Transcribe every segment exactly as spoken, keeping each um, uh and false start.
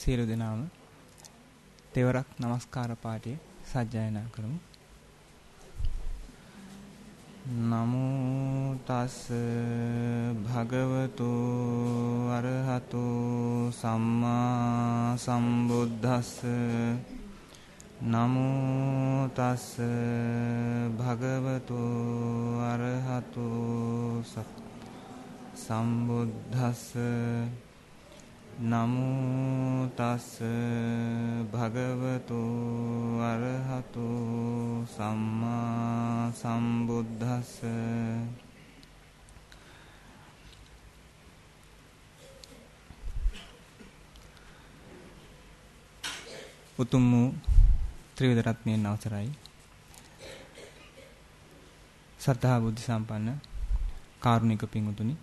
සියලු දෙනාම තෙවරක් নমස්කාර පාඨය සජ්ජායනා කරමු. නමෝ තස් භගවතු අරහතු සම්මා සම්බුද්දස්ස නමෝ තස් භගවතු අරහතු සම්බුද්දස්ස නමෝ තස් භගවතු අරහතු සම්මා සම්බුද්දස්ස උතුම් වූ ත්‍රිවිධ රත්නයන් අවසරයි සද්ධා බුද්ධ සම්පන්න කාරුණික පින්වතුනි,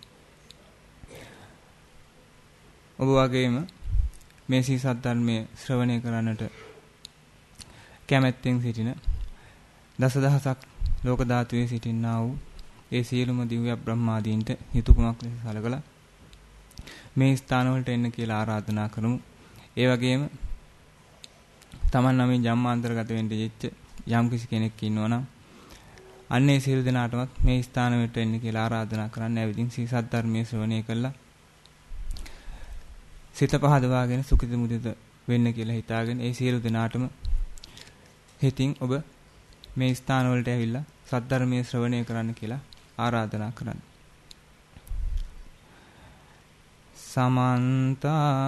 ඔබ වගේම මේ සී සද්ධර්මයේ ශ්‍රවණය කරන්නට කැමැත්තෙන් සිටින දසදහසක් ලෝක ධාතුවේ සිටින්නා වූ ඒ සියලුම දිව්‍ය බ්‍රහ්මාදීන්ට හිතුකුමක් ලෙස සැලකලා මේ ස්ථානවලට එන්න කියලා ආරාධනා කරමු. ඒ වගේම තමන් නමින් ජම්මාන්තරගත වෙන්න යෙච්ච යම් කිසි කෙනෙක් ඉන්නවා නම් අන්නේ සියලු දෙනාටමත් මේ ස්ථානවලට එන්න කියලා ආරාධනා කරන්න. ඇවිදින් සී සද්ධර්මයේ ශ්‍රවණය කළා සිත පහදවාගෙන සුඛිත මුදිත වෙන්න කියලා හිතාගෙන ඒ සියලු දෙනාටම හිතින් ඔබ මේ ස්ථාන වලට ඇවිල්ලා සද්ධර්මයේ ශ්‍රවණය කරන්න කියලා ආරාධනා කරන්න. සමන්ත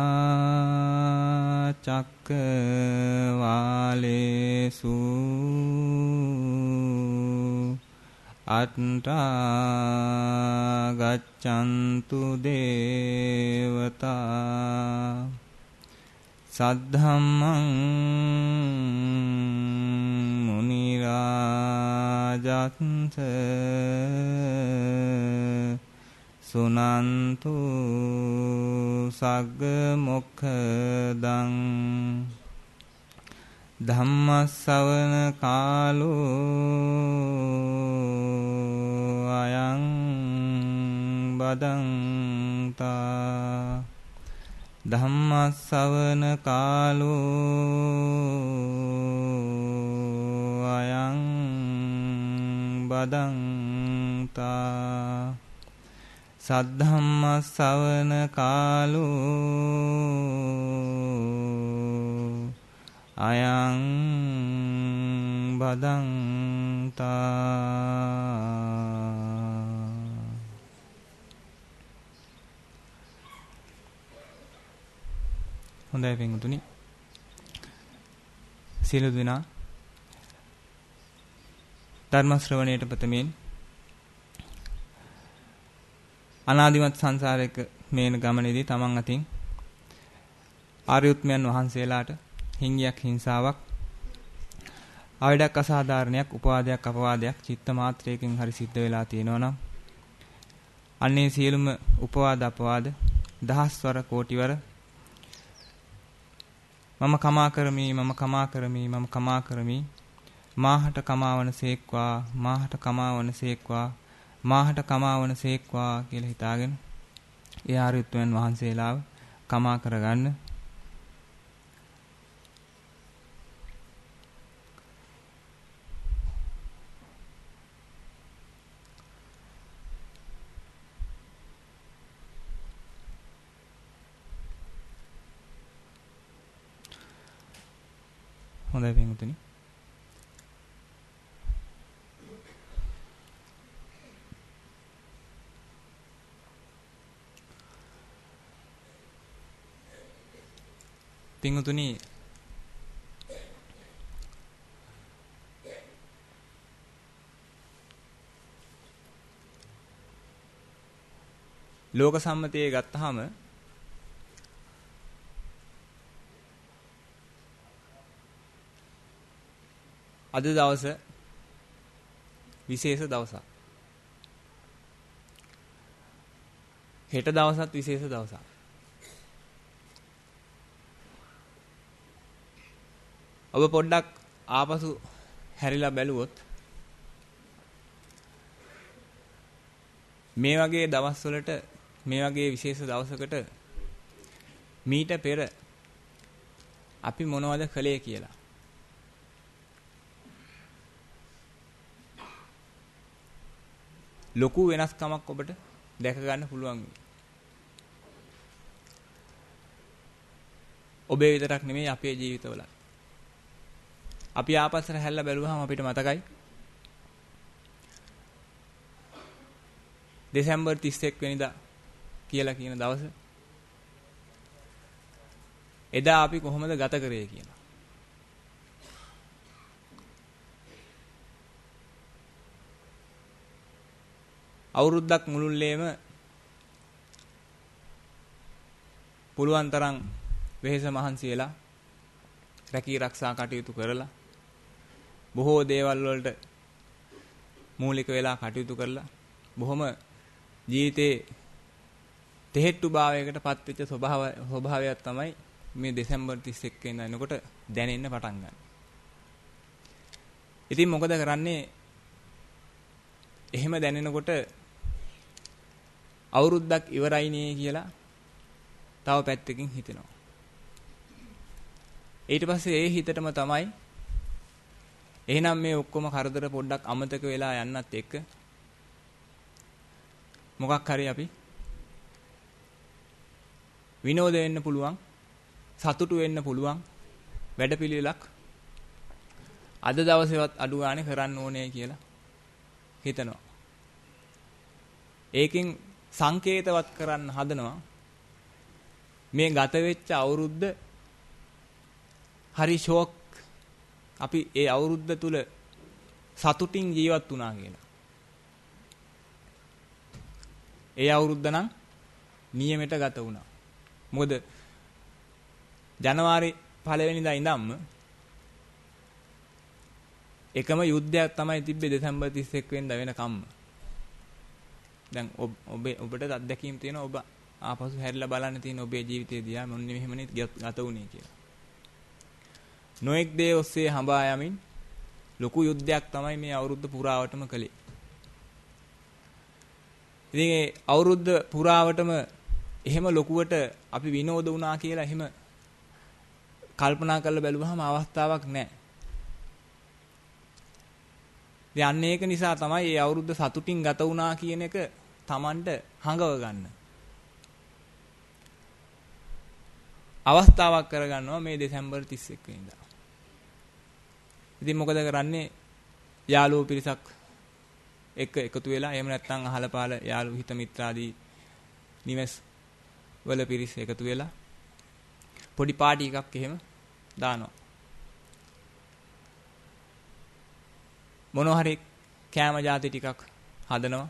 චක්කවාලේසු අත්තා ගච්ඡන්තු දේවතා සද්ධම්මං මුනි රාජත්ස සුනන්තු සග්ග මොක්ඛදං ධම්මස්සවන කාලෝ අයං බදන්තා ධම්මස්සවන කාලෝ අයං බදන්තා සද්ධම්මස්සවන කාලෝ අයං බදන්තා. හොඳයි පින්වතුනි, සියලු දෙනා ධර්ම ශ්‍රවණයට ප්‍රථමයෙන් අනාදිමත් සංසාරයක මේන ගමනේදී තමන් අතින් ආර්ය උත්මයන් වහන්සේලාට හිංගියක් හිංසාවක් ආයඩක් අසාධාරණයක් උපවාදයක් අපවාදයක් චිත්ත මාත්‍රයකින් හරි සිද්ධ වෙලා තියෙනවා නම් අන්නේ සියලුම උපවාද අපවාද දහස්වර කෝටිවර මම කමා කරමි මම කමා කරමි මම කමා කරමි මාහට කමාවන සේක්වා මාහට කමාවන සේක්වා මාහට කමාවන සේක්වා කියලා හිතාගෙන ඒ ආර්ය උත්මයන් වහන්සේලාව කමා කරගන්න. හොඳයි පින්වතුනි, පින්වතුනි ලෝක සම්මතයේ ගත්තාම අද දවස විශේෂ දවසක්. හෙට දවසත් විශේෂ දවසක්. ඔබ පොඩ්ඩක් ආපසු හැරිලා බැලුවොත් මේ වගේ දවස්වලට මේ වගේ විශේෂ දවසකට මීට පෙර අපි මොනවද කළේ කියලා. ලොකු වෙනස්කමක් ඔබට දැක ගන්න පුළුවන්. ඔබේ විතරක් නෙමෙයි අපේ ජීවිතවල. අපි ආපස්සට හැල්ලා බැලුවහම අපිට මතකයි දෙසැම්බර් තිස් එක් වෙනිදා කියලා කියන දවස. එදා අපි කොහොමද ගත කරේ කියලා. අවුරුද්දක් මුළුල්ලේම පුළුවන් තරම් වෙහෙස මහන්සි වෙලා රැකී ආරක්ෂා කටයුතු කරලා බොහෝ දේවල් වලට මූලික වෙලා කටයුතු කරලා බොහොම ජීවිතේ තෙහෙට්ටු භාවයකට පත් වෙච්ච ස්වභාව ස්වභාවයක් තමයි මේ දෙසැම්බර් තිස් එක් වෙනිදා එනකොට දැනෙන්න පටන් ගන්න. ඉතින් මොකද කරන්නේ? එහෙම දැනෙනකොට අවුරුද්දක් ඉවරයිනේ කියලා තව පැත්තකින් හිතෙනවා. ඊට පස්සේ ඒ හිතටම තමයි එහෙනම් මේ ඔක්කොම කරදර පොඩ්ඩක් අමතක වෙලා යන්නත් එක්ක මොකක් හරි අපි විනෝද වෙන්න පුළුවන්, සතුටු වෙන්න පුළුවන් වැඩපිළිවෙලක් අද දවසේවත් අඩු ගානේ කරන්න ඕනේ කියලා හිතනවා. ඒකෙන් සංකේතවත් කරන්න හදනවා මේ ගත වෙච්ච අවුරුද්ද හරි ෂෝක්, අපි ඒ අවුරුද්ද තුල සතුටින් ජීවත් වුණා කියලා. ඒ අවුරුද්ද නම් නියමෙට ගත වුණා. මොකද ජනවාරි පළවෙනිදා ඉඳන්ම එකම යුද්ධයක් තමයි තිබ්බේ දෙසැම්බර් තිස් එක් වෙනිදා වෙනකම්ම. දැන් ඔබ ඔබට අත්දැකීම් තියෙනවා. ඔබ ආපසු හැරිලා බලන්න තියෙන ඔබේ ජීවිතයේ දිහා මොන්නේ මෙහෙමනේ ගත වුණේ කියලා. නොඑක් දේ ඔස්සේ හඹා යමින් ලොකු යුද්ධයක් තමයි මේ අවුරුද්ද පුරාවටම කළේ. ඉතින් ඒ අවුරුද්ද පුරාවටම එහෙම ලොකුවට අපි විනෝද වුණා කියලා එහෙම කල්පනා කරලා බැලුවහම අවස්ථාවක් නැහැ. ඉතින් අන්න ඒක නිසා තමයි මේ අවුරුද්ද සතුටින් ගත වුණා කියන එක Tamanට හංගව ගන්න අවස්ථාවක් කරගන්නවා මේ දෙසැම්බර් තිස් එක් වෙනිදා. ඉතින් මොකද කරන්නේ? යාළුවෝ පිරිසක් එක්ක එකතු වෙලා එහෙම නැත්නම් අහල පහල යාළු හිත මිත්‍රාදී නිවෙස් වල පිරිස එකතු වෙලා පොඩි පාටි එකක් එහෙම දානවා. මොනවා හරි කෑම ಜಾති ටිකක් හදනවා.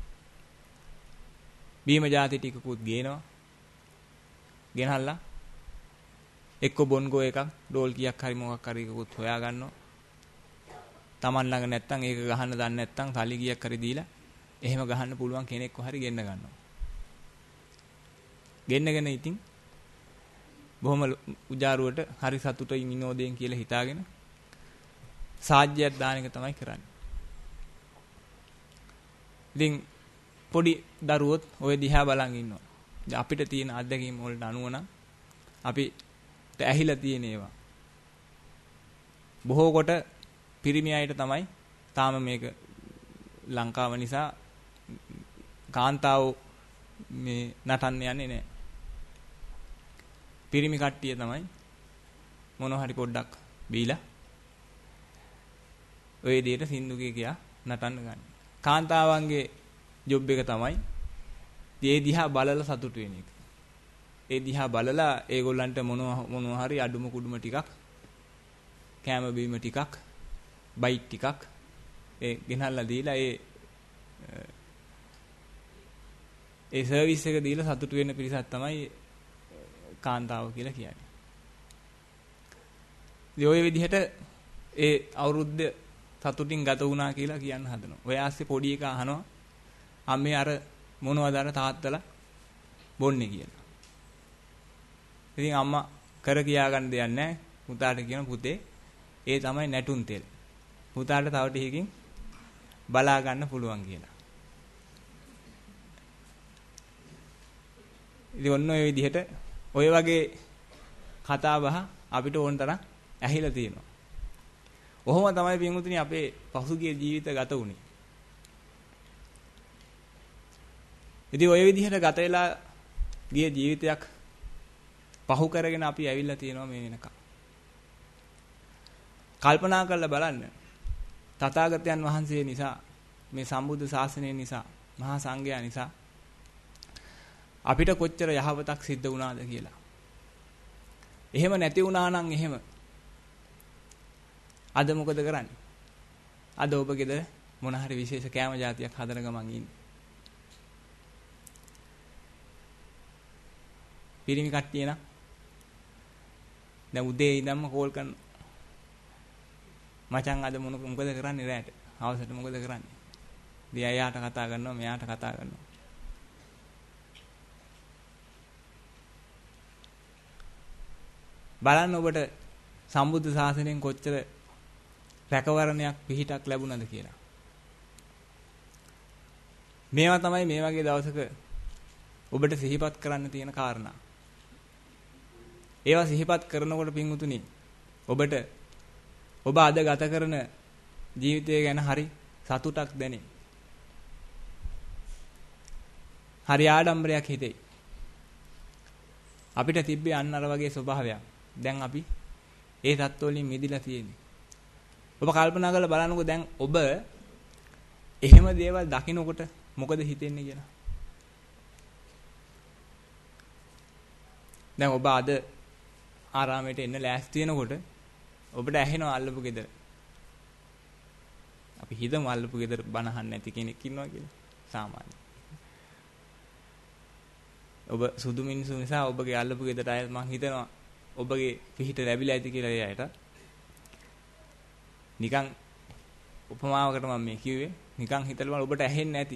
බීම ಜಾති ටිකකුත් ගේනවා. ගෙනහල්ලා එක්ක බොන්ගෝ එකක්, ඩෝල්කියක් හරි මොකක් හරි එකකුත් හොයා ගන්නවා. Taman ළඟ නැත්තම් ඒක ගහන්න දන්නේ නැත්තම් සල්ලි ගියක් හරි දීලා එහෙම ගහන්න පුළුවන් කෙනෙක්ව හරි ගෙන්න ගන්නවා. ගෙන්නගෙන ඉතින් බොහොම උජාරුවට හරි සතුටුයි විනෝදයෙන් කියලා හිතාගෙන සාජ්‍යයක් දාන එක තමයි කරන්නේ. ඉතින් පොඩි දරුවොත් ওই දිහා බලන් ඉන්නවා. අපිට තියෙන අත්දැකීම් වලට අනුව නම් අපිට ඇහිලා තියෙන ඒවා බොහෝ කොට පිරිමි අයට තමයි තාම මේක ලංකාව නිසා කාන්තාව මේ නටන්න යන්නේ නැහැ. පිරිමි කට්ටිය තමයි මොනවා හරි පොඩ්ඩක් බීලා ඔය විදිහට සින්දු කියා නටන්න ගන්න. කාන්තාවන්ගේ ජොබ් එක තමයි ඒ දිහා බලලා සතුටු වෙන එක. ඒ දිහා බලලා ඒගොල්ලන්ට මොනවා මොනවා හරි අඩුම කුඩුම ටිකක් කැම බීම ටිකක් බයිට් ටිකක් ඒ ගෙනල්ලා දීලා ඒ ඒ සර්විස් එක දීලා සතුටු වෙන පිරිසක් තමයි කාන්තාව කියලා කියන්නේ. ඉතින් ওই විදිහට ඒ අවුරුද්ද සතුටින් ගත වුණා කියලා කියන්න හදනවා. ඔය ආස්සේ පොඩි එක අහනවා අම්මේ අර මොනවද අර තාත්තලා බොන්නේ කියලා. ඉතින් අම්මා කර කියා ගන්න දෙයක් නැහැ. පුතාට කියන පුතේ ඒ තමයි නැටුම් තෙල්. පුතාට තව ටිකකින් බලා ගන්න පුළුවන් කියලා. ඉතින් ඔන්න ඔය විදිහට ඔය වගේ කතා බහ අපිට ඕන තරම් ඇහිලා තියෙනවා. ඔහොම තමයි පින්වතුනි අපේ පසුගිය ජීවිත ගත වුනේ. ඉතින් ওই විදිහට ගත වෙලා ගිය ජීවිතයක් පහු කරගෙන අපි ඇවිල්ලා තියෙනවා මේ වෙනකම්. කල්පනා කරලා බලන්න. තථාගතයන් වහන්සේ නිසා මේ සම්බුද්ධ ශාසනය නිසා මහා සංඝයා නිසා අපිට කොච්චර යහපතක් සිද්ධ වුණාද කියලා. එහෙම නැති වුණා නම් එහෙම අද මොකද කරන්නේ? අද ඔබ ගෙදර මොන හරි විශේෂ කෑම જાතියක් හදන ගමන් ඉන්නේ. පිරිමි කට්ටිය නම් දැන් උදේ ඉඳන්ම කෝල් කරන මචං අද මොන මොකද කරන්නේ රැට? හවසට මොකද කරන්නේ? ඉතින් අයියාට කතා කරනවා මෙයාට කතා කරනවා. බලන්න ඔබට සම්බුද්ධ ශාසනයෙන් කොච්චර රැකවරණයක් පිහිටක් ලැබුණද කියලා. මේවා තමයි මේ වගේ දවසක ඔබට සිහිපත් කරන්න තියෙන කාරණා. ඒවා සිහිපත් කරනකොට පින්වුතුනි ඔබට ඔබ අද ගත කරන ජීවිතය ගැන හරි සතුටක් දැනේ. හරි ආඩම්බරයක් හිතේ. අපිට තිබ්බේ අන්න අර වගේ ස්වභාවයක්. දැන් අපි ඒ தত্ত্ব වලින් මිදිලා තියෙන්නේ. ඔබ කල්පනා කරලා බලන්නකෝ දැන් ඔබ එහෙම දේවල් දකිනකොට මොකද හිතෙන්නේ කියලා. දැන් ඔබ අද ආරාමයට එන්න ලෑස්ති වෙනකොට ඔබට ඇහෙනවා අල්ලපු ගෙදර. අපි හිතමු අල්ලපු ගෙදර බණ අහන්න නැති කෙනෙක් ඉන්නවා කියලා. සාමාන්‍ය. ඔබ සුදු මිනිසු නිසා ඔබගේ අල්ලපු ගෙදරට අය මං හිතනවා ඔබගේ පිහිට ලැබිලා ඇති කියලා ඒ අයට. නිකන් උපමාවකට මම මේ කිව්වේ නිකන් හිතලා ඔබට ඇහෙන්නේ නැති.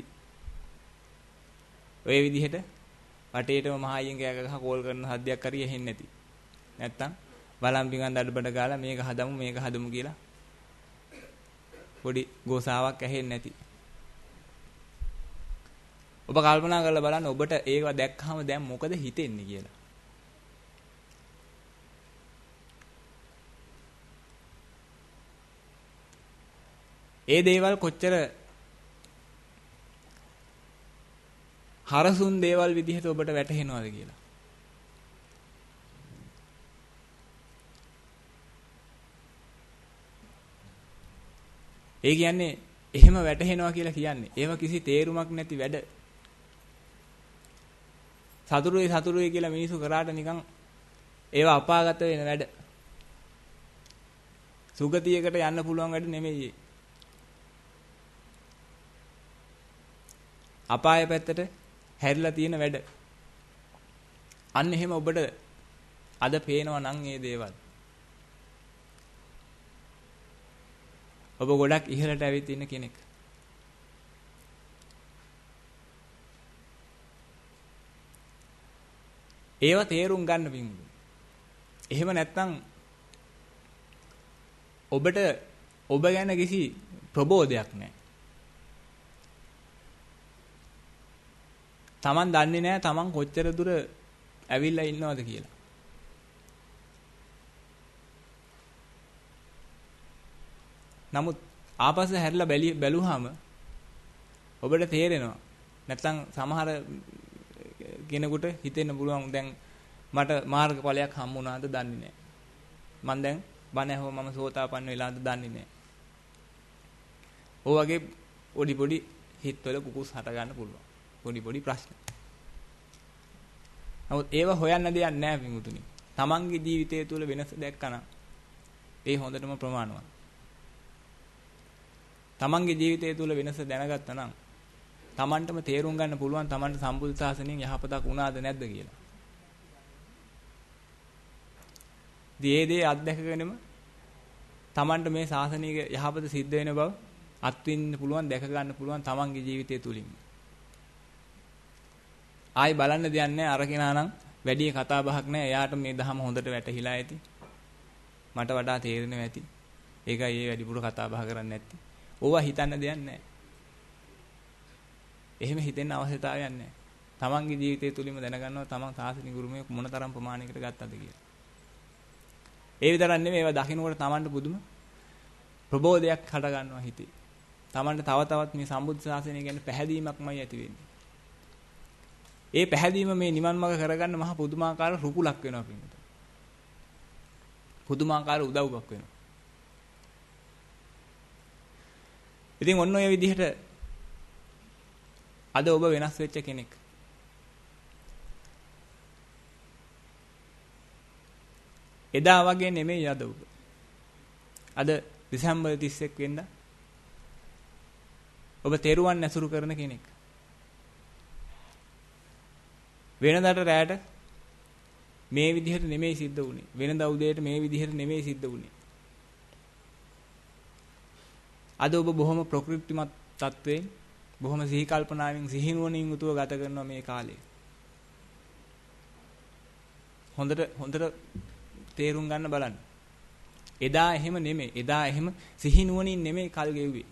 ඔය විදිහට වටේටම මහායියෙන් කෑ ගහ කෝල් කරන හද්දයක් හරි ඇහෙන්නේ නැති. නැත්තම් බලම් පිඟන් දඩබඩ ගාලා මේක හදමු මේක හදමු කියලා පොඩි ගෝසාවක් ඇහෙන්නේ නැති. ඔබ කල්පනා කරලා බලන්න ඔබට ඒව දැක්කම දැන් මොකද හිතෙන්නේ කියලා. ඒ දේවල් කොච්චර හරසුන් දේවල් විදිහට ඔබට වැටහෙනවද කියලා. ඒ කියන්නේ එහෙම වැටහෙනවා කියලා කියන්නේ ඒව කිසි තේරුමක් නැති වැඩ. සතුරුයි සතුරුයි කියලා මිනිස්සු කරාට නිකන් ඒව අපාගත වෙන වැඩ. සුගතියකට යන්න පුළුවන් වැඩ නෙමෙයි. අපාය පැත්තට හැරිලා තියෙන වැඩ. අන්න එහෙම ඔබට අද පේනවා නම් මේ දේවල්. ඔබ ගොඩක් ඉහළට ඇවිත් ඉන්න කෙනෙක්. ඒව තේරුම් ගන්න පිංගු. එහෙම නැත්නම් ඔබට ඔබ ගැන කිසි ප්‍රබෝධයක් නැහැ. Taman දන්නේ නැහැ Taman කොච්චර දුර ඇවිල්ලා ඉන්නවද කියලා. නමුත් ආපස්සේ හැරිලා බැලුවාම ඔබට තේරෙනවා. නැත්තම් සමහර කෙනෙකුට හිතෙන්න පුළුවන් දැන් මට මාර්ගඵලයක් හම්බ වුණාද දන්නේ නැහැ. මම දැන් බණ ඇහුවා මම සෝතාපන්න වෙලාද දන්නේ නැහැ. ඔය වගේ පොඩි පොඩි හිතවල කුකුස් හට ගන්න පුළුවන්. පොඩි පොඩි ප්‍රශ්න. නමුත් ඒව හොයන්න දෙයක් නැහැ පිටුතුනි. තමන්ගේ ජීවිතය තුළ වෙනස දැක්කනම් ඒ හොඳටම ප්‍රමාණවත්. තමන්ගේ ජීවිතය තුළ වෙනස දැනගත්තා නම් තමන්ටම තේරුම් ගන්න පුළුවන් තමන්ට සම්බුද්ධ ශාසනයෙන් යහපතක් වුණාද නැද්ද කියලා. දී දේ අත්දැකගෙනම තමන්ට මේ ශාසනීය යහපත සිද්ධ වෙන බව අත්විඳින්න පුළුවන් දැක ගන්න පුළුවන් තමන්ගේ ජීවිතය තුලින්. ආයි බලන්න දෙයක් නැහැ අර කෙනා නම් වැඩි කතා බහක් නැහැ. එයාට මේ දහම හොඳට වැටහිලා ඇති. මට වඩා තේරෙනවා ඇති. ඒකයි ඒ වැඩිපුර කතා බහ කරන්නේ නැත්තේ. ඕවා හිතන්න දෙයක් නැහැ. එහෙම හිතෙන්න අවශ්‍යතාවයක් නැහැ. තමන්ගේ ජීවිතය තුලින්ම දැනගන්නවා තමන් සාසනික ගුරුමයෙක් මොනතරම් ප්‍රමාණයකට ගත්තද කියලා. ඒ විතරක් නෙමෙයි ඒවා දකින්නකොට Tamanට පුදුම ප්‍රබෝධයක් හට ගන්නවා හිතේ. Tamanට තව තවත් මේ සම්බුද්ධ ශාසනය ගැන පැහැදීමක්මයි ඇති වෙන්නේ. ඒ පැහැදීම මේ නිවන් මාර්ග කරගන්න මහ පුදුමාකාර රුකුලක් වෙනවා පින්නත. පුදුමාකාර උදව්වක් වෙනවා. ඉතින් ඔන්න ඔය විදිහට අද ඔබ වෙනස් වෙච්ච කෙනෙක්. එදා වගේ නෙමෙයි අද ඔබ. අද දෙසැම්බර් තිස් එක් වෙනිදා ඔබ තෙරුවන් ඇසුරු කරන කෙනෙක්. වෙනදාට රැයට මේ විදිහට නෙමෙයි සිද්ධ වුනේ. වෙනදා උදේට මේ විදිහට නෙමෙයි සිද්ධ වුනේ. අද ඔබ බොහොම ප්‍රകൃතිමත් තත්වයෙන් බොහොම සිහි කල්පනාවෙන් සිහිනුවණින් යුතුව ගත කරනවා මේ කාලය. හොඳට හොඳට තේරුම් ගන්න බලන්න. එදා එහෙම නෙමෙයි. එදා එහෙම සිහිනුවණින් නෙමෙයි කල් ගෙව්වේ.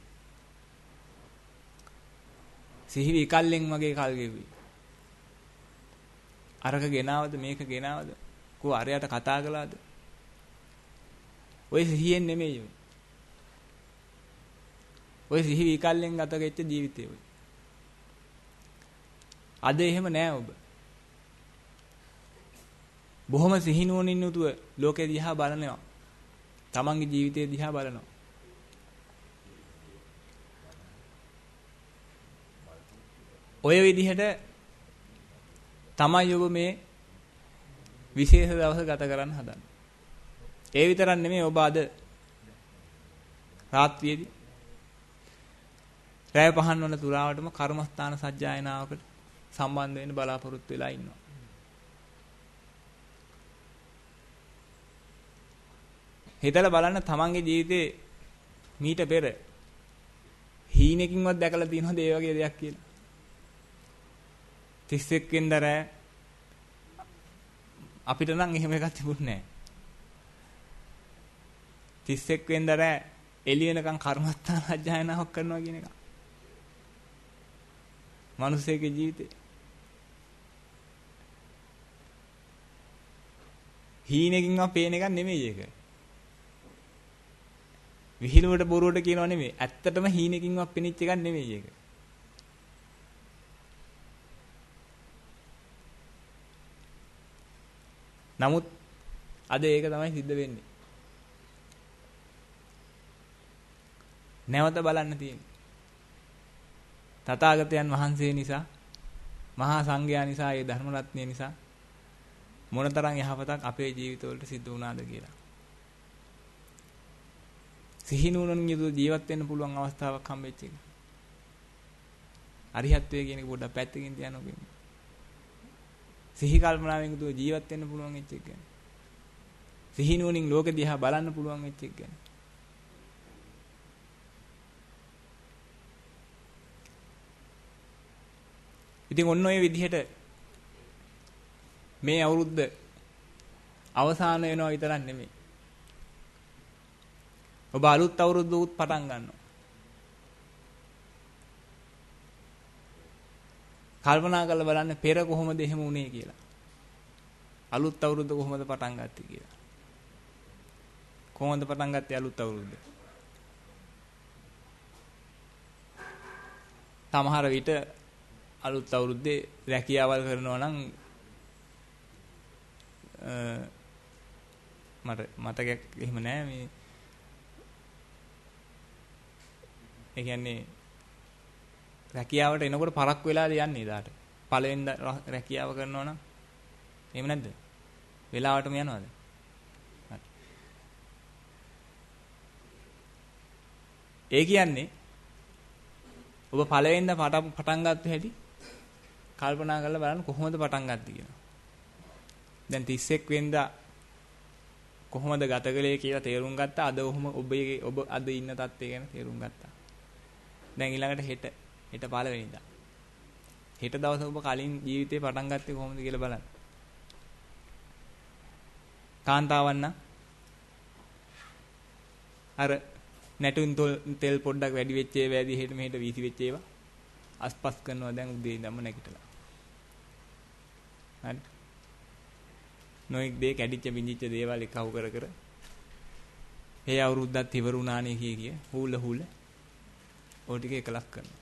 සිහි විකල්ලෙන් වගේ කල් ගෙව්වේ. අරක ගෙනාවද මේක ගෙනාවද? කෝ අරයට කතා කළාද? ඔය සිහියෙන් නෙමෙයි ඔය. ඔය සිහි විකල්ලෙන් ගත වෙච්ච ජීවිතය ඔය. අද එහෙම නෑ ඔබ. බොහොම සිහිනුවණින් යුතුව ලෝකෙ දිහා බලනවා. තමන්ගේ ජීවිතය දිහා බලනවා. ඔය විදිහට තමයි ඔබ මේ විශේෂ දවස ගත කරන්න හදන්නේ. ඒ විතරක් නෙමෙයි ඔබ අද රාත්‍රියේදී රැය පහන් වන තුරාවටම කර්මස්ථාන සජ්ජායනාවකට සම්බන්ධ වෙන්න බලාපොරොත්තු වෙලා ඉන්නවා. හිතලා බලන්න තමන්ගේ ජීවිතේ මීට පෙර හීනකින්වත් දැකලා තියෙනවද ඒ වගේ දෙයක් කියලා? තිස් එක් වෙනිදා රැය අපිට නම් එහෙම එකක් තිබුණේ නැහැ. තිස් එක් වෙනිදා රැය එළිය වෙනකන් කර්මස්ථාන සජ්ජායනාවක් කරනවා කියන එක. මිනිස්සෙගේ ජීවිතේ හීනකින්වත් පේන එකක් නෙමෙයි ඒක. විහිළුවට බොරුවට කියනව නෙමෙයි. ඇත්තටම හීනකින්වත් පෙනිච්ච එකක් නෙමෙයි ඒක. නමුත් අද ඒක තමයි සිද්ධ වෙන්නේ. නැවත බලන්න තියෙන්නේ. තථාගතයන් වහන්සේ නිසා, මහා සංඝයා නිසා, ඒ ධර්ම රත්නය නිසා මොනතරම් යහපතක් අපේ ජීවිතවලට සිද්ධ වුණාද කියලා. සිහිනුවණින් යුතුව ජීවත් වෙන්න පුළුවන් අවස්ථාවක් හම්බෙච්ච එක. අරිහත්ත්වයේ කියන එක පොඩ්ඩක් පැත්තකින් තියනවා කියන්නේ. සිහි කල්පනාවෙන් යුතුව ජීවත් වෙන්න පුළුවන් වෙච්ච එක ගැන. සිහිනුවණින් ලෝක දිහා බලන්න පුළුවන් වෙච්ච එක ගැන. ඉතින් ඔන්න ඔය විදිහට මේ අවුරුද්ද අවසාන වෙනවා විතරක් නෙමෙයි. ඔබ අලුත් අවුරුද්ද උත් පටන් ගන්නවා. කල්පනා කරලා බලන්න පෙර කොහොමද එහෙම වුනේ කියලා. අලුත් අවුරුද්ද කොහොමද පටන් ගත්තේ කියලා. කොහොමද පටන් ගත්තේ අලුත් අවුරුද්ද? සමහර විට අලුත් අවුරුද්දේ රැකියාවල් කරනවා නම් මට මතකයක් එහෙම නැහැ මේ. ඒ කියන්නේ රැකියාවට එනකොට පරක් වෙලාද යන්නේ ඊදාට. පළවෙනි රැකියාව කරනවා නම් එහෙම නැද්ද? වෙලාවටම යනවද? ඒ කියන්නේ ඔබ පළවෙනිදා පටන් ගත්ත හැටි කල්පනා කරලා බලන්න කොහොමද පටන් ගත්තේ කියලා. දැන් තිස් එක් වෙනිදා කොහොමද ගත කළේ කියලා තේරුම් ගත්තා. අද ඔහොම ඔබේ ඔබ අද ඉන්න තත්ත්වය ගැන තේරුම් ගත්තා. දැන් ඊළඟට හෙට හෙට පළවෙනිදා. හෙට දවස ඔබ කලින් ජීවිතේ පටන් ගත්තේ කොහොමද කියලා බලන්න. කාන්තාවන් නම් අර නැටුම් තෙල් පොඩ්ඩක් වැඩි වෙච්ච ඒවා ඇදී හෙට මෙහෙට වීසි වෙච්ච ඒවා අස්පස් කරනවා දැන් උදේ ඉඳන්ම නැගිටලා. හරි. නොඑක් දේ කැඩිච්ච බින්දිච්ච දේවල් එකව කර කර ඒ අවුරුද්දත් ඉවර වුණානේ කිය කිය හූල හූල ඔය ටික එකලස් කරනවා.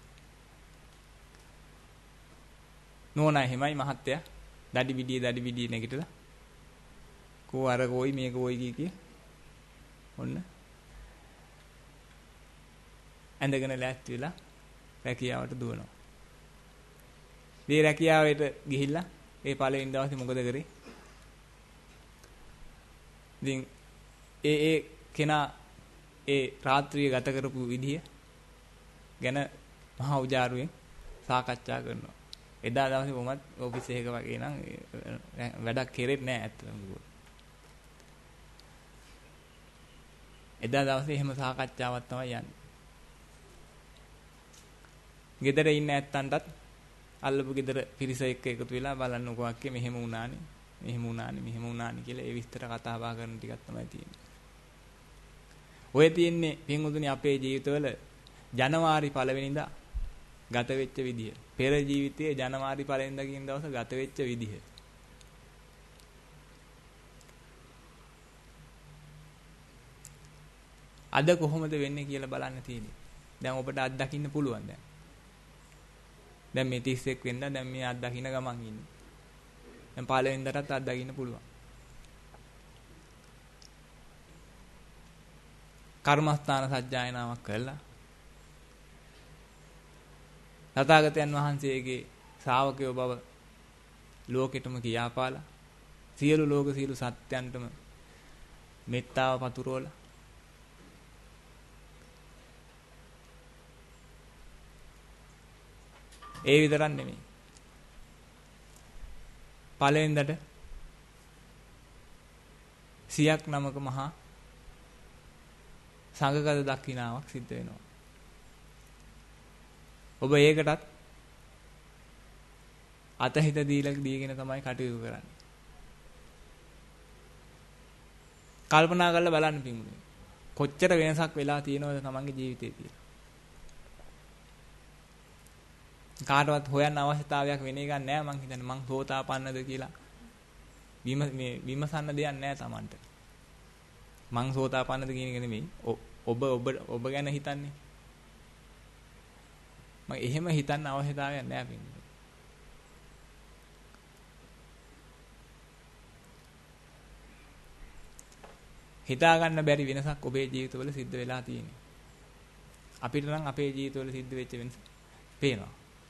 නෝනා එහෙමයි මහත්තයා දඩි විදිය දඩි විදිය නැගිටලා කෝ අර කෝයි මේක කෝයි කිය කිය ඔන්න ඇඳගෙන ලෑස්ති වෙලා රැකියාවට දුවනවා. මේ රැකියාවට ගිහිල්ලා ඒ පළවෙනි දවසේ මොකද කරේ? ඉතින් ඒ ඒ කෙනා ඒ රාත්‍රිය ගත කරපු විදිය ගැන මහා උජාරුවෙන් සාකච්ඡා කරනවා. එදා දවසේ කොහොමත් ඔෆිස් එකක වගේ නම් වැඩක් කෙරෙන්නේ නැහැ ඇත්තටම. එදා දවසේ එහෙම සාකච්ඡාවක් තමයි යන්නේ. ගෙදර ඉන්න ඇත්තන්ටත් අල්ලපු ගෙදර පිරිස එක්ක එකතු වෙලා බලන්නකෝ අක්කේ මෙහෙම වුණානේ මෙහෙම වුණානේ මෙහෙම වුණානේ කියලා ඒ විස්තර කතා බහ කරන ටිකක් තමයි තියෙන්නේ. ඔය තියෙන්නේ පින්වතුනි අපේ ජීවිතවල ජනවාරි පළවෙනිදා ගත වෙච්ච විදිය. පෙර ජීවිතයේ ජනවාරි පළවෙනිදා කියන දවස ගත වෙච්ච විදිය. අද කොහොමද වෙන්නේ කියලා බලන්න තියෙන්නේ. දැන් ඔබට අත් දකින්න පුළුවන් දැන්. දැන් මේ තිස් එක් වෙනිදා දැන් මේ අත් දකින්න ගමන් ඉන්නේ. දැන් පළවෙනිදාටත් අත් දකින්න පුළුවන්. කර්මස්ථාන සජ්ජායනාවක් කළා. තථාගතයන් වහන්සේගේ ශ්‍රාවකයෝ බව ලෝකෙටම කියාපාලා සියලු ලෝක සියලු සත්‍යයන්ටම මෙත්තාව පතුරවලා ඒ විතරක් නෙමෙයි. පළවෙනිදට සියක් නමක මහා සංඝගත දක්ෂිනාවක් සිද්ධ වෙනවා. ඔබ ඒකටත් අතහිත දීලා දීගෙන තමයි කටයුතු කරන්නේ. කල්පනා කරලා බලන්න පින්වතුනි. කොච්චර වෙනසක් වෙලා තියෙනවද තමන්ගේ ජීවිතේ කියලා. කාටවත් හොයන්න අවශ්‍යතාවයක් වෙන එකක් නෑ මං හිතන්නේ මං සෝතාපන්නද කියලා. විම මේ විමසන්න දෙයක් නෑ Tamanට. මං සෝතාපන්නද කියන එක නෙමෙයි. ඔබ ඔබ ඔබ ගැන හිතන්නේ. මම එහෙම හිතන්න අවශ්‍යතාවයක් නෑ පින්වතුනි. හිතා ගන්න බැරි වෙනසක් ඔබේ ජීවිතවල සිද්ධ වෙලා තියෙනවා. අපිට නම් අපේ ජීවිතවල සිද්ධ වෙච්ච වෙනස පේනවා.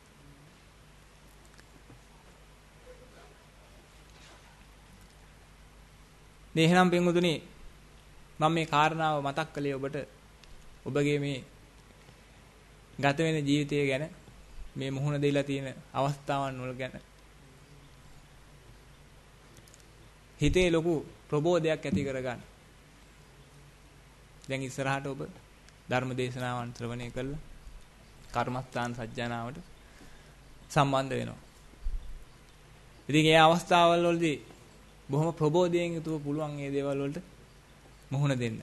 මේ එහෙනම් පින්වතුනි මම මේ කාරණාව මතක් කළේ ඔබට ඔබගේ මේ ගත වෙන ජීවිතය ගැන මේ මුහුණ දෙලා තියෙන අවස්ථාවන් වල ගැන හිතේ ලොකු ප්‍රබෝධයක් ඇති කරගන්න. දැන් ඉස්සරහට ඔබ ධර්ම දේශනාවන් ශ්‍රවණය කළා කර්මස්ථාන සජ්ජනාවට සම්බන්ධ වෙනවා. ඉතින් ඒ අවස්ථාවල් වලදී බොහොම ප්‍රබෝධයෙන් යුතුව පුළුවන් මේ දේවල් වලට මුහුණ දෙන්න.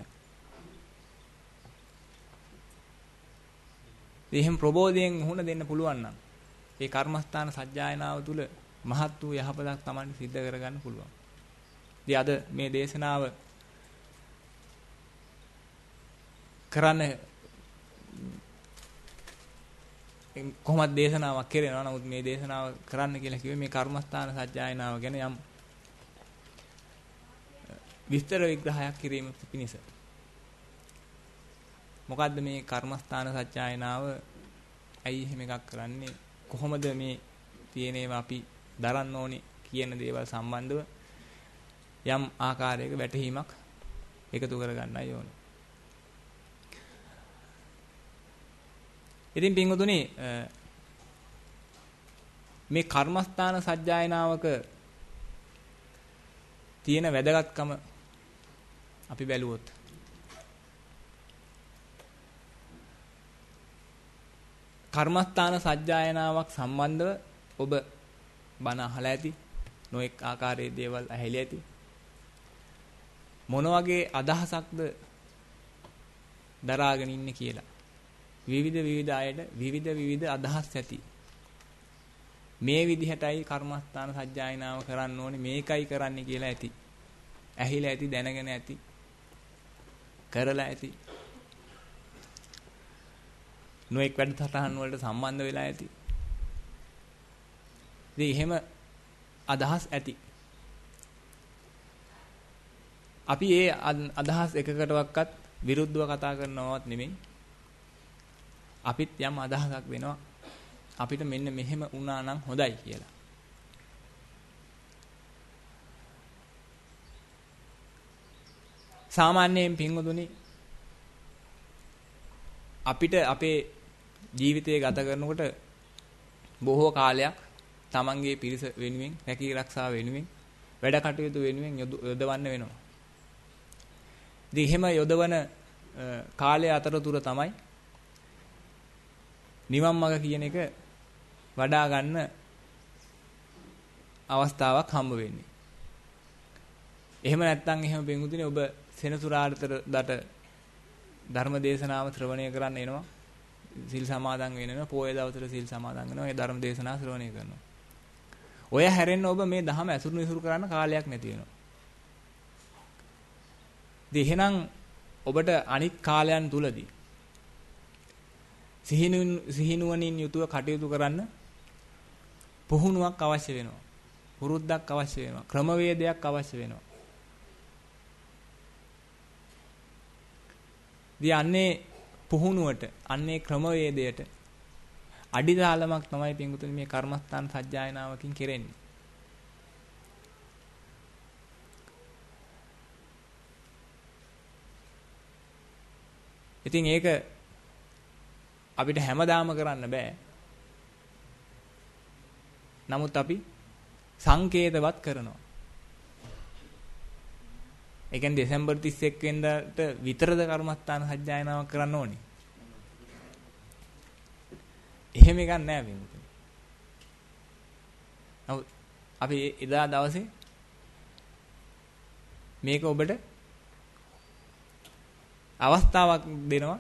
එහෙම ප්‍රබෝධයෙන් මුහුණ දෙන්න පුළුවන් නම් ඒ කර්මස්ථාන සජ්ජායනාව තුළ මහත් වූ යහපතක් Taman සිද්ධ කරගන්න පුළුවන්. ඉතින් අද මේ දේශනාව කරන්න කොහොමද දේශනාවක් කරනවා. නමුත් මේ දේශනාව කරන්න කියලා කිව්වේ මේ කර්මස්ථාන සජ්ජායනාව ගැන යම් විස්තර විග්‍රහයක් කිරීම පිණිස. මොකද්ද මේ කර්මස්ථාන සජ්ජායනාව? ඇයි එහෙම එකක් කරන්නේ? කොහොමද මේ තියෙන ඒවා අපි දරන්න ඕනේ කියන දේවල් සම්බන්ධව යම් ආකාරයක වැටහීමක් එකතු කරගන්නයි ඕනේ. ඉතින් පින්වතුනි මේ කර්මස්ථාන සජ්ජායනාවක තියෙන වැදගත්කම අපි බැලුවොත් කර්මස්ථාන සජ්ජායනාවක් සම්බන්ධව ඔබ බණ අහලා ඇති, නොඑක් ආකාරයේ දේවල් ඇහිලා ඇති. මොන වගේ අදහසක්ද දරාගෙන ඉන්නේ කියලා විවිධ විවිධ අයට විවිධ විවිධ අදහස් ඇති. මේ විදිහටයි කර්මස්ථාන සජ්ජායනාව කරන්න ඕනේ, මේකයි කරන්නේ කියලා ඇති. ඇහිලා ඇති, දැනගෙන ඇති. කරලා ඇති. නොඑක් වැඩසටහන් වලට සම්බන්ධ වෙලා ඇති. ඉතින් එහෙම අදහස් ඇති. අපි ඒ අදහස් එකකටවත් විරුද්ධව කතා කරනවත් නෙමෙයි. අපිත් යම් අදහසක් වෙනවා. අපිට මෙන්න මෙහෙම වුණා නම් හොඳයි කියලා. සාමාන්‍යයෙන් පින්වතුනි අපිට අපේ ජීවිතය ගත කරනකොට බොහෝ කාලයක් තමන්ගේ පිරිස වෙනුවෙන්, රැකී ආරක්ෂාව වෙනුවෙන්, වැඩ කටයුතු වෙනුවෙන් යොදවන්න වෙනවා. ඉතින් එහෙම යොදවන කාලය අතරතුර තමයි නිවන් මඟ කියන එක වඩා ගන්න අවස්ථාවක් හම්බ වෙන්නේ. එහෙම නැත්නම් එහෙම බෙන්ගුතුනේ ඔබ සෙනසුරාදාට ධර්ම දේශනාව ශ්‍රවණය කරන්න එනවා. සිල් සමාදන් වෙනවා. පොයේ දවසට සිල් සමාදන් වෙනවා. ඒ ධර්ම දේශනාව ශ්‍රවණය කරනවා. ඔය හැරෙන්න ඔබ මේ ධහම ඇසුරු නිසුරු කරන්න කාලයක් නැති වෙනවා. ඉතින් එහෙනම් ඔබට අනිත් කාලයන් තුලදී සිහිනුවන සිහිනුවණින් යුතුව කටයුතු කරන්න පුහුණුවක් අවශ්‍ය වෙනවා. පුරුද්දක් අවශ්‍ය වෙනවා. ක්‍රමවේදයක් අවශ්‍ය වෙනවා. දී අන්නේ පුහුණුවට, අන්නේ ක්‍රමවේදයට අඩිතාලමක් තමයි පින්වතුනි මේ කර්මස්ථාන සජ්ජායනාවකින් කෙරෙන්නේ. ඉතින් ඒක අපිට හැමදාම කරන්න බෑ. නමුත් අපි සංකේතවත් කරනවා. ඒ කියන්නේ දෙසැම්බර් තිස් එක් වෙනිදාට විතරද කර්මස්ථාන සජ්ජායනාවක් කරන්න ඕනේ. එහෙම එකක් නෑ මේක. නමුත් අපි එදා දවසේ මේක ඔබට අවස්ථාවක් දෙනවා.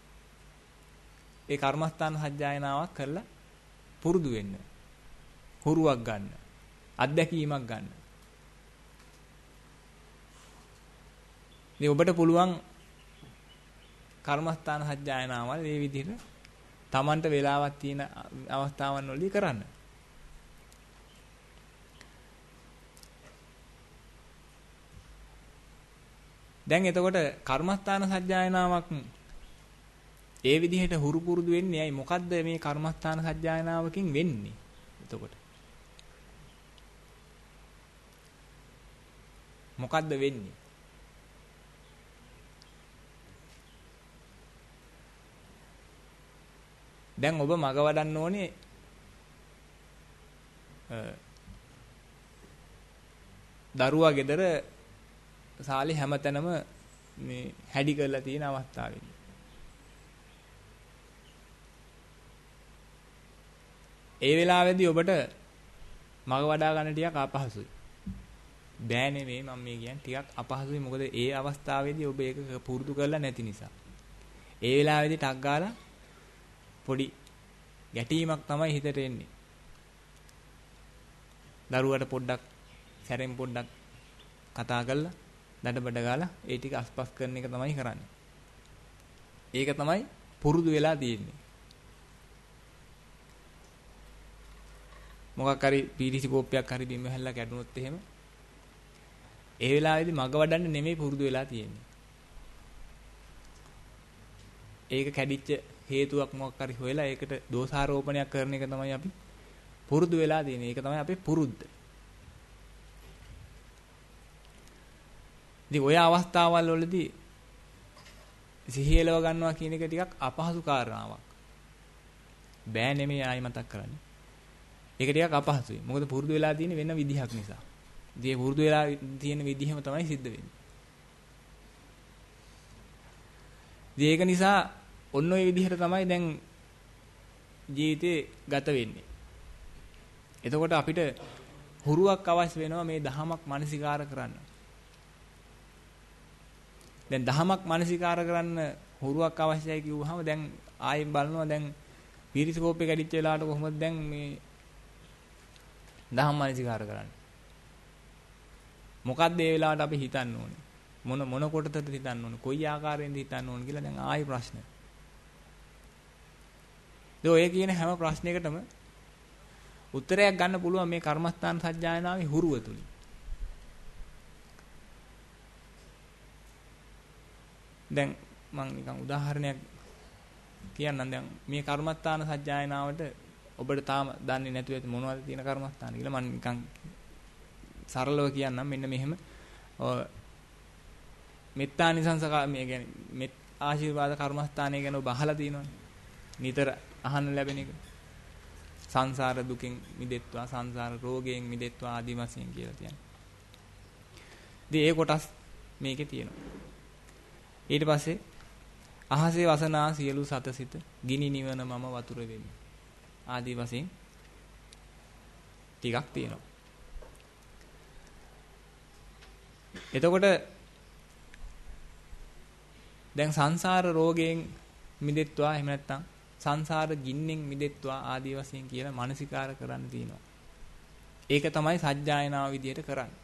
ඒ කර්මස්ථාන සජ්ජායනාවක් කරලා පුරුදු වෙන්න. හුරුවක් ගන්න. අත්දැකීමක් ගන්න. ඉතින් ඔබට පුළුවන් කර්මස්ථාන සජ්ජායනාවල් මේ විදිහට Tamanට වෙලාවක් තියෙන අවස්ථාවන් වලදී කරන්න. දැන් එතකොට කර්මස්ථාන සජ්ජායනාවක් ඒ විදිහට හුරු පුරුදු වෙන්නේ ඇයි? මොකද්ද මේ කර්මස්ථාන සජ්ජායනාවකින් වෙන්නේ? එතකොට මොකද්ද වෙන්නේ? දැන් ඔබ මග වඩන්න ඕනේ දරුවා ගෙදර සාලි හැමතැනම මේ හැඩි කරලා තියෙන අවස්ථාවෙදී ඒ වෙලාවේදී ඔබට මග වඩා ගන්න ටිකක් අපහසුයි. බෑ නෙමෙයි මම මේ කියන්නේ ටිකක් අපහසුයි. මොකද ඒ අවස්ථාවේදී ඔබ ඒක පුරුදු කරලා නැති නිසා. ඒ වෙලාවේදී ටක් ගාලා පොඩි ගැටීමක් තමයි හිතට එන්නේ. දරුවට පොඩ්ඩක් සැරෙන් පොඩ්ඩක් කතා කරලා දඩබඩ ගාලා ඒ ටික අස්පස් කරන එක තමයි කරන්නේ. ඒක තමයි පුරුදු වෙලා තියෙන්නේ. මොකක් හරි පීරිසි කෝප්පයක් හරි බිම හැල්ලා කැඩුනොත් එහෙම ඒ වෙලාවේදී මග වඩන්න නෙමෙයි පුරුදු වෙලා තියෙන්නේ. ඒක කැඩිච්ච හේතුවක් මොකක් හරි හොයලා ඒකට දෝෂාරෝපණයක් කරන එක තමයි අපි පුරුදු වෙලා තියෙන්නේ. ඒක තමයි අපේ පුරුද්ද. ඉතින් ඔය අවස්ථාවල් වලදී සිහියලව ගන්නවා කියන එක ටිකක් අපහසු කාරණාවක්. බෑ නෙමෙයි ආයි මතක් කරන්නේ. ඒක ටිකක් අපහසුයි. මොකද පුරුදු වෙලා තියෙන වෙන විදිහක් නිසා. ඉතින් පුරුදු වෙලා තියෙන විදිහම තමයි සිද්ධ වෙන්නේ. ඉතින් ඒක නිසා ඔන්න ඔය විදිහට තමයි දැන් ජීවිතේ ගත වෙන්නේ. එතකොට අපිට හුරුවක් අවශ්‍ය වෙනවා මේ දහමක් මානසිකාර කරන්න. දැන් දහමක් මානසිකාර කරන්න හුරුවක් අවශ්‍යයි කිව්වහම දැන් ආයෙත් බලනවා දැන් පීරිස්කෝපේ කැඩිච්ච වෙලාවට කොහොමද දැන් මේ දහම් මානසිකාර කරන්නේ? මොකද්ද ඒ වෙලාවට අපි හිතන්න ඕනේ? මොන මොන කොටසද හිතන්න ඕන? කොයි ආකාරයෙන්ද හිතන්න ඕන කියලා දැන් ආයි ප්‍රශ්න. ඒ ඔය කියන හැම ප්‍රශ්නයකටම උත්තරයක් ගන්න පුළුවන් මේ කර්මස්ථාන සජ්ජායනාවේ හුරුව තුලින්. දැන් මම නිකන් උදාහරණයක් කියන්නම්. දැන් මේ කර්මස්ථාන සජ්ජායනාවට ඔබට තාම දන්නේ නැතුව ඇති මොනවද තියෙන කර්මස්ථාන කියලා මම නිකන් සරලව කියන්නම්. මෙන්න මෙහෙම මෙත්තානිසංස මේ කියන්නේ මෙත් ආශිර්වාද කර්මස්ථානය ගැන ඔබ අහලා තියෙනවනේ. නිතර අහන්න ලැබෙන එක. සංසාර දුකෙන් මිදෙත්වා, සංසාර රෝගයෙන් මිදෙත්වා ආදී වශයෙන් කියලා කියන්නේ. ඉතින් ඒ කොටස් මේකේ තියෙනවා. ඊට පස්සේ අහසේ වසනා සියලු සතසිත ගිනි නිවන මම වතුර වෙමි. ආදී වශයෙන් ටිකක් තියෙනවා. එතකොට දැන් සංසාර රෝගයෙන් මිදෙත්වා එහෙම නැත්නම් සංසාර ගින්නෙන් මිදෙත්වා ආදී වශයෙන් කියලා මානසිකාර කරන්න තියෙනවා. ඒක තමයි සජ්ජායනාව විදියට කරන්නේ.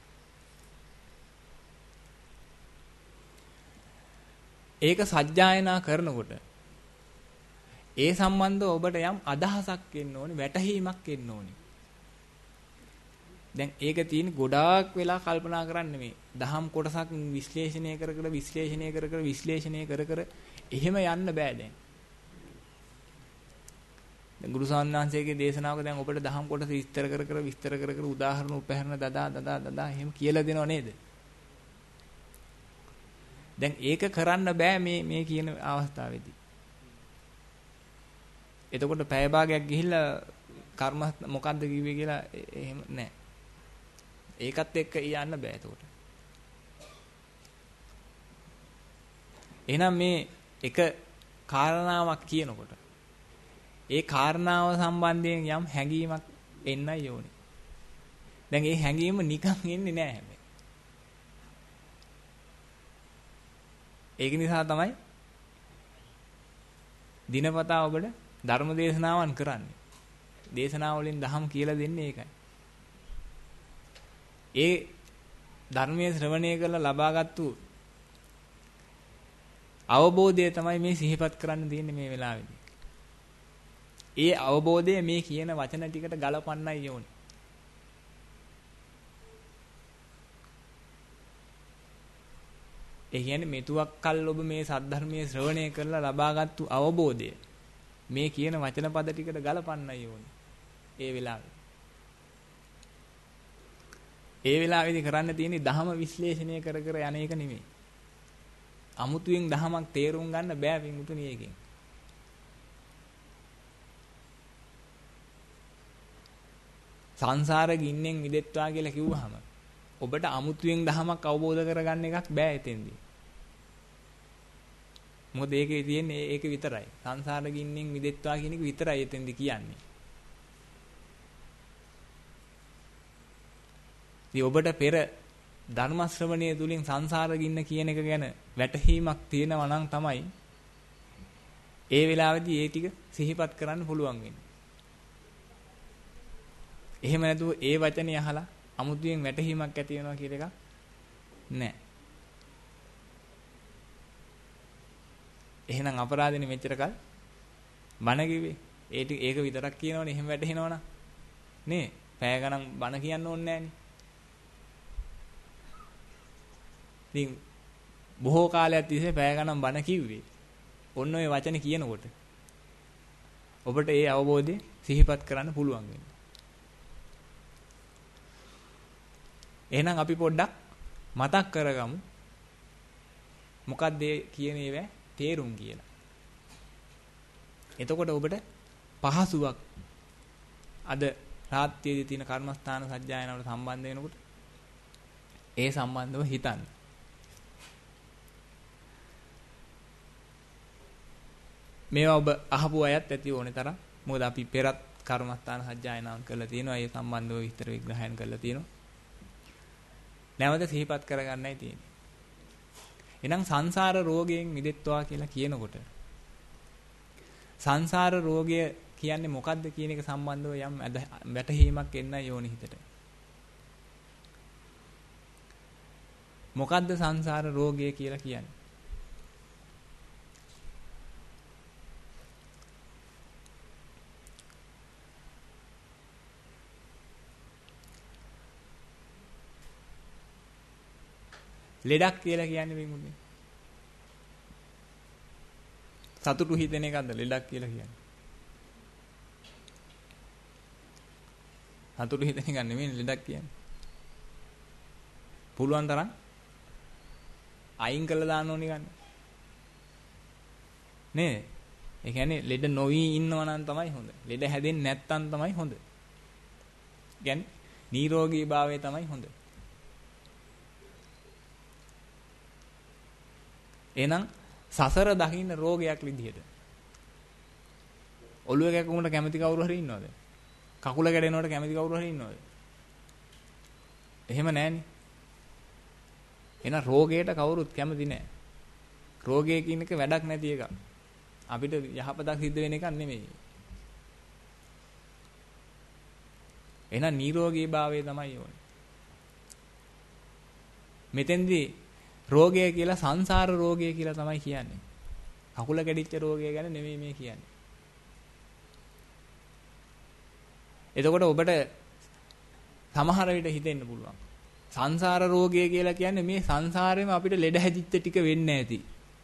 ඒක සජ්ජායනා කරනකොට ඒ සම්බන්ධව ඔබට යම් අදහසක් එන්න ඕනේ, වැටහීමක් එන්න ඕනේ. දැන් ඒක තියෙන ගොඩාක් වෙලා කල්පනා කරන්නේ මේ දහම් කොටසක් විශ්ලේෂණය කර කර විශ්ලේෂණය කර කර විශ්ලේෂණය කර කර එහෙම යන්න බෑ දැන්. දැන් ගුරු සාන්නාංශයේ දේශනාවක දැන් ඔබට දහම් කොටස විස්තර කර කර විස්තර කර කර උදාහරණ උපහරණ දදා දදා දදා එහෙම කියලා දෙනව නේද? දැන් ඒක කරන්න බෑ මේ මේ කියන අවස්ථාවේදී. එතකොට පැය භාගයක් ගිහිල්ලා කර්ම මොකද්ද කිව්වේ කියලා එහෙම නෑ. ඒකත් එක්ක යන්න බෑ එතකොට. එහෙනම් මේ එක කාරණාවක් කියනකොට ඒ කාරණාව සම්බන්ධයෙන් යම් හැඟීමක් එන්නයි ඕනේ. දැන් ඒ හැඟීම නිකන් එන්නේ නෑ හැබැයි. ඒක නිසා තමයි දිනපතා ඔබට ධර්ම දේශනාවන් කරන්නේ. දේශනාව වලින් දහම් කියලා දෙන්නේ ඒකයි. ඒ ධර්මයේ ශ්‍රවණය කරලා ලබාගත්තු අවබෝධය තමයි මේ සිහිපත් කරන්න තියෙන්නේ මේ වෙලාවේදී. ඒ අවබෝධය මේ කියන වචන ටිකට ගලපන්නයි ඕනේ. ඒ කියන්නේ මෙතුවක් කල් ඔබ මේ සද්ධර්මයේ ශ්‍රවණය කරලා ලබාගත්තු අවබෝධය මේ කියන වචන පද ටිකට ගලපන්නයි ඕනේ. ඒ වෙලාවේ. ඒ වෙලාවේදී කරන්න තියෙන්නේ ධහම විශ්ලේෂණය කර කර යන එක නෙමෙයි. අමුතුවෙන් ධහමක් තේරුම් ගන්න බෑ විමුතුණිය එකෙන්. සංසාර ගින්නෙන් මිදෙත්වා කියලා කිව්වහම ඔබට අමුතුවෙන් ධහමක් අවබෝධ කරගන්න එකක් බෑ එතෙන්දී. මොකද ඒකේ තියෙන්නේ ඒක විතරයි. සංසාර ගින්නෙන් මිදෙත්වා කියන එක විතරයි එතෙන්දී කියන්නේ. ඉතින් ඔබට පෙර ධර්ම ශ්‍රවණයේ තුලින් සංසාර ගින්න කියන එක ගැන වැටහීමක් තියෙනවා නම් තමයි ඒ වෙලාවේදී ඒ ටික සිහිපත් කරන්න පුළුවන් වෙන්නේ. එහෙම නැතුව ඒ වචනේ අහලා අමුතුවෙන් වැටහීමක් ඇති වෙනවා කියන එක නෑ. එහෙනම් අපරාධෙනේ මෙච්චර කල් බණ කිව්වේ. ඒ ටික ඒක විතරක් කියනවනේ එහෙම වැටහෙනවනම්. නේ? පැය ගණන් බණ කියන්න ඕනේ නෑනේ. ඉතින් බොහෝ කාලයක් තිස්සේ පැය ගණන් බණ කිව්වේ. ඔන්න ඔය වචනේ කියනකොට ඔබට ඒ අවබෝධය සිහිපත් කරන්න පුළුවන් වෙනවා. එහෙනම් අපි පොඩ්ඩක් මතක් කරගමු මොකක්ද කියන ඒවා තේරුම් කියලා. එතකොට ඔබට පහසුවක් අද රාත්‍රියේදී තියෙන කර්මස්ථාන සජ්ජායනාවට සම්බන්ධ වෙනකොට ඒ සම්බන්ධව හිතන්න. මේවා ඔබ අහපු අයත් ඇති ඕනේ තරම්. මොකද අපි පෙරත් කර්මස්ථාන සජ්ජායනාවන් කරලා තියෙනවා. ඒ සම්බන්ධව විස්තර විග්‍රහයන් කරලා තියෙනවා. නැවත සිහිපත් කරගන්නයි තියෙන්නේ. එහෙනම් සංසාර රෝගයෙන් මිදෙත්වා කියලා කියනකොට සංසාර රෝගය කියන්නේ මොකද්ද කියන එක සම්බන්ධව යම් වැටහීමක් එන්නයි ඕනේ හිතට. මොකද්ද සංසාර රෝගය කියලා කියන්නේ? ලෙඩක් කියලා කියන්නේ වෙන්නේ. සතුටු හිතෙන එකක්ද ලෙඩක් කියලා කියන්නේ? සතුටු හිතෙන එක නෙමෙයි ලෙඩක් කියන්නේ. පුළුවන් තරම් අයින් කළා දාන්න ඕනි ගන්න. නේ? ඒ කියන්නේ ලෙඩ නොවි ඉන්නවා නම් තමයි හොඳ. ලෙඩ හැදෙන්නේ නැත්තම් තමයි හොඳ. කියන්නේ නිරෝගී භාවය තමයි හොඳ. එහෙනම් සසර දකින්න රෝගයක් විදිහට. ඔළුව කැකුමට කැමති කවුරු හරි ඉන්නවද? කකුල කැඩෙනවට කැමති කවුරු හරි ඉන්නවද? එහෙම නැහනේ. එහෙනම් රෝගයට කවුරුත් කැමති නැහැ. රෝගය කියන එක වැඩක් නැති එකක්. අපිට යහපතක් සිද්ධ වෙන එකක් නෙමෙයි. එහෙනම් නිරෝගී භාවය තමයි ඕනේ. මෙතෙන්දී රෝගය කියලා සංසාර රෝගය කියලා තමයි කියන්නේ. කකුල කැඩිච්ච රෝගය ගැන නෙමෙයි මේ කියන්නේ. එතකොට ඔබට සමහර විට හිතෙන්න පුළුවන්. සංසාර රෝගය කියලා කියන්නේ මේ සංසාරෙම අපිට ලෙඩ හැදිච්ච ටික වෙන්නේ නැති.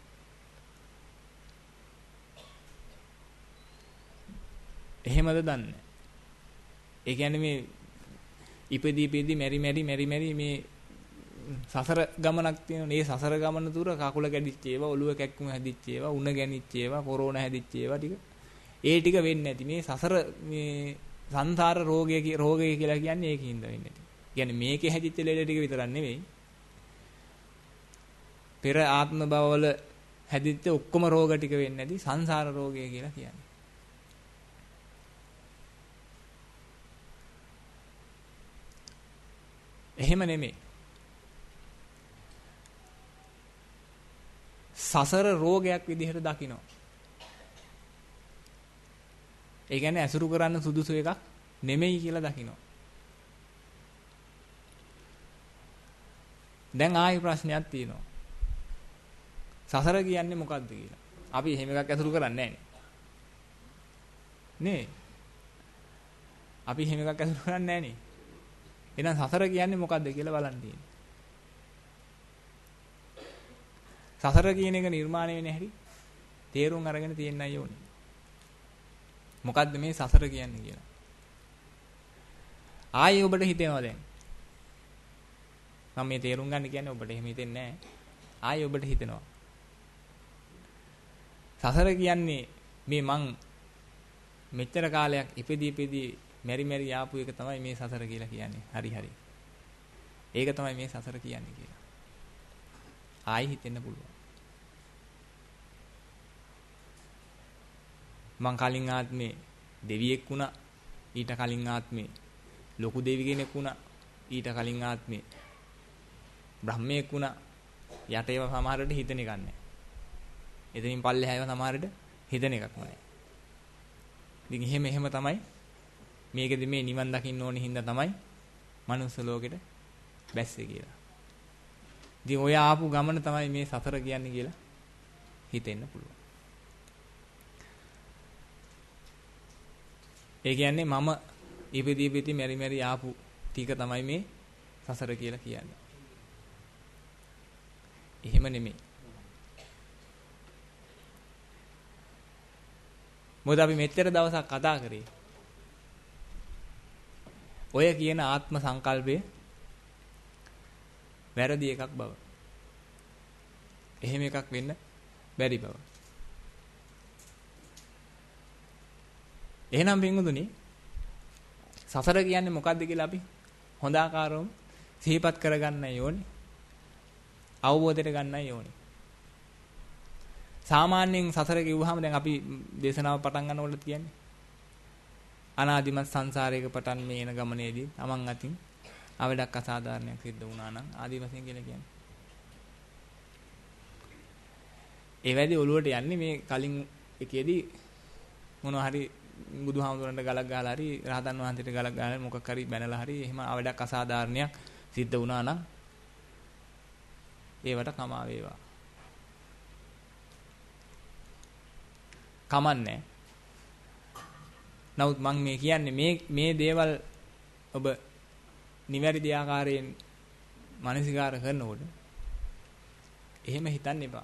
එහෙමද දන්නේ? ඒ කියන්නේ මේ ඉපදී ඉපදී මෙරි මෙරි මෙරි මෙරි මේ සසර ගමනක් තියෙනවා. මේ සසර ගමන තුර කකුල කැඩිච්ච ඒවා, ඔළුව කැක්කුම හැදිච්ච ඒවා, උණ ගැනිච්ච ඒවා, කොරෝනා හැදිච්ච ඒවා ටික. ඒ ටික වෙන්නේ නැති. මේ සසර මේ සංසාර රෝගය රෝගය කියලා කියන්නේ ඒකින්ද වෙන්නේ නැති. කියන්නේ මේකේ හැදිච්ච ලෙඩ ටික විතරක් නෙවෙයි. පෙර ආත්ම භවවල හැදිච්ච ඔක්කොම රෝග ටික වෙන්නේ නැති සංසාර රෝගය කියලා කියන්නේ. එහෙම නෙමෙයි. සසර රෝගයක් විදිහට දකිනවා. ඒ කියන්නේ ඇසුරු කරන්න සුදුසු එකක් නෙමෙයි කියලා දකිනවා. දැන් ආයි ප්‍රශ්නයක් තියෙනවා. සසර කියන්නේ මොකක්ද කියලා. අපි එහෙම එකක් ඇසුරු කරන්නේ නැහැ නේ. අපි එහෙම එකක් ඇසුරු කරන්නේ නැහැ නේ. එහෙනම් සසර කියන්නේ මොකක්ද කියලා බලන්න තියෙනවා. සසර කියන එක නිර්මාණය වෙන්නේ හැටි තේරුම් අරගෙන තියෙන්නයි ඕනේ. මොකද්ද මේ සසර කියන්නේ කියලා. ආයේ ඔබට හිතෙනවා දැන්. මම මේ තේරුම් ගන්න කියන්නේ ඔබට එහෙම හිතෙන්නේ නැහැ. ආයේ ඔබට හිතෙනවා. සසර කියන්නේ මේ මං මෙච්චර කාලයක් ඉපදී ඉපදී මෙරි මෙරි ආපු එක තමයි මේ සසර කියලා කියන්නේ. හරි හරි. ඒක තමයි මේ සසර කියන්නේ කියලා. ආයි හිතෙන්න පුළුවන්. මං කලින් ආත්මේ දෙවියෙක් වුණා. ඊට කලින් ආත්මේ ලොකු දෙවි කෙනෙක් වුණා. ඊට කලින් ආත්මේ බ්‍රහ්මයෙක් වුණා. යට ඒවා සමහරට හිතෙන එකක් නැහැ. එතනින් පල්ලෙහා ඒවා සමහරට හිතෙන එකක් නැහැ. ඉතින් එහෙම එහෙම තමයි මේකෙදි මේ නිවන් දකින්න ඕනේ හින්දා තමයි මනුස්ස ලෝකෙට බැස්සේ කියලා. ඉතින් ඔය ආපු ගමන තමයි මේ සතර කියන්නේ කියලා හිතෙන්න පුළුවන්. ඒ කියන්නේ මම ඉපදී ඉපදී මෙරි මෙරි ආපු ටික තමයි මේ සසර කියලා කියන්නේ. එහෙම නෙමෙයි. මොකද අපි මෙච්චර දවසක් කතා කරේ ඔය කියන ආත්ම සංකල්පය වැරදි එකක් බව. එහෙම එකක් වෙන්න බැරි බව. එහෙනම් පින්වතුනි සසර කියන්නේ මොකද්ද කියලා අපි හොඳ ආකාරවම සිහිපත් කරගන්නයි ඕනේ. අවබෝධයට ගන්නයි ඕනේ. සාමාන්‍යයෙන් සසර කිව්වහම දැන් අපි දේශනාව පටන් ගන්නකොට කියන්නේ අනාදිමත් සංසාරයක පටන් මේ එන ගමනේදී තමන් අතින් අවඩක් අසාධාරණයක් සිද්ධ වුණා නම් ආදි වශයෙන් කියලා කියන්නේ. ඒ වැඩි ඔළුවට යන්නේ මේ කලින් එකේදී මොනවා හරි බුදුහාමුදුරන්ට ගලක් ගහලා හරි රහතන් වහන්සේට ගලක් ගහලා මොකක් හරි බැනලා හරි එහෙම අවඩක් අසාධාරණයක් සිද්ධ වුණා නම් ඒවට කමා වේවා. කමන්නේ. නමුත් මම මේ කියන්නේ මේ මේ දේවල් ඔබ නිවැරදි ආකාරයෙන් මානසිකාර කරනකොට එහෙම හිතන්න එපා.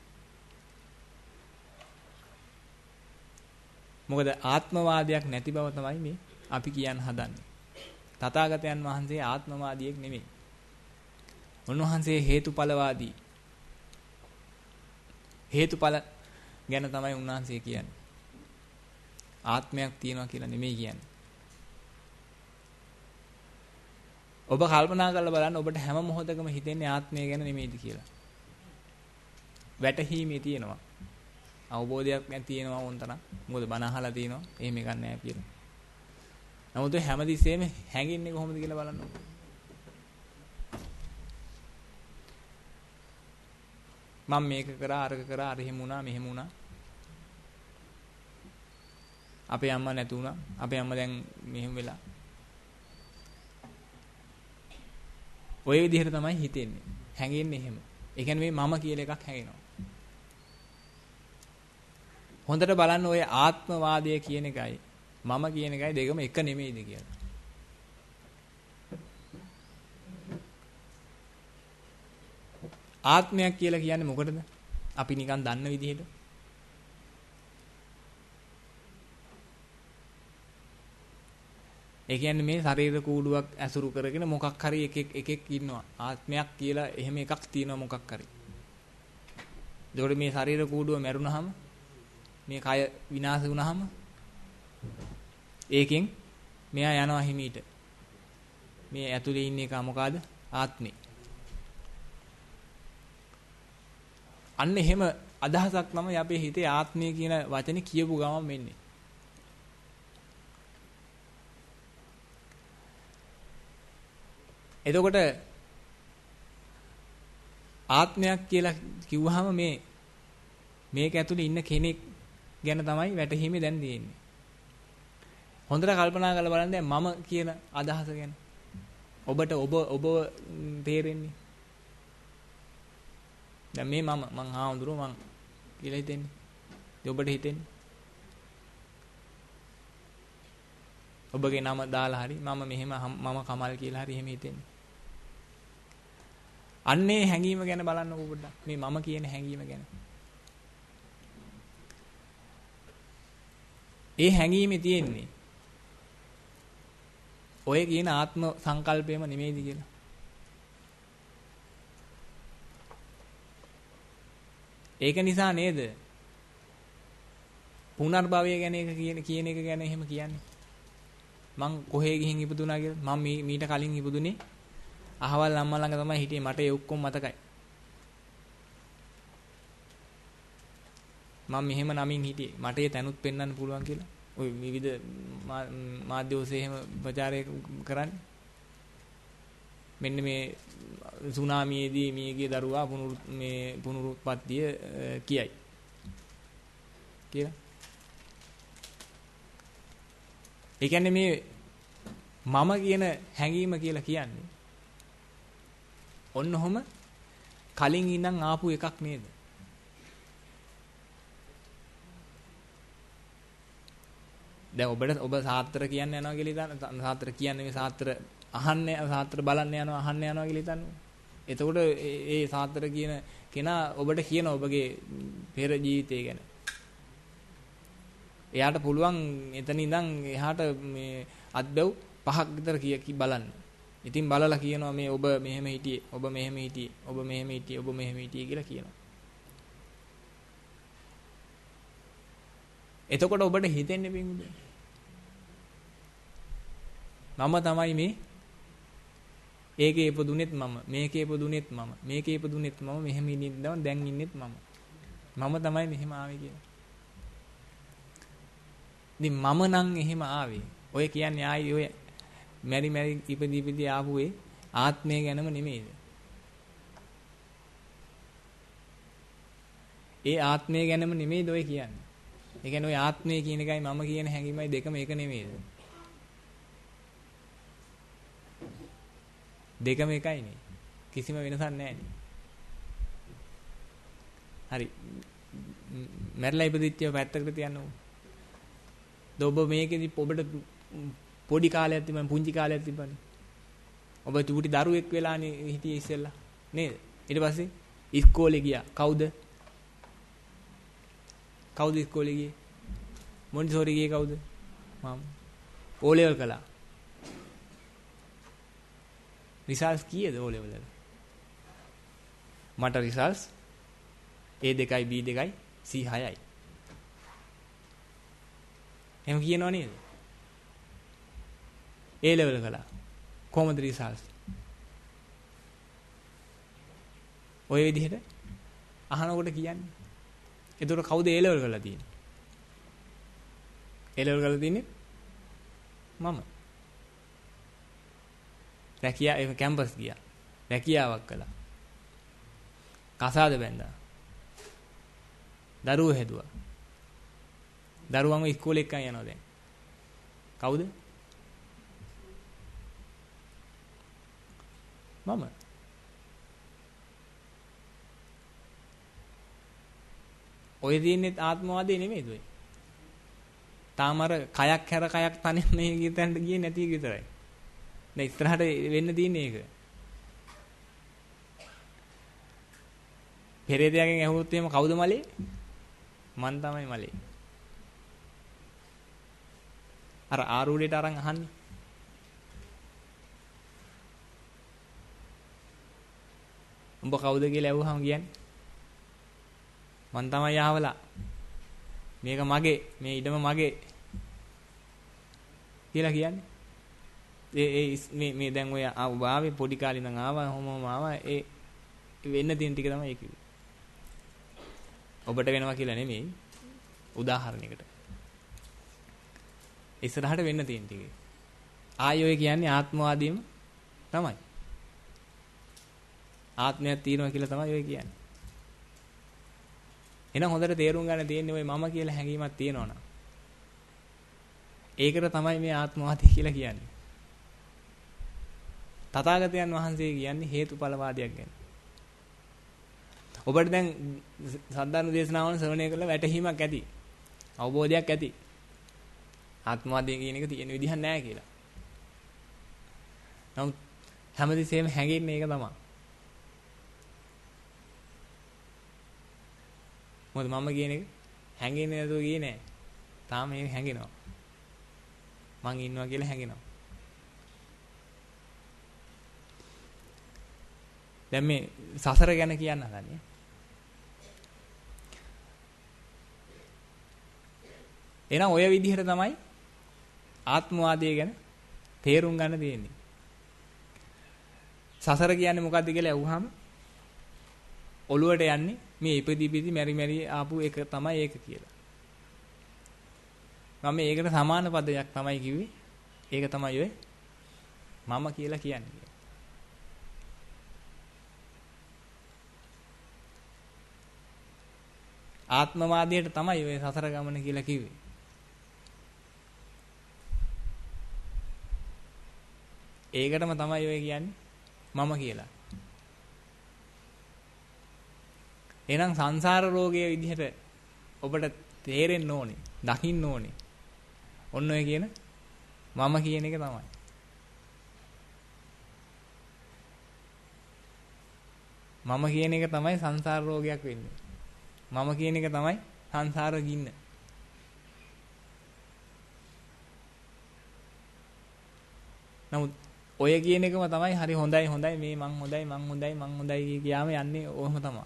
මොකද ආත්මවාදයක් නැති බව තමයි මේ අපි කියන්න හදන්නේ. තථාගතයන් වහන්සේ ආත්මවාදියෙක් නෙමෙයි. උන්වහන්සේ හේතුඵලවාදී. හේතුඵල ගැන තමයි උන්වහන්සේ කියන්නේ. ආත්මයක් තියෙනවා කියලා නෙමෙයි කියන්නේ. ඔබ කල්පනා කරලා බලන්න ඔබට හැම මොහොතකම හිතෙන්නේ ආත්මය ගැන නෙමෙයිද කියලා. වැටහීමේ තියෙනවා. අවබෝධයක් දැන් තියෙනවා වොන්තරම්. මොකද බණ අහලා තියෙනවා. එහෙම එකක් නැහැ කියලා. නමුත් හැමතිස්සෙම හැංගින්නේ කොහොමද කියලා බලන්න. මම මේක කරා අරක කරා අර එහෙම වුණා මෙහෙම වුණා. අපේ අම්මා නැතු වුණා. අපේ අම්මා දැන් මෙහෙම වෙලා. ඔය විදිහට තමයි හිතෙන්නේ. හැංගෙන්නේ එහෙම. ඒ කියන්නේ මේ මම කියලා එකක් හැගෙනවා. හොඳට බලන්න ඔය ආත්මවාදය කියන එකයි මම කියන එකයි දෙකම එක නෙමෙයිද කියලා. ආත්මයක් කියලා කියන්නේ මොකටද? අපි නිකන් දන්න විදිහට. ඒ කියන්නේ මේ ශරීර කූඩුවක් ඇසුරු කරගෙන මොකක් හරි එකෙක් එකෙක් ඉන්නවා. ආත්මයක් කියලා එහෙම එකක් තියෙනවා මොකක් හරි. ඒකට මේ ශරීර කූඩුව මැරුණාම මේ කය විනාශ වුණාම ඒකෙන් මෙයා යනවා හිමීට. මේ ඇතුලේ ඉන්න එක මොකಾದ? ආත්මේ. අන්න එහෙම අදහසක් තමයි අපේ හිතේ ආත්මය කියන වචනේ කියපු ගමන් වෙන්නේ. එතකොට ආත්මයක් කියලා කිව්වහම මේ මේක ඇතුලේ ඉන්න කෙනෙක් ගැන තමයි වැටහීමේ දැන් තියෙන්නේ. හොඳට කල්පනා කරලා බලන්න දැන් මම කියන අදහස ගැන. ඔබට ඔබ ඔබ තේරෙන්නේ. දැන් මේ මම මං ආවඳුර මං කියලා හිතෙන්නේ. ඒ ඔබට හිතෙන්නේ. ඔබගේ නම දාලා හරි මම මෙහෙම මම කමල් කියලා හරි එහෙම හිතෙන්නේ. අන්නේ හැඟීම ගැන බලන්නකෝ පොඩ්ඩක්. මේ මම කියන හැඟීම ගැන. ඒ හැඟීමේ තියෙන්නේ ඔය කියන ආත්ම සංකල්පයම නෙමෙයිද කියලා. ඒක නිසා නේද පුනර්භවය ගැන එක කියන කියන එක ගැන එහෙම කියන්නේ. මං කොහේ ගිහින් ඉපදුනා කියලා මම මීට කලින් ඉපදුනේ අහවල් අම්මා ළඟ තමයි හිටියේ. මට ඒ ඔක්කොම මතකයි. මම මෙහෙම නමින් හිටියේ. මට ඒ තැනුත් පෙන්වන්න පුළුවන් කියලා. ওই විවිධ මාධ්‍ය ඔස්සේ එහෙම ප්‍රචාරය කරන්නේ. මෙන්න මේ සුනාමියේදී මියගේ දරුවා පුනරු මේ පුනරුත්පත්තිය කියයි. කියලා. ඒ කියන්නේ මේ මම කියන හැඟීම කියලා කියන්නේ ඔන්න ඔහම කලින් ඉඳන් ආපු එකක් නේද? දැන් ඔබට ඔබ සාත්‍තර කියන්න යනවා කියලා හිතන්න. සාත්‍තර කියන්නේ මේ සාත්‍තර අහන්න සාත්‍තර බලන්න යනවා අහන්න යනවා කියලා හිතන්න. එතකොට ඒ සාත්‍තර කියන කෙනා ඔබට කියන ඔබගේ පෙර ජීවිතය ගැන. එයාට පුළුවන් එතන ඉඳන් එහාට මේ අත්බැව් පහක් විතර කිය බලන්න. ඉතින් බලලා කියනවා මේ ඔබ මෙහෙම හිටියේ, ඔබ මෙහෙම හිටියේ, ඔබ මෙහෙම හිටියේ, ඔබ මෙහෙම හිටියේ කියලා කියනවා. එතකොට ඔබට හිතෙන්නේ පින්දුනේ. මම තමයි මේ ඒකේ ඉපදුනේත් මම, මේකේ ඉපදුනේත් මම, මේකේ ඉපදුනේත් මම, මෙහෙම ඉන්නවා දැන් ඉන්නෙත් මම. මම තමයි මෙහෙම ආවේ කියලා. ඉතින් මම නම් එහෙම ආවේ. ඔය කියන්නේ ආයි ඔය මෙරි මෙරි ඉපදි ඉපදි ආපු ඒ ආත්මය ගැනම නෙමෙයිද? ඒ ආත්මය ගැනම නෙමෙයිද ඔය කියන්නේ? ඒ කියන්නේ ඔය ආත්මය කියන එකයි මම කියන හැඟීමයි දෙකම එක නෙමෙයිද? දෙකම එකයිනේ. කිසිම වෙනසක් නැහැ නේ. හරි. මැරලා ඉපදිච්චව පැත්තකට තියන්න ඕන. ඔබ මේකෙදි ඔබට පොඩි කාලයක් තිබුණා පුංචි කාලයක් තිබුණා. ඔබ චූටි දරුවෙක් වෙලානේ හිටියේ ඉස්සෙල්ලා. නේද? ඊට පස්සේ ඉස්කෝලේ ගියා. කවුද? කවුද ඉස්කෝලේ ගියේ? මොන්ටිසෝරි ගියේ කවුද? මම. ඕ ලෙවල් කළා. රිසල්ට්ස් කීයද ඕ ලෙවල් වල? මට රිසල්ට්ස් A දෙකයි B දෙකයි C හයයි. එහෙම කියනව නේද? A level කළා. කොහොමද රිසල්ට්ස්? ඔය විදිහට අහනකොට කියන්නේ. ඒතකොට කවුද A level කරලා තියෙන්නේ? A level කරලා තියෙන්නේ මම. රැකියා ඒ කැම්පස් ගියා. රැකියාවක් කළා. කසාද බැන්දා. දරුවෝ හැදුවා. දරුවන්ව ඉස්කෝලේ එක්කන් යනවා දැන්. කවුද? මම. ඔය දින්නේ ආත්මවාදී නෙමෙයිද ඔය? තාම අර කයක් හැර කයක් තනියම මේ ගිතන්ට ගියේ නැති එක විතරයි. දැන් ඉස්සරහට වෙන්න තියෙන්නේ ඒක. පෙරේතයාගෙන් ඇහුවොත් එහෙම කවුද මලේ? මන් තමයි මලේ. අර ආරූඩේට අරන් අහන්නේ. උඹ කවුද කියලා ඇහුවහම කියන්නේ මන් තමයි යහවලා. මේක මගේ, මේ ඉඩම මගේ කියලා කියන්නේ. ඒ ඒ මේ මේ දැන් ඔය ආවේ පොඩි කාලේ ඉඳන් ආවා කොහොමම ආවා ඒ වෙන්න තියෙන ටික තමයි ඒ කිව්වේ. ඔබට වෙනවා කියලා නෙමෙයි උදාහරණයකට. ඉස්සරහට වෙන්න තියෙන ටික. ආයි ඔය කියන්නේ ආත්මවාදීම තමයි. ආත්මයක් තියෙනවා කියලා තමයි ඔය කියන්නේ. එහෙනම් හොඳට තේරුම් ගන්න තියෙන්නේ ඔය මම කියලා හැඟීමක් තියෙනවනම්. ඒකට තමයි මේ ආත්මවාදී කියලා කියන්නේ. තථාගතයන් වහන්සේ කියන්නේ හේතුඵලවාදයක් ගැන. ඔබට දැන් සද්ධානු දේශනාවන ශ්‍රවණය කරලා වැටහීමක් ඇති. අවබෝධයක් ඇති. ආත්මවාදය කියන එක තියෙන විදිහක් නැහැ කියලා. නමුත් හැමතිස්සෙම හැඟෙන්නේ ඒක තමයි. මොකද මම කියන එක හැඟෙන්නේ නැතුව ගියේ නෑ. තාම මේක හැඟෙනවා. මං ඉන්නවා කියලා හැඟෙනවා. දැන් මේ සසර ගැන කියන්න හදන්නේ. එහෙනම් ඔය විදිහට තමයි ආත්මවාදය ගැන තේරුම් ගන්න තියෙන්නේ. සසර කියන්නේ මොකද්ද කියලා අහුවාම ඔළුවට යන්නේ මේ ඉපදි ඉපදි මෙරි මෙරි ආපු එක තමයි ඒක කියලා. මම ඒකට සමාන පදයක් තමයි කිව්වේ. ඒක තමයි ඔය මම කියලා කියන්නේ. ආත්මවාදයට තමයි ඔය සසර ගමන කියලා කිව්වේ. ඒකටම තමයි ඔය කියන්නේ මම කියලා. එහෙනම් සංසාර රෝගයේ විදිහට ඔබට තේරෙන්න ඕනේ, දකින්න ඕනේ. ඔන්න ඔය කියන මම කියන එක තමයි. මම කියන එක තමයි සංසාර රෝගයක් වෙන්නේ. මම කියන එක තමයි සංසාර ගින්න. නමුත් ඔය කියන එකම තමයි හරි හොඳයි හොඳයි මේ මං හොඳයි මං හොඳයි මං හොඳයි කියාම යන්නේ ඔහොම තමයි.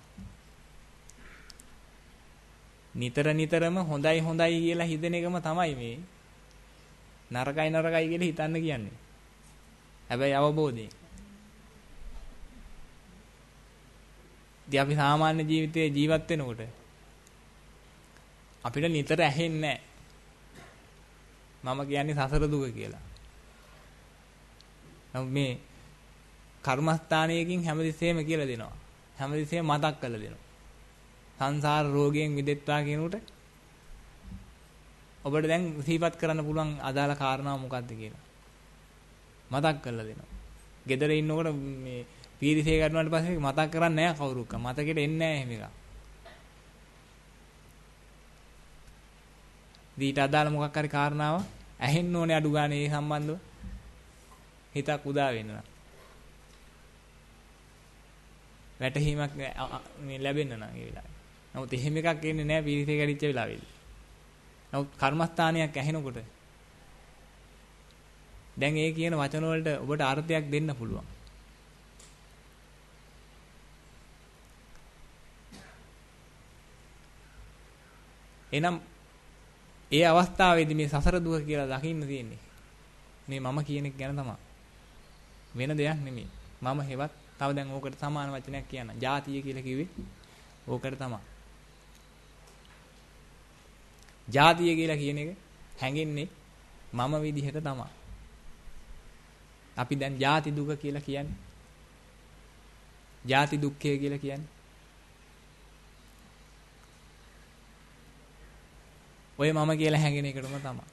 නිතර නිතරම හොඳයි හොඳයි කියලා හිතන එකම තමයි මේ නරකයි නරකයි කියලා හිතන්න කියන්නේ. හැබැයි අවබෝධයෙන්. ඉතින් අපි සාමාන්‍ය ජීවිතයේ ජීවත් වෙනකොට අපිට නිතර ඇහෙන්නේ නැහැ. මම කියන්නේ සසර දුක කියලා. නමුත් මේ කර්මස්ථානයකින් හැමතිස්සෙම කියලා දෙනවා. හැමතිස්සෙම මතක් කරලා දෙනවා. සංසාර රෝගයෙන් මිදෙත්වා කියනකොට ඔබට දැන් සිහිපත් කරන්න පුළුවන් අදාළ කාරණාව මොකක්ද කියලා. මතක් කරලා දෙනවා. ගෙදර ඉන්නකොට මේ පීරිසේ ගන්නවට පස්සේ මතක් කරන්නේ නැහැ කවුරුක්ක. මතකෙට එන්නේ නැහැ එහෙම එකක්. ඊට අදාළ මොකක් හරි කාරණාවක් ඇහෙන්න ඕනේ අඩු ගානේ ඒ සම්බන්ධව. හිතක් උදා වෙන්න නම්. වැටහීමක් මේ ලැබෙන්න නම් ඒ වෙලාවේ. නමුත් එහෙම එකක් එන්නේ නැහැ පීරිතේ කැඩිච්ච වෙලාවෙදී. නමුත් කර්මස්ථානයක් ඇහෙනකොට දැන් ඒ කියන වචන වලට ඔබට අර්ථයක් දෙන්න පුළුවන්. එනම් ඒ අවස්ථාවේදී මේ සසර දුක කියලා දකින්න තියෙන්නේ මේ මම කියන එක ගැන තමයි. වෙන දෙයක් නෙමෙයි. මම හෙවත් තව දැන් ඕකට සමාන වචනයක් කියන්න. ජාතිය කියලා කිව්වේ ඕකට තමයි. ජාතිය කියලා කියන එක හැඟෙන්නේ මම විදිහට තමයි. අපි දැන් ජාති දුක කියලා කියන්නේ. ජාති දුක්ඛය කියලා කියන්නේ. ඔය මම කියලා හැඟෙන එකටම තමයි.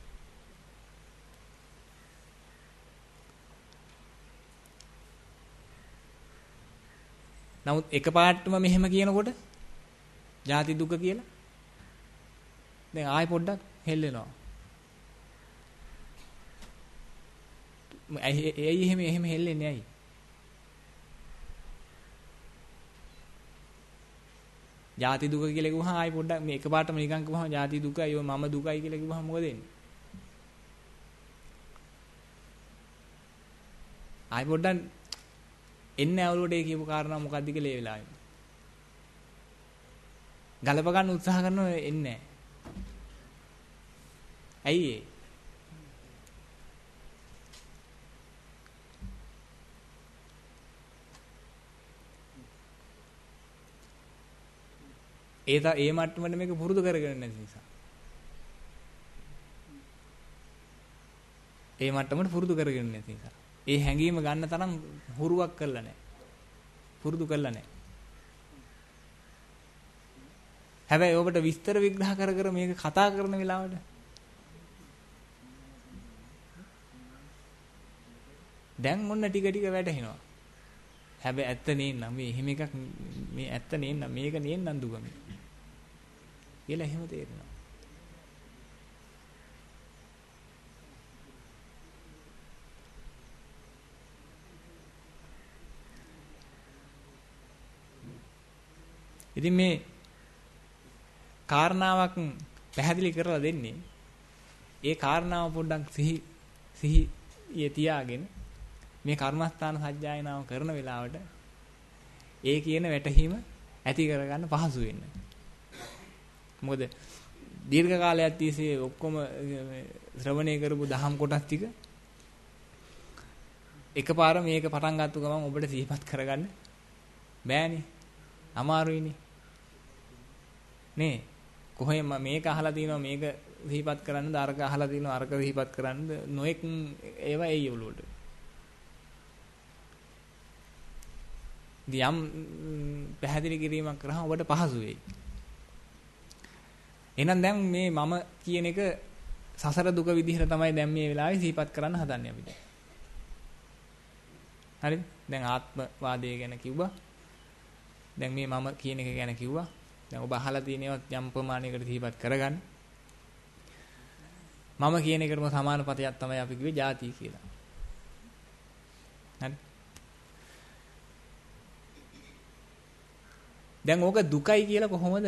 නමුත් එකපාරටම මෙහෙම කියනකොට ජාති දුක කියලා දැන් ආයෙ පොඩ්ඩක් හෙල්ලෙනවා. ඇයි ඇයි එහෙම එහෙම හෙල්ලෙන්නේ ඇයි? ජාති දුක කියලා කිව්වහම ආයි පොඩ්ඩක් මේ එකපාරටම නිකන් කිව්වහම ජාති දුකයි ඔය මම දුකයි කියලා කිව්වහම මොකද වෙන්නේ? ආයි පොඩ්ඩක් එන්නේ අවුලට ඒ කියපු කාරණා මොකද්ද කියලා ඒ වෙලාවෙම. ගලප ගන්න උත්සාහ කරනවා එන්නේ නැහැ. ඇයි ඒ? ඒ ඒ මට්ටමට මේක පුරුදු කරගෙන නැති නිසා. ඒ මට්ටමට පුරුදු කරගෙන නැති නිසා. ඒ හැඟීම ගන්න තරම් හුරුවක් කරලා නැහැ. පුරුදු කරලා නැහැ. හැබැයි ඔබට විස්තර විග්‍රහ කර කර මේක කතා කරන වෙලාවට දැන් ඔන්න ටික ටික වැටහෙනවා. හැබැයි ඇත්ත නේනම් මේ එහෙම එකක් මේ ඇත්ත නේනම් මේක නේනම් දුක මේ කියලා එහෙම තේරෙනවා. ඉතින් මේ කාරණාවක් පැහැදිලි කරලා දෙන්නේ ඒ කාරණාව පොඩ්ඩක් සිහි සිහියේ තියාගෙන මේ කර්මස්ථාන සජ්ජායනාව කරන වෙලාවට ඒ කියන වැටහීම ඇති කරගන්න පහසු වෙන්න. මොකද දීර්ඝ කාලයක් තිස්සේ ඔක්කොම ශ්‍රවණය කරපු දහම් කොටස් ටික එකපාර මේක පටන් ගත්ත ගමන් ඔබට සිහිපත් කරගන්න බෑනේ. අමාරුයිනේ. නේ කොහේ මේක අහලා තිනවා මේක සිහිපත් කරන්නද අරක අහලා තිනවා අරක සිහිපත් කරන්නද නොඑක් ඒවා එයි ඔළුවට. යම් පැහැදිලි කිරීමක් කරාම ඔබට පහසු වෙයි. එහෙනම් දැන් මේ මම කියන එක සසර දුක විදිහට තමයි දැන් මේ වෙලාවේ සිහිපත් කරන්න හදන්නේ අපි. හරිද? දැන් ආත්මවාදය ගැන කිව්වා. දැන් මේ මම කියන එක ගැන කිව්වා. දැන් ඔබ අහලා තියෙනවත් යම් ප්‍රමාණයකට සිහිපත් කරගන්න. මම කියන එකටම සමාන පදයක් තමයි අපි කිව්වේ ಜಾති කියලා. හරි? දැන් ඕක දුකයි කියලා කොහොමද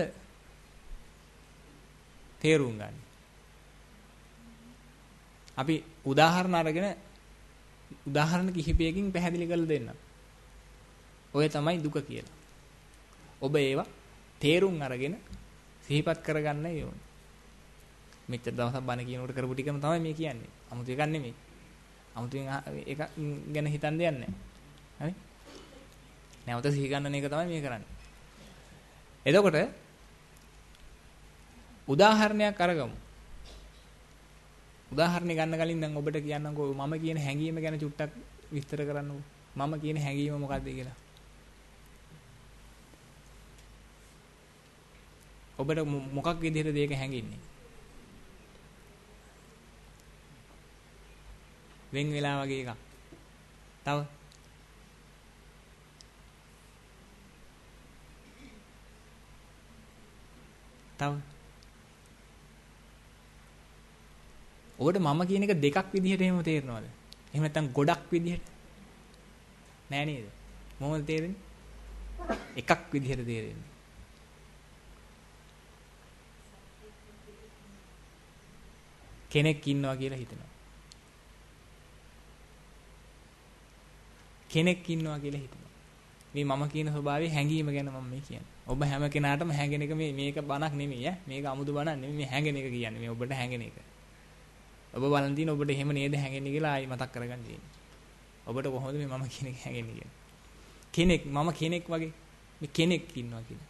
තේරුම් ගන්න? අපි උදාහරණ අරගෙන උදාහරණ කිහිපයකින් පැහැදිලි කරලා දෙන්නම්. ඔය තමයි දුක කියලා. ඔබ ඒවා තේරුම් අරගෙන සිහිපත් කරගන්න ඕනේ. මෙච්චර දවසක් බණ කියනකොට කරපු ටිකම තමයි මේ කියන්නේ. 아무තු එකක් නෙමෙයි. 아무තුෙන් එක ගැන හිතන් දෙයක් නැහැ. හරි? නැවත සිහි ගන්නන එක තමයි මේ කරන්නේ. එතකොට උදාහරණයක් අරගමු. උදාහරණයක් ගන්න කලින් දැන් ඔබට කියන්නම්කෝ මම කියන හැඟීම ගැන චුට්ටක් විස්තර කරන්නකෝ. මම කියන හැඟීම මොකක්ද කියලා. ඔබට මොකක් විදිහටද ඒක හැඟෙන්නේ? වෙන් වෙලා වගේ එකක්. තව තව ඔබට මම කියන එක දෙකක් විදිහට එහෙම තේරෙනවද? එහෙම නැත්නම් ගොඩක් විදිහට? නෑ නේද? මොකද තේරෙන්නේ? එකක් විදිහට තේරෙන්නේ. කෙනෙක් ඉන්නවා කියලා හිතනවා. කෙනෙක් ඉන්නවා කියලා හිතනවා. මේ මම කියන ස්වභාවයේ හැඟීම ගැන මම මේ කියන්නේ. ඔබ හැම කෙනාටම හැඟෙන එක මේ මේක බණක් නෙමෙයි ඈ. මේක අමුතු බණක් නෙමෙයි. මේ හැඟෙන එක කියන්නේ. මේ ඔබට හැඟෙන එක. ඔබ බලන් තියෙන ඔබට එහෙම නේද හැඟෙන්නේ කියලා ආයි මතක් කරගන්න තියෙන්නේ. ඔබට කොහොමද මේ මම කියන එක හැඟෙන්නේ කියන්නේ? කෙනෙක් මම කෙනෙක් වගේ මේ කෙනෙක් ඉන්නවා කියලා.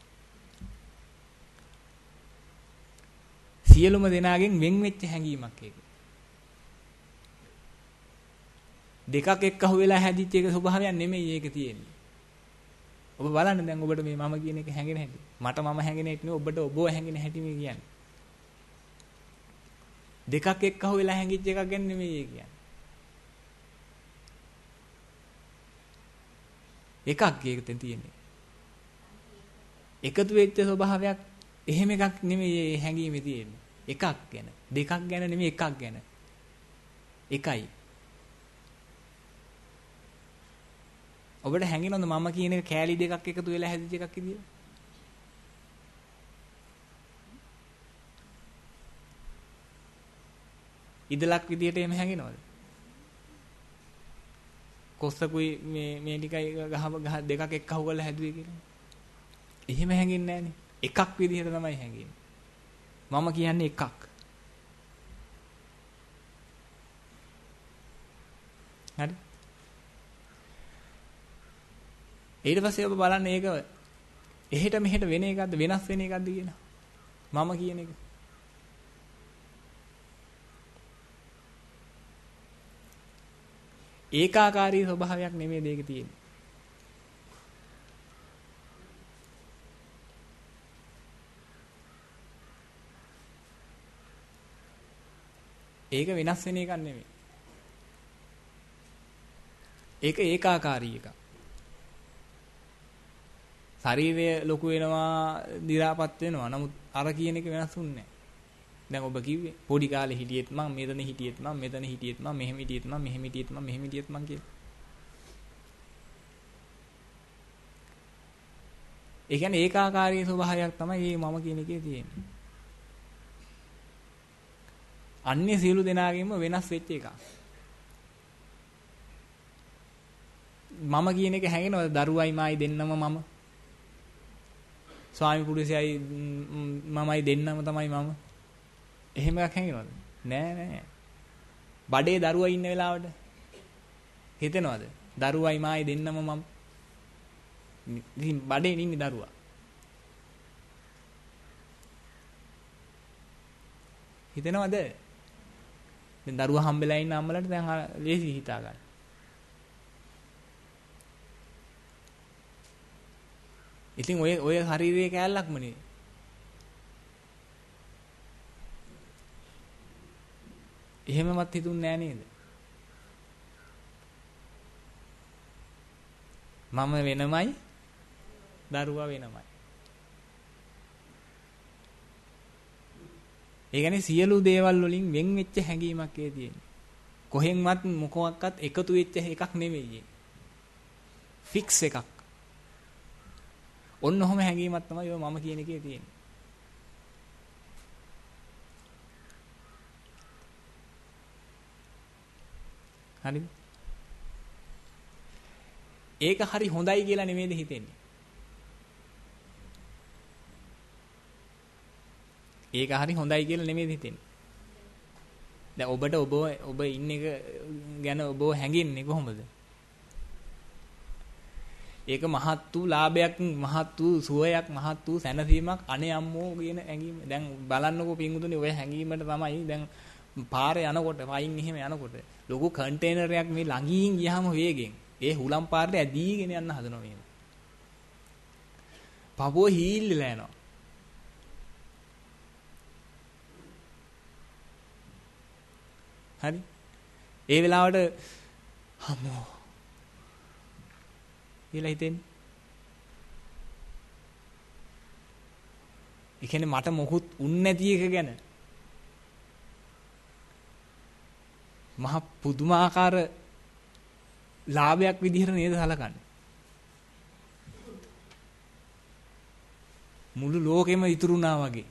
සියලුම දෙනාගෙන් වෙන් වෙච්ච හැඟීමක් ඒක. දෙකක් එක්කහුව වෙලා හැදිච්ච එක ස්වභාවයක් නෙමෙයි ඒක තියෙන්නේ. ඔබ බලන්න දැන් ඔබට මේ මම කියන එක හැඟෙන හැටි. මට මම හැඟෙන හැටි නෙවෙයි ඔබට ඔබව හැඟෙන හැටි මේ කියන්නේ. දෙකක් එක්කහුව වෙලා හැංගිච්ච එකක් ගැන නෙමෙයි ඒ කියන්නේ. එකක් ඒකෙන් තියෙන්නේ. එකතු වෙච්ච ස්වභාවයක් එහෙම එකක් නෙමෙයි මේ හැඟීමේ තියෙන්නේ. එකක් ගැන. දෙකක් ගැන නෙමෙයි එකක් ගැන. එකයි. ඔබට හැඟෙනවද මම කියන එක කෑලි දෙකක් එකතු වෙලා හැදිච්ච එකක් විදියට? ඉදලක් විදියට එහෙම හැඟෙනවද? කොස්සකුයි මේ මේ ටිකයි ගහ ගහ දෙකක් එක්කහුව කරලා හැදුවේ කියලා. එහෙම හැඟෙන්නේ නැහනේ. එකක් විදියට තමයි හැඟෙන්නේ. මම කියන්නේ එකක්. හරි? ඊට පස්සේ ඔබ බලන්න ඒක එහෙට මෙහෙට වෙන එකක්ද වෙනස් වෙන එකක්ද කියලා. මම කියන එක. ඒකාකාරී ස්වභාවයක් නෙමෙයි මේක තියෙන්නේ. ඒක වෙනස් වෙන එකක් නෙමෙයි. ඒක ඒකාකාරී එකක්. ශරීරය ලොකු වෙනවා, දි รา පත් වෙනවා. නමුත් අර කියන එක වෙනස් වුන්නේ නැහැ. දැන් ඔබ කිව්වේ පොඩි කාලේ හිටියෙත් මම මෙතන හිටියෙත් මම මෙතන හිටියෙත් මම මෙහෙම හිටියෙත් මම මෙහෙම හිටියෙත් මම මෙහෙම හිටියෙත් මම කියලා. ඒ කියන්නේ ඒකාකාරී ස්වභාවයක් තමයි මේ මම කියන එකේ තියෙන්නේ. අන්නේ සියලු දෙනාගෙම වෙනස් වෙච්ච එකක්. මම කියන එක හැඟෙනවද දරුවයි මායි දෙන්නම මම? ස්වාමි පුරුෂයයි මමයි දෙන්නම තමයි මම. එහෙම එකක් හැඟෙනවද? නෑ නෑ. බඩේ දරුවා ඉන්න වෙලාවට හිතෙනවද? දරුවයි මායි දෙන්නම මම. ඉතින් බඩේ ඉන්නේ දරුවා. හිතෙනවද? දැන් දරුවා හම්බෙලා ඉන්න අම්මලාට දැන් ලේසි හිතා ගන්න. ඉතින් ඔය ඔය ශරීරයේ කෑල්ලක්ම නේ. එහෙමවත් හිතුන්නේ නෑ නේද? මම වෙනමයි දරුවා වෙනමයි. ඒ කියන්නේ සියලු දේවල් වලින් වෙන් වෙච්ච හැඟීමක් ඒ තියෙන්නේ. කොහෙන්වත් මොකක්වත් එකතු වෙච්ච එකක් නෙමෙයි. ෆික්ස් එකක්. ඔන්න ඔහම හැඟීමක් තමයි ඔය මම කියන එකේ තියෙන්නේ. හරිද? ඒක හරි හොඳයි කියලා නෙමෙයිද හිතෙන්නේ? ඒක හරි හොඳයි කියලා නෙමෙයිද හිතෙන්නේ? දැන් ඔබට ඔබ ඔබ ඉන්න එක ගැන ඔබ හැඟෙන්නේ කොහොමද? ඒක මහත් වූ ලාභයක්, මහත් වූ සුවයක්, මහත් වූ සැනසීමක් අනේ අම්මෝ කියන හැඟීම. දැන් බලන්නකෝ පින්වුතුනි ඔය හැඟීමට තමයි දැන් පාරේ යනකොට වයින් එහෙම යනකොට ලොකු කන්ටේනරයක් මේ ළඟින් ගියාම වේගෙන් ඒ හුලම් පාරේ ඇදීගෙන යන්න හදනවා මේක. පපුව හීල්ලලා යනවා. හරි? ඒ වෙලාවට අම්මෝ කියලා හිතෙන්නේ. ඒ කියන්නේ මට මොකුත් උන්නේ නැති එක ගැන. මහ පුදුමාකාර ලාභයක් විදිහට නේද සලකන්නේ. මුළු ලෝකෙම ඉතුරුනා වගේ.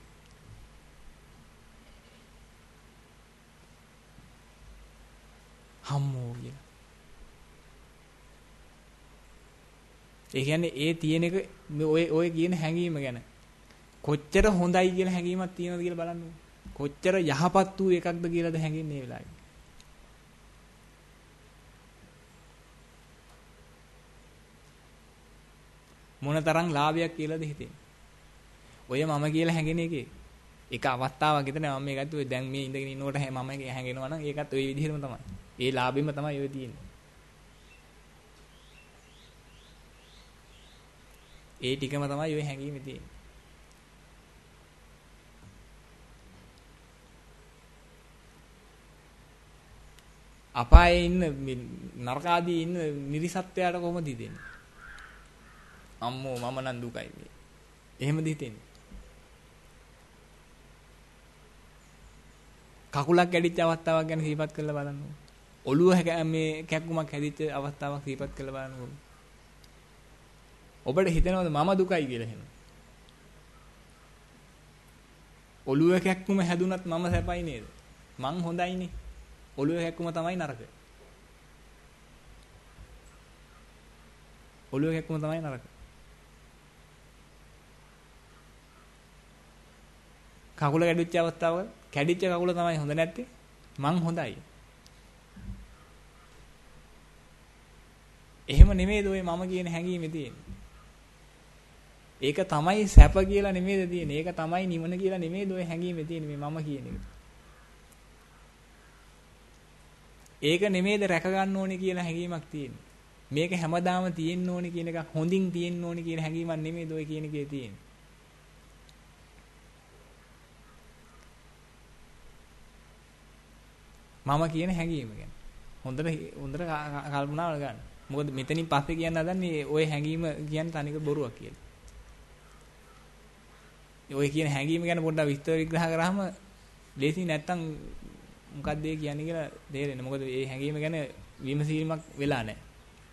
හම්මෝ කියලා. ඒ කියන්නේ ඒ තියෙන එක ඔය ඔය කියන හැඟීම ගැන කොච්චර හොඳයි කියලා හැඟීමක් තියෙනවද කියලා බලන්න. කොච්චර යහපත් වූ එකක්ද කියලාද හැඟෙන්නේ මේ වෙලාවේ. මොනතරම් ලාභයක් කියලාද හිතෙන්නේ. ඔය මම කියලා හැඟෙන එකේ එක අවස්ථාවක් විතර මම මේ ගත්තේ ඔය දැන් මේ ඉඳගෙන ඉන්නකොට මම හැඟෙනවා නම් ඒකත් ওই විදිහටම තමයි. ඒ ලාභෙම තමයි ඔය තියෙන්නේ. ඒ ටිකම තමයි ඔය හැඟීමේ තියෙන්නේ. අපායේ ඉන්න නරකාදී ඉන්න නිරිසත්වයාට කොහොමද හිතෙන්නේ? අම්මෝ මම නම් දුකයි මේ. එහෙමද හිතෙන්නේ? කකුලක් කැඩිච්ච අවස්ථාවක් ගැන සිහිපත් කරලා බලන්න. ඔළුව මේ කැක්කුමක් හැදිච්ච අවස්ථාවක් සිහිපත් කරලා බලන්න. ඔබට හිතෙනවද මම දුකයි කියලා එහෙම? ඔළුව කැක්කුම හැදුනත් මම සැපයි නේද? මං හොඳයිනේ. ඔළුව කැක්කුම තමයි නරක. ඔළුව කැක්කුම තමයි නරක. කකුල කැඩිච්ච අවස්ථාවක කැඩිච්ච කකුල තමයි හොඳ නැත්තේ. මං හොඳයි. එහෙම නෙමෙයිද ඔය මම කියන හැඟීමේ තියෙන්නේ. ඒක තමයි සැප කියලා නෙමෙයිද තියෙන්නේ. ඒක තමයි නිවන කියලා නෙමෙයිද ඔය හැඟීමේ තියෙන්නේ මේ මම කියන එක. ඒක නෙමෙයිද රැක ගන්න ඕනේ කියලා හැඟීමක් තියෙන්නේ. මේක හැමදාම තියෙන්න ඕනේ කියන එක හොඳින් තියෙන්න ඕනේ කියන හැඟීමක් නෙමෙයිද ඔය කියන එකේ තියෙන්නේ. මම කියන හැඟීම ගැන හොඳට හොඳට කල්පනා කරගන්න. මොකද මෙතනින් පස්සේ කියන්න හදන්නේ ওই හැඟීම කියන්නේ තනික බොරුවක් කියලා. ඔය කියන හැඟීම ගැන පොඩ්ඩක් විස්තර විග්‍රහ කරාම ලේසි නැත්තම් මොකක්ද ඒ කියන්නේ කියලා තේරෙන්නේ. මොකද මේ හැඟීම ගැන විමසීමක් වෙලා නැහැ.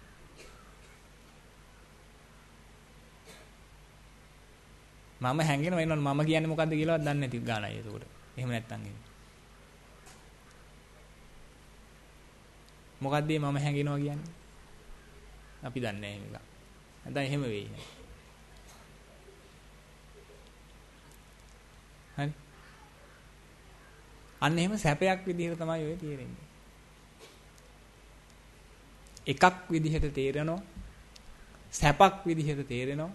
මම හැංගෙනවා එනවා මම කියන්නේ මොකද්ද කියලාවත් දන්නේ නැති ගානයි ඒකට. එහෙම නැත්තම් එන්නේ. මොකද්ද මේ මම හැංගෙනවා කියන්නේ? අපි දන්නේ නැහැ එහෙම එකක්. නැත්නම් එහෙම වෙයි නේද? හරි. අන්න එහෙම සැපයක් විදිහට තමයි ඔය තේරෙන්නේ. එකක් විදිහට තේරෙනවා. සැපක් විදිහට තේරෙනවා.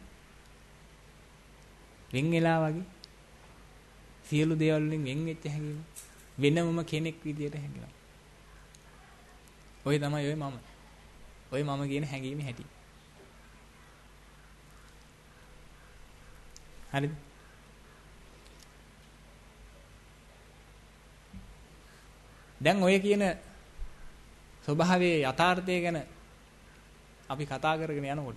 වෙන් වෙලා වගේ සියලු දේවල් වලින් වෙන් වෙච්ච හැඟීම වෙනමම කෙනෙක් විදියට හැඟෙනවා. ඔය තමයි ඔය මම. ඔය මම කියන හැඟීමේ හැටි. හරිද? දැන් ඔය කියන ස්වභාවයේ යථාර්ථය ගැන අපි කතා කරගෙන යනකොට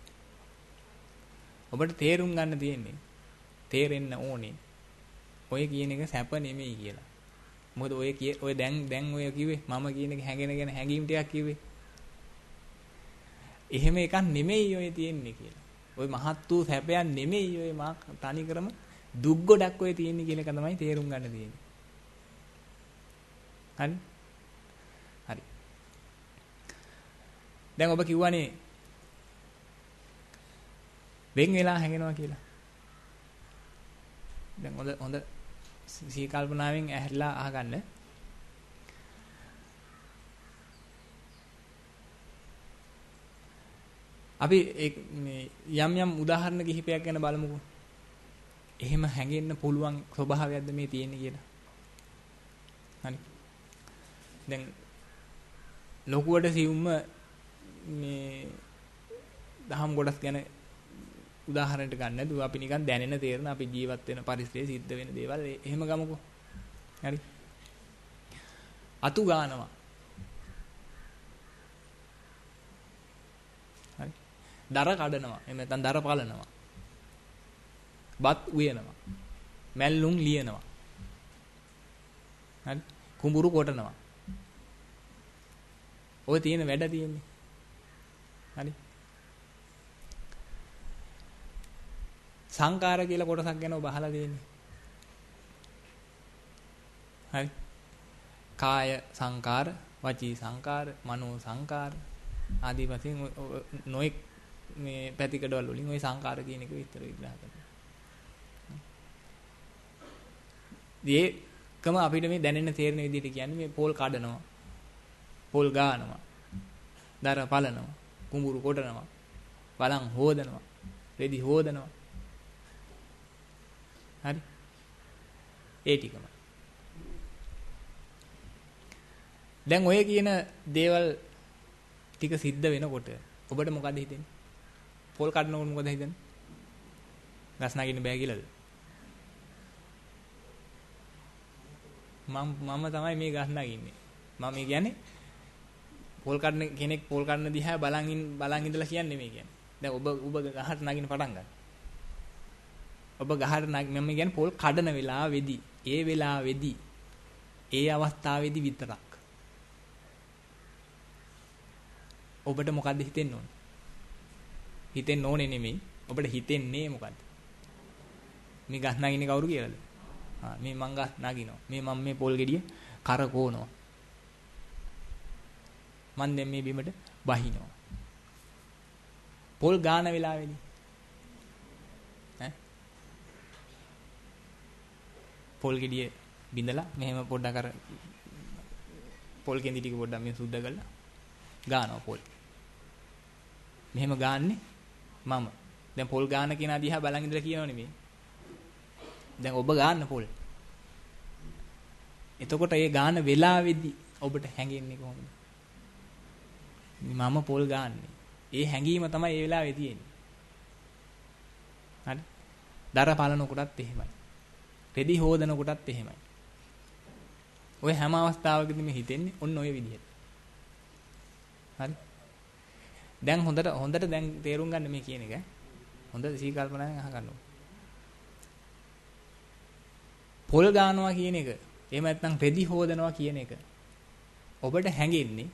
ඔබට තේරුම් ගන්න තියෙන්නේ තේරෙන්න ඕනේ ඔය කියන එක සැප නෙමෙයි කියලා. මොකද ඔය කිය ඔය දැන් දැන් ඔය කිව්වේ මම කියන එක හැඟෙනගෙන හැඟීම් ටිකක් කිව්වේ. එහෙම එකක් නෙමෙයි ඔය තියෙන්නේ කියලා. ඔය මහත් වූ සැපයක් නෙමෙයි ඔය මා තනි කරම දුක් ගොඩක් ඔය තියෙන්නේ කියන එක තමයි තේරුම් ගන්න තියෙන්නේ. හරි? හරි. දැන් ඔබ කිව්වනේ වෙන් වෙලා හැංගෙනවා කියලා. දැන් හොඳ හොඳ සී කල්පනාවෙන් ඇහැරලා අහගන්න. අපි මේ යම් යම් උදාහරණ කිහිපයක් ගැන බලමුකෝ. එහෙම හැංගෙන්න පුළුවන් ස්වභාවයක්ද මේ තියෙන්නේ කියලා. හරි. දැන් ලොකුවට සිවුම්ම මේ දහම් කොටස් ගැන උදාහරණයක් ගන්න නැතුව අපි නිකන් දැනෙන තේරෙන අපි ජීවත් වෙන පරිසරයේ සිද්ධ වෙන දේවල් එහෙම ගමුකෝ. හරි. අතු ගානවා. හරි. දර කඩනවා. එහෙම නැත්නම් දර පලනවා. බත් උයනවා. මැල්ලුම් ලියනවා. හරි. කුඹුරු කොටනවා. ඔය තියෙන වැඩ තියෙන්නේ. හරි. සංකාර කියලා කොටසක් ගැන ඔබ අහලා තියෙන්නේ. හරි. කාය සංකාර, වචී සංකාර, මනෝ සංකාර ආදී වශයෙන් නොඑක් මේ පැතිකඩවල වලින් ওই සංකාර කියන එක විස්තර විග්‍රහ කරනවා. ඒකම අපිට මේ දැනෙන්න තේරෙන විදිහට කියන්නේ මේ පොල් කඩනවා, පොල් ගානවා, දර පලනවා, කුඹුරු කොටනවා, බලන් හොදනවා, රෙදි හොදනවා. හරි. ඒ ටිකම. දැන් ඔය කියන දේවල් ටික සිද්ධ වෙනකොට ඔබට මොකද හිතෙන්නේ? පොල් කඩනකොට මොකද හිතන්නේ? ගස් නගින්න බෑ කියලාද? මම මම තමයි මේ ගස් නගින්නේ. මම කියන්නේ පොල් කඩන කෙනෙක් පොල් කඩන දිහා බලන් ඉන්න බලන් ඉඳලා කියන්නේ මේ කියන්නේ. දැන් ඔබ ඔබ ගහට නගින්න පටන් ගන්න. ඔබ ගහට නග මම කියන්නේ පොල් කඩන වෙලාවේදී, ඒ වෙලාවේදී, ඒ අවස්ථාවේදී විතරක් ඔබට මොකද්ද හිතෙන්න ඕනේ? හිතෙන්න ඕනේ නෙමෙයි. ඔබට හිතෙන්නේ මොකද්ද? මේ ගස් නගින්නේ කවුරු කියලාද? ආ මේ මං ගස් නගිනවා. මේ මම මේ පොල් ගෙඩිය කරකවනවා. මන් දැන් මේ බිමට බහිනවා. පොල් ගාන වෙලාවේදී ඈ පොල් ගෙඩිය බිඳලා මෙහෙම පොඩ්ඩක් අර පොල් කෙඳි ටික පොඩ්ඩක් මේ සුද්ධ කරලා ගානවා පොල්. මෙහෙම ගාන්නේ මම. දැන් පොල් ගාන කෙනා දිහා බලන් ඉඳලා කියනව නෙමෙයි. දැන් ඔබ ගාන්න පොල්. එතකොට ඒ ගාන වෙලාවේදී ඔබට හැඟෙන්නේ කොහොමද? මම පොල් ගාන්නේ. ඒ හැඟීම තමයි ඒ වෙලාවේ තියෙන්නේ. හරි? දර පලන කොටත් එහෙමයි. රෙදි හොදන කොටත් එහෙමයි. ඔය හැම අවස්ථාවකදීම හිතෙන්නේ ඔන්න ඔය විදිහට. හරි? දැන් හොඳට හොඳට දැන් තේරුම් ගන්න මේ කියන එක. හොඳට සී කල්පනාවෙන් අහගන්න ඕනේ. පොල් ගානවා කියන එක, එහෙම නැත්නම් රෙදි හොදනවා කියන එක ඔබට හැඟෙන්නේ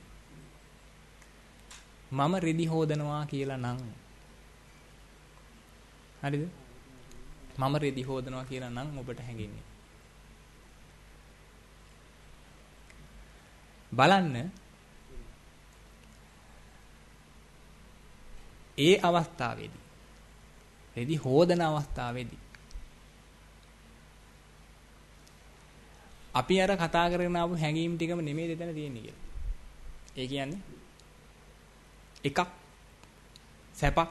මම රෙදි හොදනවා කියලා නම්. හරිද? මම රෙදි හොදනවා කියලා නම් ඔබට හැඟෙන්නේ. බලන්න ඒ අවස්ථාවේදී රෙදි හොදන අවස්ථාවේදී අපි අර කතා කරගෙන ආපු හැඟීම් ටිකම නෙමෙයි දෙතන තියෙන්නේ කියලා. ඒ කියන්නේ එකක් සැපක්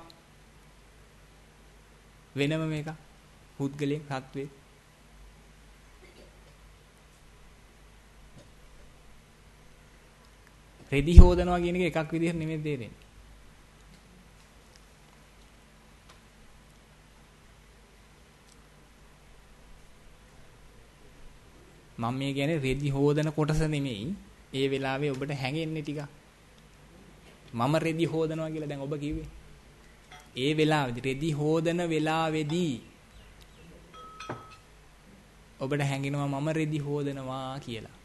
වෙනම මේක පුද්ගලයෙක් සත්වෙක් රෙදි හොදනවා කියන එක එකක් විදිහට නෙමෙයි තේරෙන්නේ. මම මේ කියන්නේ රෙදි හොදන කොටස නෙමෙයි. ඒ වෙලාවේ ඔබට හැඟෙන්නේ ටික. මම රෙදි හොදනවා කියලා දැන් ඔබ කිව්වේ. ඒ වෙලාවේදී රෙදි හොදන වෙලාවේදී ඔබට හැඟෙනවා මම රෙදි හොදනවා කියලා.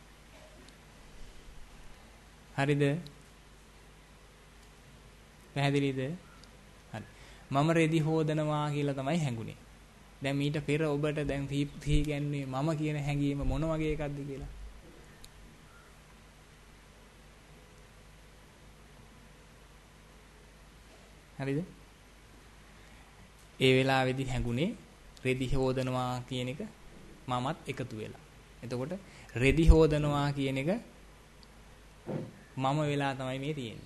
හරිද? පැහැදිලිද? හරි. මම රෙදි හොදනවා කියලා තමයි හැඟුනේ. දැන් මීට පෙර ඔබට දැන් තී කියන්නේ මම කියන හැඟීම මොන වගේ එකක්ද කියලා. හරිද? ඒ වෙලාවේදී හැඟුනේ රෙදි හොදනවා කියන එක මමත් එකතු වෙලා. එතකොට රෙදි හොදනවා කියන එක මම වෙලා තමයි මේ තියෙන්නේ.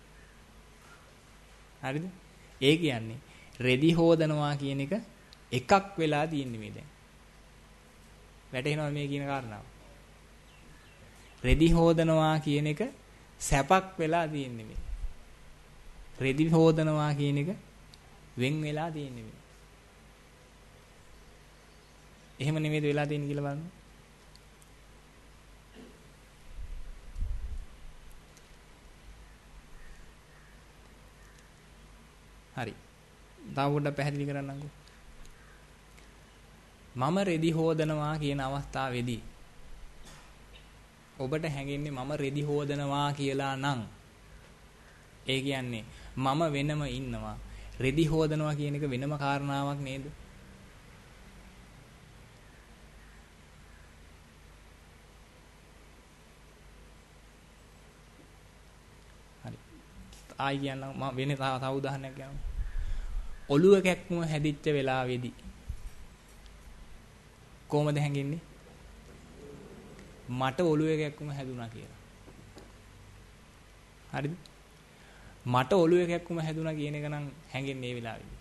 හරිද? ඒ කියන්නේ රෙදි හොදනවා කියන එක එකක් වෙලා තියෙන්නේ මේ දැන්. වැටහෙනවද මේ කියන කාරණාව? රෙදි හොදනවා කියන එක සැපක් වෙලා තියෙන්නේ මේ. රෙදි හොදනවා කියන එක වෙන් වෙලා තියෙන්නේ මේ. එහෙම නෙමෙයිද වෙලා තියෙන්නේ කියලා බලන්න. හරි. තව පොඩ්ඩක් පැහැදිලි කරන්නම්කෝ. මම රෙදි හොදනවා කියන අවස්ථාවේදී ඔබට හැඟෙන්නේ මම රෙදි හොදනවා කියලා නම් ඒ කියන්නේ මම වෙනම ඉන්නවා. රෙදි හොදනවා කියන එක වෙනම කාරණාවක් නේද? හරි. ආයි කියන්නම් මම වෙන තව උදාහරණයක් කියන්නම්. ඔළුව කැක්කුම හැදිච්ච වෙලාවේදී කොහමද හැංගෙන්නේ? මට ඔළුවේ කැක්කුම හැදුනා කියලා. හරිද? මට ඔළුවේ කැක්කුම හැදුනා කියන එක නම් හැංගෙන්නේ මේ වෙලාවේදී.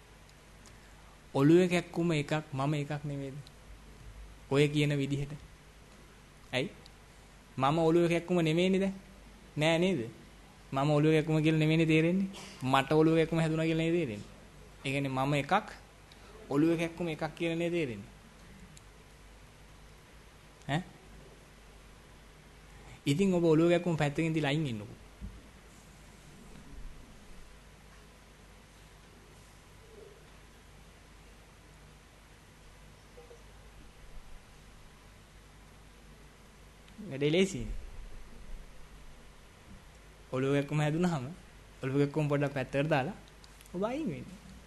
ඔළුවේ කැක්කුම එකක් මම එකක් නෙමෙයිද? ඔය කියන විදිහට. ඇයි? මම ඔළුවේ කැක්කුම නෙමෙයිනේ දැන්. නෑ නේද? මම ඔළුවේ කැක්කුම කියලා නෙමෙයිනේ තේරෙන්නේ. මට ඔළුවේ කැක්කුම හැදුනා කියලා නේ තේරෙන්නේ. ඒ කියන්නේ මම එකක් ඔළුවේ කැක්කුම එකක් කියලා නේ තේරෙන්නේ. ඈ? ඉතින් ඔබ ඔළුව කැක්කුම පැත්තකින් තියලා අයින් ඉන්නකෝ. වැඩේ ලේසියි. ඔළුව කැක්කුම හැදුනහම ඔළුව කැක්කුම පොඩ්ඩක් පැත්තකට දාලා ඔබ අයින් වෙන්න.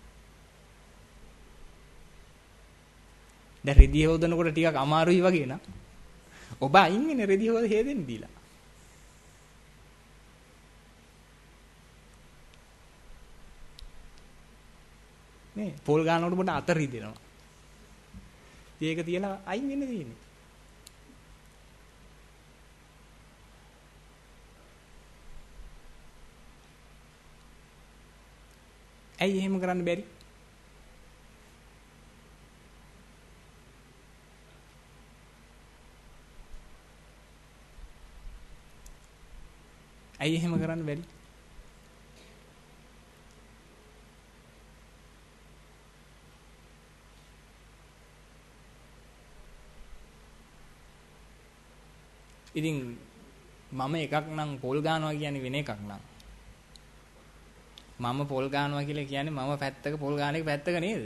දැන් රෙදි හොදනකොට ටිකක් අමාරුයි වගේ නා. ඔබ අයින් වෙන්නේ රෙදි හොද හේදෙන්න දීලා. නේ පොල් ගන්නකොට පොඩ අත රිදෙනවා. ඒක තියලා අයින් වෙන්න තියෙන්නේ. ඇයි එහෙම කරන්න බැරි? ඇයි එහෙම කරන්න බැරි? ඉතින් මම එකක් නම් පොල් ගන්නවා කියන්නේ වෙන එකක් නම් මම පොල් ගන්නවා කියලා කියන්නේ මම පැත්තක පොල් ගන්න එක පැත්තක නේද?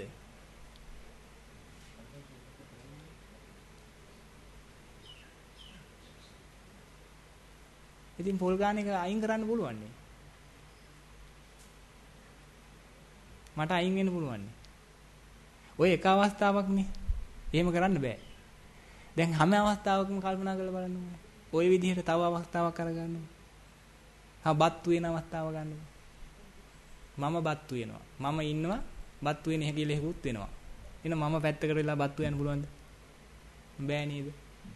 ඉතින් පොල් ගන්න එක අයින් කරන්න පුළුවන් නේ. මට අයින් වෙන්න පුළුවන් නේ. ඔය එක අවස්ථාවක් නේ. එහෙම කරන්න බෑ. දැන් හැම අවස්ථාවකම කල්පනා කරලා බලන්න ඕනේ. ওই විදිහට තව අවස්ථාවක් අරගන්න. හා බත්තු වෙන අවස්ථාව ගන්න. මම බත්තු වෙනවා. මම ඉන්නවා බත්තු වෙන හැකියල හේකුත් වෙනවා. එහෙනම් මම පැත්තකට වෙලා බත්තු යන්න පුළුවන්ද? බෑ නේද?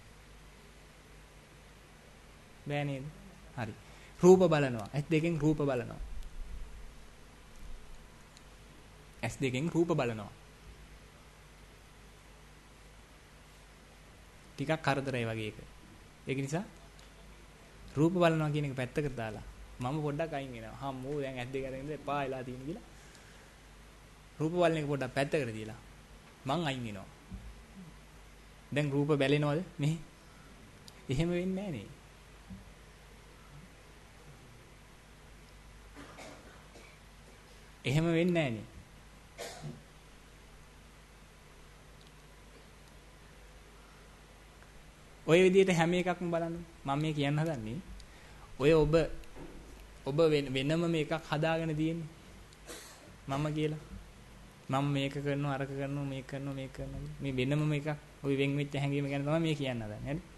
බෑ නේද? හරි. රූප බලනවා. ඇස් දෙකෙන් රූප බලනවා. ඇස් දෙකෙන් රූප බලනවා. ටිකක් කරදරයි වගේ එක. ඒක නිසා රූප බලනවා කියන එක පැත්තකට දාලා මම පොඩ්ඩක් අයින් වෙනවා. හම්මෝ දැන් ඇස් දෙක අරගෙන එපා වෙලා තියෙන කියලා. රූප බලන එක පොඩ්ඩක් පැත්තකට තියලා මං අයින් වෙනවා. දැන් රූප බැලෙනවද? මෙහි. එහෙම වෙන්නේ නැහැ නේ. එහෙම වෙන්නේ නැහැ නේ. ඔය විදිහට හැම එකක්ම බලන්න. මම මේ කියන්න හදන්නේ ඔය ඔබ ඔබ වෙනම මේකක් හදාගෙන තියෙන්නේ. මම කියලා. මම මේක කරනවා අරක කරනවා මේක කරනවා මේක කරනවා. මේ වෙනම මේකක් ඔය වෙන් වෙච්ච හැඟීම ගැන තමයි මේ කියන්න හදන්නේ. හරි?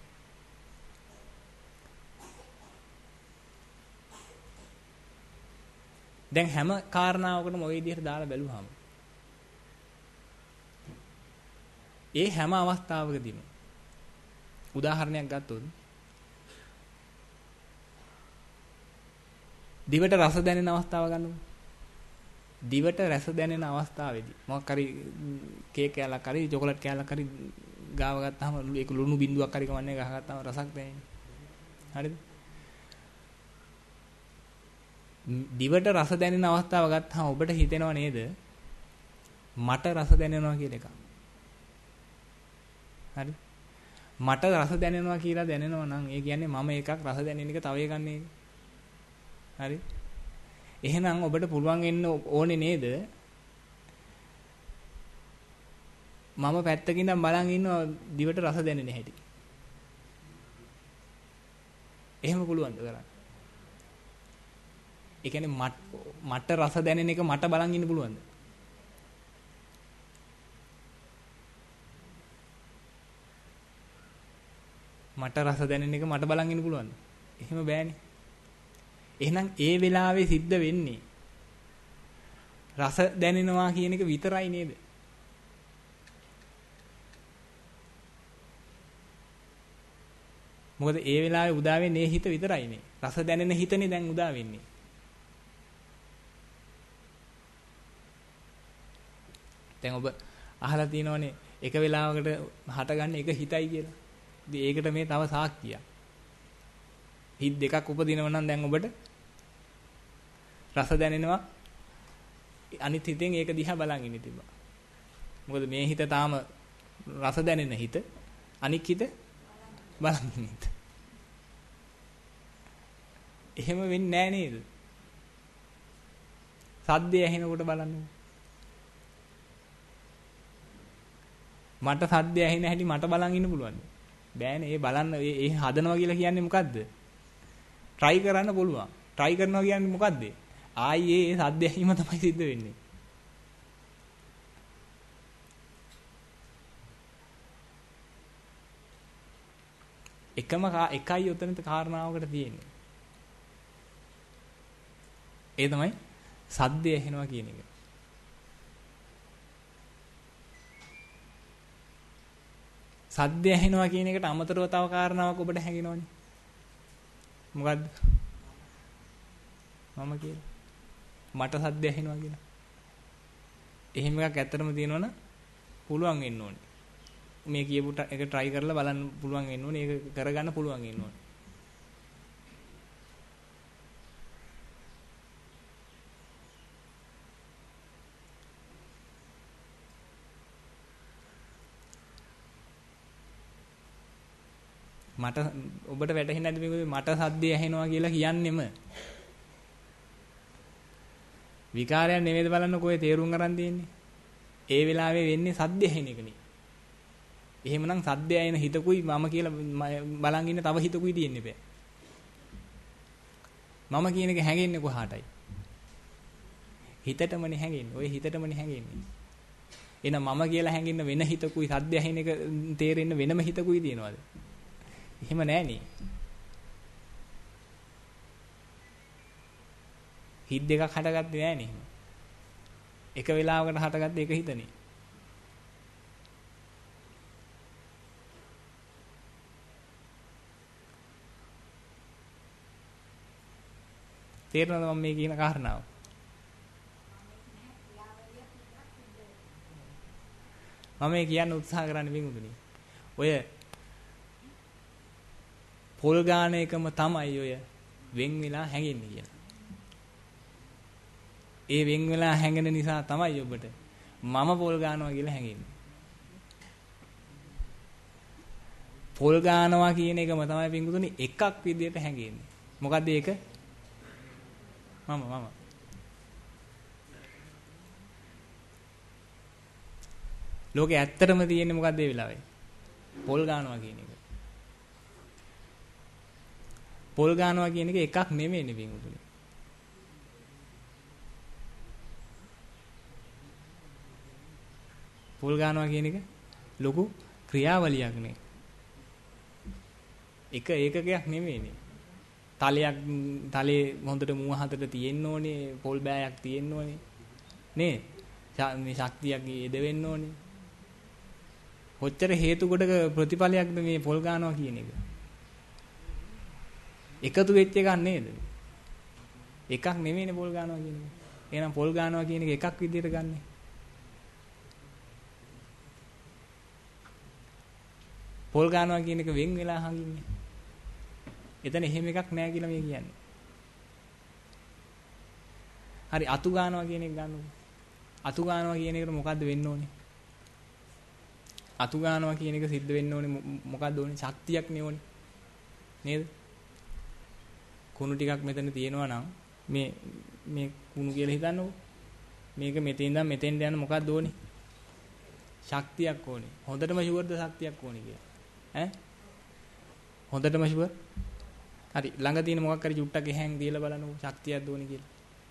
දැන් හැම කාරණාවකටම ওই විදිහට දාලා බැලුවාම ඒ හැම අවස්ථාවකදීම උදාහරණයක් ගත්තොත් දිවට රස දැනෙන අවස්ථාව ගන්නකො. දිවට රස දැනෙන අවස්ථාවේදී මොකක් හරි කේක් කෑල්ලක් හරි චොකලට් කෑල්ලක් හරි ගාව ගත්තාම ඒක ලුණු බින්දුවක් හරි කමන්නේ ගහගත්තාම රසක් දැනෙන්නේ. හරිද? දිවට රස දැනෙන අවස්ථාව ගත්තාම ඔබට හිතෙනව නේද මට රස දැනෙනවා කියලා එකක්. හරි? මට රස දැනෙනවා කියලා දැනෙනවා නම් ඒ කියන්නේ මම එකක් රස දැනෙන එක තව එකක් නේ. හරි? එහෙනම් ඔබට පුළුවන් වෙන්න ඕනේ නේද මම පැත්තකින් ඉඳන් බලන් ඉන්නවා දිවට රස දැනෙන හැටි. එහෙම පුළුවන්ද කරන්න? ඒ කියන්නේ මට රස දැනෙන එක මට බලන් ඉන්න පුළුවන්ද? මට රස දැනෙන එක මට බලන් ඉන්න පුළුවන්ද? එහෙම බෑනේ. එහෙනම් ඒ වෙලාවේ සිද්ධ වෙන්නේ රස දැනෙනවා කියන එක විතරයි නේද? මොකද ඒ වෙලාවේ උදා වෙන්නේ හිත විතරයිනේ. රස දැනෙන හිතනේ දැන් උදා වෙන්නේ. දැන් ඔබ අහලා තියෙනවනේ එක වෙලාවකට හටගන්න එක හිතයි කියලා. ඉතින් ඒකට මේ තව සාක්කියක්. හිත දෙකක් උපදිනව නම් දැන් ඔබට රස දැනෙනවා. අනිත් හිතෙන් ඒක දිහා බලන් ඉන්න තිබ්බා. මොකද මේ හිත තාම රස දැනෙන හිත, අනික් හිත බලන් ඉන්න හිත. එහෙම වෙන්නේ නැහැ නේද? සද්දය ඇහෙනකොට බලන්න. මට සද්දය ඇහෙන හැටි මට බලන් ඉන්න පුළුවන්ද? බෑනේ. ඒ බලන්න ඒ හදනවා කියලා කියන්නේ මොකද්ද? try කරන්න පුළුවන්. try කරනවා කියන්නේ මොකද්ද? ආයේ ඒ සද්ද ඇහිම තමයි සිද්ධ වෙන්නේ. එකම එකයි උතනට කාරණාවකට තියෙන්නේ. ඒ තමයි සද්ද ඇහෙනවා කියන එක. සද්ද ඇහෙනවා කියන එකට අමතරව තව කාරණාවක් ඔබට හැඟෙනවනේ. මොකද්ද? මම කියලා. මට සද්ද ඇහෙනවා කියලා. එහෙම එකක් ඇත්තටම තියෙනවනම් පුළුවන් වෙන්න ඕනේ. මේ කියපු එක try කරලා බලන්න පුළුවන් වෙන්න ඕනේ. ඒක කරගන්න පුළුවන් වෙන්න ඕනේ. මට ඔබට වැටහෙන්නේ නැද්ද මේක මට සද්දය ඇහෙනවා කියලා කියන්නෙම විකාරයක් නෙමෙයිද බලන්න කොහේ තේරුම් අරන් තියෙන්නේ. ඒ වෙලාවේ වෙන්නේ සද්ද ඇහෙන එකනේ. එහෙමනම් සද්ද ඇහෙන හිතකුයි මම කියලා බලන් ඉන්න තව හිතකුයි තියෙන්නේ බෑ. මම කියන එක හැංගෙන්නේ කොහාටයි? හිතටමනේ හැංගෙන්නේ. ඔය හිතටමනේ හැංගෙන්නේ. එහෙනම් මම කියලා හැංගෙන්න වෙන හිතකුයි සද්ද ඇහෙන එක තේරෙන්න වෙනම හිතකුයි තියෙනවද? එහෙම නෑනේ. හිත දෙකක් හටගත්තේ නෑනේ එහෙම. එක වෙලාවකට හටගත්තේ එක හිතනේ. තේරෙනවද මම මේ කියන කාරණාව? මම මේ කියන්න උත්සාහ කරන්නේ වින්දුනේ. ඔය පොල් ගාන එකම තමයි ඔය වෙන් වෙලා හැංගෙන්නේ කියලා. ඒ වෙන් වෙලා හැංගෙන නිසා තමයි ඔබට මම පොල් ගානවා කියලා හැංගෙන්නේ. පොල් ගානවා කියන එකම තමයි පිංගුතුනි එකක් විදියට හැංගෙන්නේ. මොකද්ද ඒක? මම මම. ලෝකේ ඇත්තටම තියෙන්නේ මොකද්ද ඒ වෙලාවේ? පොල් ගානවා කියන එක. පොල් ගානවා කියන එක එකක් නෙමෙයිනේ පිංගුතුනි. පොල් ගානවා කියන එක ලොකු ක්‍රියාවලියක් නේ. එක ඒකකයක් නෙමෙයිනේ. තලයක් තලේ හොඳට මුව හතට තියෙන්න ඕනේ, පොල් බෑයක් තියෙන්න ඕනේ. නේ? මේ ශක්තියක් යෙද වෙන්න ඕනේ. කොච්චර හේතු කොටක ප්‍රතිඵලයක්ද මේ පොල් ගානවා කියන එක? එකතු වෙච්ච එකක් නේද? එකක් නෙමෙයිනේ පොල් ගානවා කියන එක. එහෙනම් පොල් ගානවා කියන එක එකක් විදියට ගන්නෙ. පොල් ගානවා කියන එක වෙන් වෙලා හංගින්නේ. එතන එහෙම එකක් නෑ කියලා මේ කියන්නේ. හරි අතු ගානවා කියන එක ගන්නකො. අතු ගානවා කියන එකට මොකද්ද වෙන්න ඕනේ? අතු ගානවා කියන එක සිද්ධ වෙන්න ඕනේ මොකද්ද ඕනේ? ශක්තියක් නේ ඕනේ. නේද? කුණු ටිකක් මෙතන තියෙනවා නම් මේ මේ කුණු කියලා හිතන්නකො. මේක මෙතෙන් ඉඳන් මෙතෙන්ට යන මොකක්ද ඕනේ? ශක්තියක් ඕනේ. හොඳටම ෂුවර්ද ශක්තියක් ඕනේ කියලා. ඈ? හොඳටම ෂුවර්? හරි ළඟ තියෙන මොකක් හරි චුට්ටක් එහෙන් දීලා බලන්නකො ශක්තියක් දෝනි කියලා.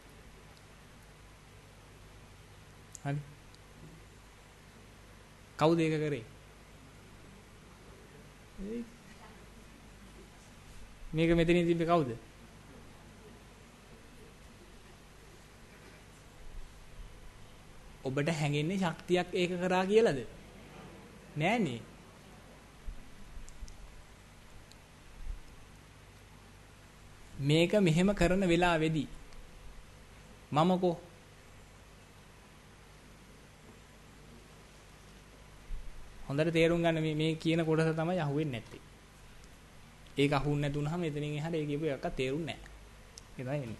හරි. කවුද ඒක කරේ? මේක මෙතනින් තිබ්බේ කවුද? ඔබට හැඟෙන්නේ ශක්තියක් ඒක කරා කියලාද? නෑනේ. මේක මෙහෙම කරන වෙලාවේදී මම කො හොඳට තේරුම් ගන්න මේ මේ කියන කොටස තමයි අහුවෙන්නේ නැත්තේ. ඒක අහුුන්නේ නැතුනහම එතනින් එහාට ඒ කියපු එකක් තේරුන්නේ නැහැ. ඒ තමයි එන්නේ.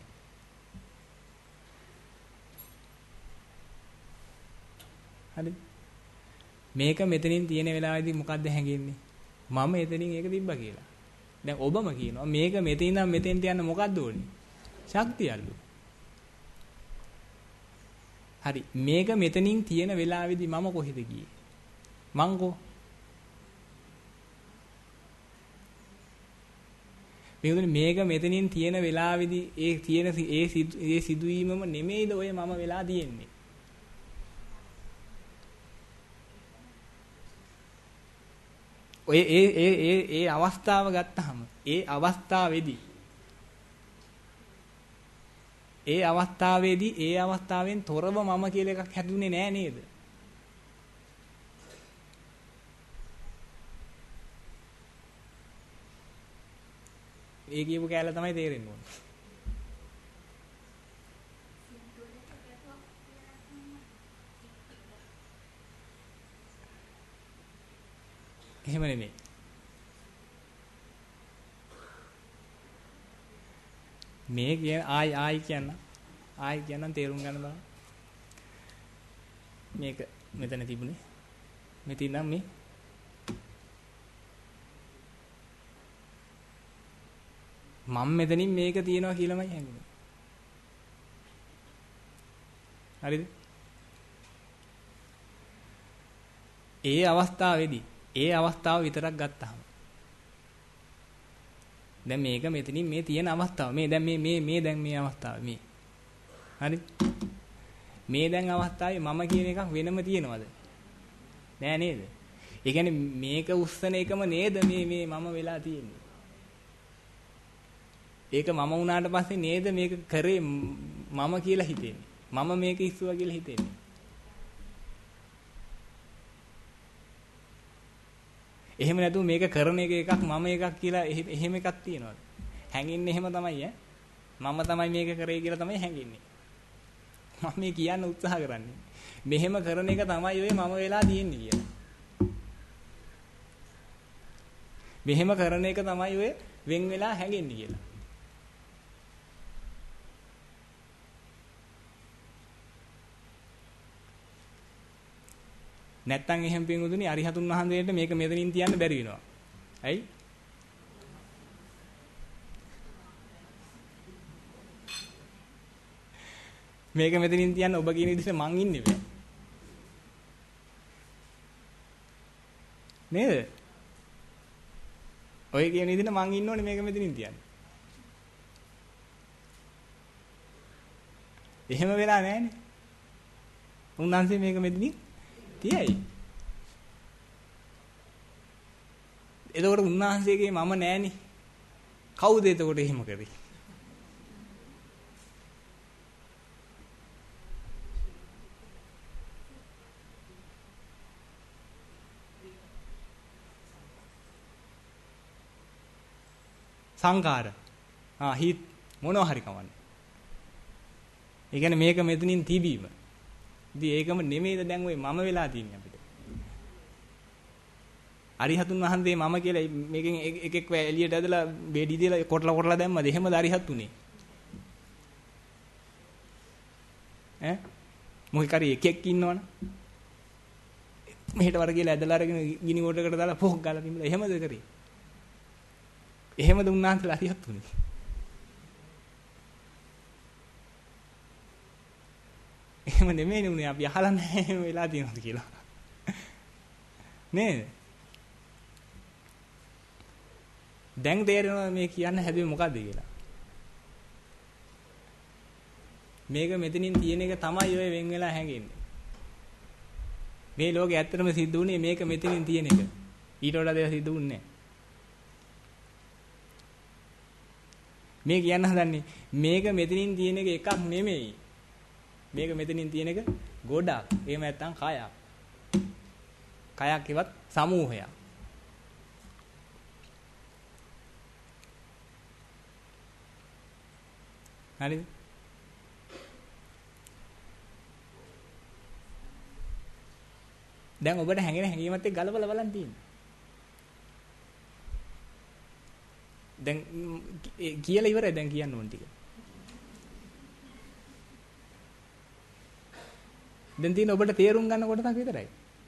හරි. මේක මෙතනින් තියෙන වෙලාවේදී මොකද්ද හැංගෙන්නේ? මම එතනින් ඒක තිබ්බා කියලා. දැන් ඔබම කියනවා මේක මෙතනින් ඉඳන් මෙතෙන්ට යන්න මොකද්ද ඕනේ? ශක්තියල්ලු. හරි. මේක මෙතනින් තියෙන වෙලාවේදී මම කොහෙද ගියේ? මංගෝ මේක මෙතනින් තියෙන වෙලාවේදී ඒ තියෙන ඒ ඒ සිදුවීමම නෙමෙයිද ඔය මම වෙලා තියෙන්නේ. ඔය ඒ ඒ ඒ ඒ අවස්ථාව ගත්තාම ඒ අවස්ථාවේදී ඒ අවස්ථාවේදී ඒ අවස්ථාවෙන් තොරව මම කියලා එකක් හැදුනේ නෑ නේද? ඒ කියපු කැලල තමයි තේරෙන්න ඕනේ. එහෙම නෙමෙයි. මේ කියන ආයි ආයි කියන්න ආයි කියන්න තේරුම් ගන්න බලන්න. මේක මෙතන තිබුණේ. මෙතන නම් මේ මම මෙතනින් මේක තියනවා කියලාමයි හැංගුනේ. හරිද? ඒ අවස්ථාවේදී ඒ අවස්ථාව විතරක් ගත්තාම දැන් මේක මෙතනින් මේ තියෙන අවස්ථාව මේ දැන් මේ මේ මේ දැන් මේ අවස්ථාව මේ හරි මේ දැන් අවස්ථාවේ මම කියන එකක් වෙනම තියෙනවද නෑ නේද? ඒ කියන්නේ මේක උස්සන එකම නේද මේ මේ මම වෙලා තියෙන්නේ. ඒක මම වුණාට පස්සේ නේද මේක කරේ මම කියලා හිතෙන්නේ. මම මේක ඉස්සුවා කියලා හිතෙන්නේ. එහෙම නැතුව මේක කරන එක එකක් මම එකක් කියලා එහෙම එකක් තියනවාද? හැංගින්නේ එහෙම තමයි ඈ. මම තමයි මේක කරේ කියලා තමයි හැංගින්නේ. මම මේ කියන්න උත්සාහ කරන්නේ. මෙහෙම කරන එක තමයි ඔය මම වෙලා තියෙන්නේ කියලා. මෙහෙම කරන එක තමයි ඔය වෙන් වෙලා හැංගෙන්නේ කියලා. නැත්තම් එහෙම පින්වුදුනි අරිහතුන් වහන්සේට මේක මෙතනින් තියන්න බැරි වෙනවා. ඇයි? මේක මෙතනින් තියන්න ඔබ කියන විදිහට මං ඉන්නේ බෑ. නේද? ඔය කියන විදිහට මං ඉන්න ඕනේ මේක මෙතනින් තියන්න. එහෙම වෙලා නැහැනේ. උන්වහන්සේ මේක මෙතනින් තියයි. එතකොට උන්වහන්සේගේ මම නෑනේ. කවුද එතකොට එහෙම කරේ? සංකාර. ආ හිත මොනවා හරි කවන්නේ. ඒ කියන්නේ මේක මෙතනින් තිබීම. ඉතින් ඒකම නෙමෙයිද දැන් ওই මම වෙලා තින්නේ අපිට. අරිහතුන් වහන්සේ මම කියලා මේකෙන් එක එක එළියට ඇදලා බෙඩි දීලා කොටලා කොටලා දැම්මද? එහෙමද අරිහත් උනේ? ඈ මොකක් හරි එකෙක් ඉන්නවනේ. මෙහෙට වර කියලා ඇදලා අරගෙන ගිනි ගොඩකට දාලා පොක් ගාලා තිබුණා. එහෙමද කරේ? එහෙමද උන්වහන්සේලා අරිහත් උනේ? එහෙම නෙමෙයි උනේ අපි අහලා නැහැ එහෙම වෙලා තියෙනවද කියලා. නේද? දැන් තේරෙනවා මේ කියන්න හැදුවේ මොකද්ද කියලා. මේක මෙතනින් තියෙන එක තමයි ඔය වෙන් වෙලා හැංගෙන්නේ. මේ ලෝකේ ඇත්තටම සිද්ධ වුණේ මේක මෙතනින් තියෙන එක. ඊට වඩා දෙයක් සිද්ධ වුණේ නැහැ. මේ කියන්න හදන්නේ මේක මෙතනින් තියෙන එක එකක් නෙමෙයි. මේක මෙතනින් තියෙන එක ගොඩක්. එහෙම නැත්නම් කයක්. කයක් ඉවත් සමූහයක්. හරිද? දැන් ඔබට හැංගෙන හැංගීමත් එක්ක ගලපලා බලන්න තියෙන්නේ. දැන් කියලා ඉවරයි දැන් කියන්න ඕන ටික. දැන් තියෙන ඔබට තේරුම් ගන්න කොටසක් විතරයි.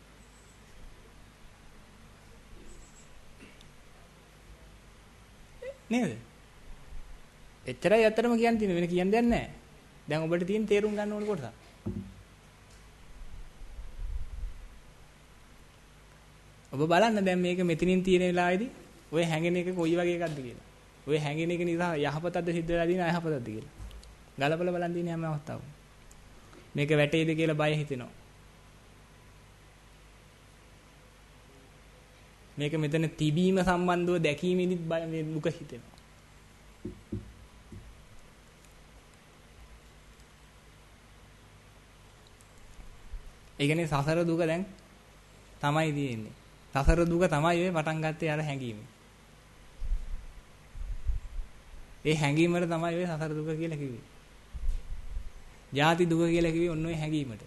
නේද? එච්චරයි අතරම කියන්න තියෙන වෙන කියන්න දෙයක් නැහැ. දැන් ඔබට තියෙන තේරුම් ගන්න ඕන කොටසක්. ඔබ බලන්න දැන් මේක මෙතනින් තියෙන වෙලාවේදී ඔය හැංගෙන එක කොයි වගේ එකක්ද කියලා. ඔය හැංගෙන එක නිසා යහපතක්ද සිද්ධ වෙලා තියෙන අයහපතක්ද කියලා. ගලපලා බලන් තියෙන හැම අවස්ථාවකම. මේක වැටෙයිද කියලා බය හිතෙනවා. මේක මෙතන තිබීම සම්බන්ධව දැකීමේදීත් බය මේ දුක හිතෙනවා. ඒ කියන්නේ සසර දුක දැන් තමයි තියෙන්නේ. සසර දුක තමයි ඔය පටන් ගත්තේ අර හැංගීම. ඒ හැංගීමට තමයි ඔය සසර දුක කියලා කිව්වේ. ජාති දුක කියලා කිව්වේ ඔන්න ඔය හැංගීමට.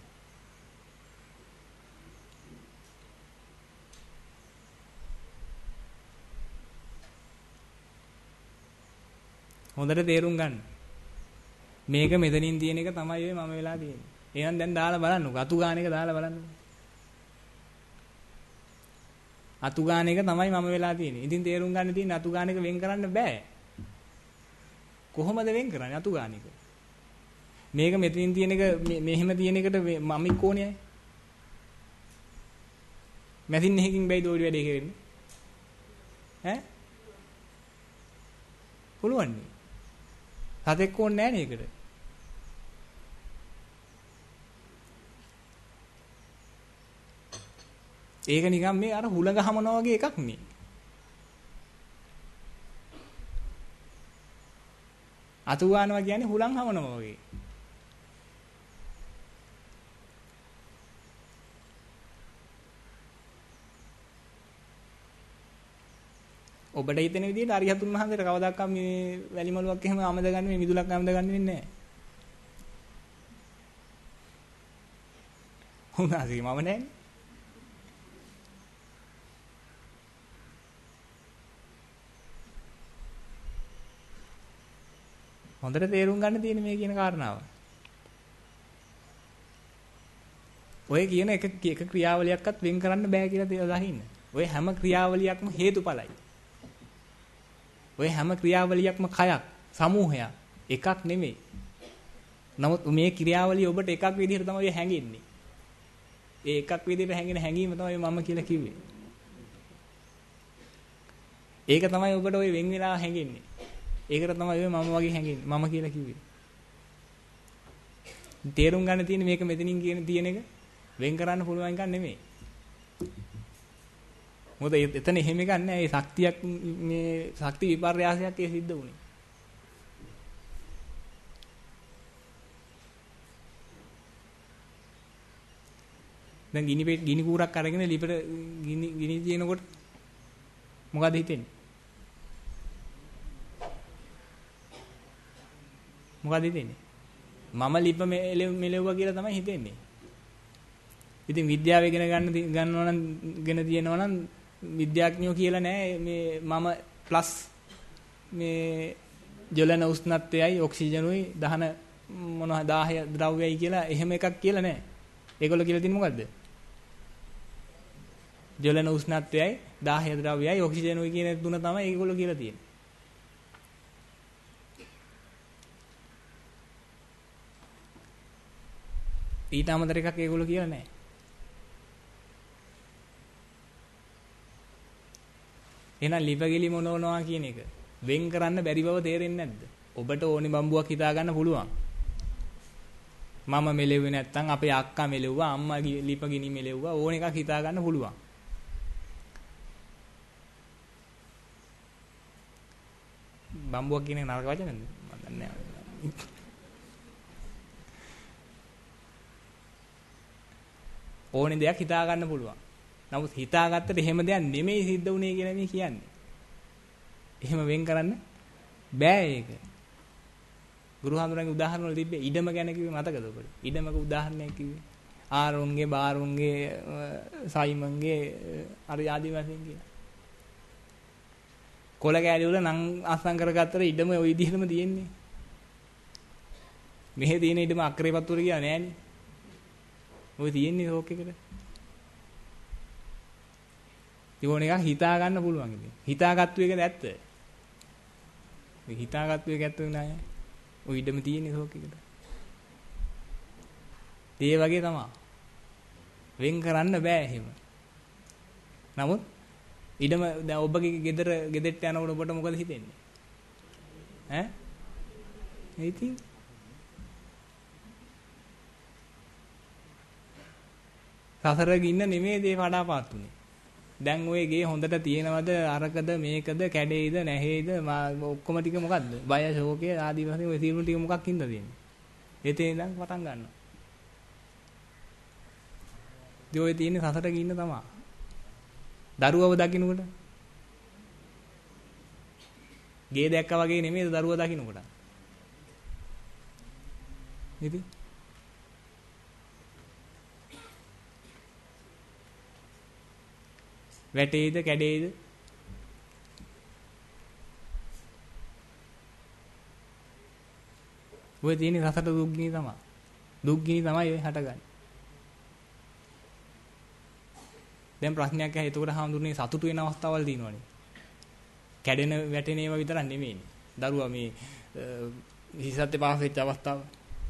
හොඳට තේරුම් ගන්න. මේක මෙතනින් තියෙන එක තමයි ඔය මම වෙලා තියෙන්නේ. එහෙනම් දැන් දාලා බලන්නකෝ. අතු ගාන එක දාලා බලන්නකෝ. අතු ගාන එක තමයි මම වෙලා තියෙන්නේ. ඉතින් තේරුම් ගන්න තියෙන්නේ අතු ගාන එක වෙන් කරන්න බෑ. කොහොමද වෙන් කරන්නේ අතු ගාන එක? මේක මෙතනින් තියෙන එක මෙහෙම තියෙන එකට මම ඉක්කෝනේ. මැදින් එකකින් බැයිද ඔය වැඩේ කරන්නේ? ඈ? පුළුවන් නේ. සතෙක් ඕනේ නැහැ නේ ඒකට. ඒක නිකන් මේ අර හුලඟ හමනවා වගේ එකක් නේ. අතු ගන්නවා කියන්නේ හුලං හමනවා වගේ. ඔබට හිතෙන විදිහට අරිහතුන් වහන්සේට කවදාවත් මේ වැලි මලුවක් එහෙම අමද ගන්න මේ මිදුලක් අමද ගන්න වෙන්නේ නැහැ. උනාසේ මම නෑනේ. හොඳට තේරුම් ගන්න තියෙන මේ කියන කාරණාව. ඔය කියන එක එක ක්‍රියාවලියක්වත් වෙන් කරන්න බෑ කියලා දහින්න. ඔය හැම ක්‍රියාවලියක්ම හේතුඵලයි. ඔය හැම ක්‍රියාවලියක්ම කයක්, සමූහයක්, එකක් නෙමෙයි. නමුත් මේ ක්‍රියාවලිය ඔබට එකක් විදිහට තමයි හැංගෙන්නේ. ඒ එකක් විදිහට හැංගෙන හැංගීම තමයි මම කියලා කිව්වේ. ඒක තමයි ඔබට ඔය වෙන් වෙලා හැංගෙන්නේ. ඒකට තමයි ඔය මම වගේ හැංගෙන්නේ. මම කියලා කිව්වේ. තේරුම් ගන්න තියෙන්නේ මේක මෙතනින් කියන තියෙන එක වෙන් කරන්න පුළුවන් එකක් නෙමෙයි. මොකද එතන එහෙම එකක් නැහැ. ඒ ශක්තියක් මේ ශක්ති විපර්යාසයක් ඒ සිද්ධ වුණේ. දැන් ගිනි ගිනි කූරක් අරගෙන ලිපට ගිනි ගිනි තියෙනකොට මොකද හිතෙන්නේ? මොකද හිතෙන්නේ? මම ලිප මෙලෙව්වා කියලා තමයි හිතෙන්නේ. ඉතින් විද්‍යාව ඉගෙන ගන්න ගන්නවා නම් ගෙන තියෙනවා නම් විද්‍යාඥයෝ කියලා නෑ මේ මම ප්ලස් මේ ජලන උෂ්ණත්වයයි ඔක්සිජනුයි දහන මොනවා දාහය ද්‍රව්‍යයි කියලා එහෙම එකක් කියලා නෑ. ඒගොල්ලෝ කියලා තියෙන්නේ මොකද්ද? ජලන උෂ්ණත්වයයි දාහය ද්‍රව්‍යයයි ඔක්සිජනුයි කියන තුන තමයි ඒගොල්ලෝ කියලා තියෙන්නේ. ඊට අමතර එකක් ඒගොල්ලෝ කියලා නෑ. එහෙනම් ලිපගිලි මොනවනවා කියන එක වෙන් කරන්න බැරි බව තේරෙන්නේ නැද්ද? ඔබට ඕනි බම්බුවක් හිතා ගන්න පුළුවන්. මම මෙලෙව්වේ නැත්තම් අපේ අක්කා මෙලෙව්වා, අම්මා ලිපගිනි මෙලෙව්වා, ඕන එකක් හිතා ගන්න පුළුවන්. බම්බුවක් කියන එක නරක වචනද? මම දන්නේ නැහැ. ඕනේ දෙයක් හිතා ගන්න පුළුවන්. නමුත් හිතාගත්තට එහෙම දෙයක් නෙමෙයි සිද්ධ වුනේ කියලා මේ කියන්නේ. එහෙම වෙන් කරන්න බෑ ඒක. ගුරු හඳුරන්ගේ උදාහරණ වල තිබ්බේ ඉඩම ගැන කිව්වේ මතකද ඔබට? ඉඩමක උදාහරණයක් කිව්වේ. ආරොන්ගේ, බාරොන්ගේ, සයිමන්ගේ අර ආදි වශයෙන් කියලා. කොළ කෑලි වල නම් අස්සම් කරගත්තට ඉඩම ওই විදිහටම තියෙන්නේ. මෙහෙ තියෙන ඉඩම අක්‍රේපත් වල කියලා නෑනේ. ඔය තියෙන්නේ ඕක එකට. ඒකෝන එක හිතා ගන්න පුළුවන් ඉතින්. හිතාගත්තු එකද ඇත්ත? මේ හිතාගත්තු එක ඇත්ත නෑ. ඔය ඉඩම තියෙන්නේ ඕක එකට. ඒ වගේ තමයි. වෙන් කරන්න බෑ එහෙම. නමුත් ඉඩම දැන් ඔබගේ ගෙදර ගෙදෙට්ට යනකොට ඔබට මොකද හිතෙන්නේ? ඈ? ඉතින් සසර ගින්න නෙමෙයි දේ වඩාපාත් උනේ. දැන් ඔය ගේ හොඳට තියෙනවද අරකද මේකද කැඩේයිද නැහේයිද ඔක්කොම ටික මොකද්ද? බය ශෝකය ආදී වශයෙන් ඔය සියලුම ටික මොකක් හින්දාද තියෙන්නේ? එතේ ඉඳන් පටන් ගන්නවා. දී ඔය තියෙන්නේ සසර ගින්න තමයි. දරුවව දකින්නකොට ගේ දැක්කා වගේ නෙමෙයි දරුවා දකින්නකොට. ඉතින් වැටේයිද කැඩේයිද ඔය තියෙන්නේ රසට දුක්ගිනි තමයි. දුක්ගිනි තමයි ඔය හටගන්නේ. දැන් ප්‍රශ්නයක් ඇහි එතකොට හාමුදුරනේ සතුටු වෙන අවස්ථාවල් තියෙනවනේ. කැඩෙන වැටෙන ඒවා විතරක් නෙමෙයිනේ. දරුවා මේ හිසත්තේ පාස් වෙච්ච අවස්ථාව.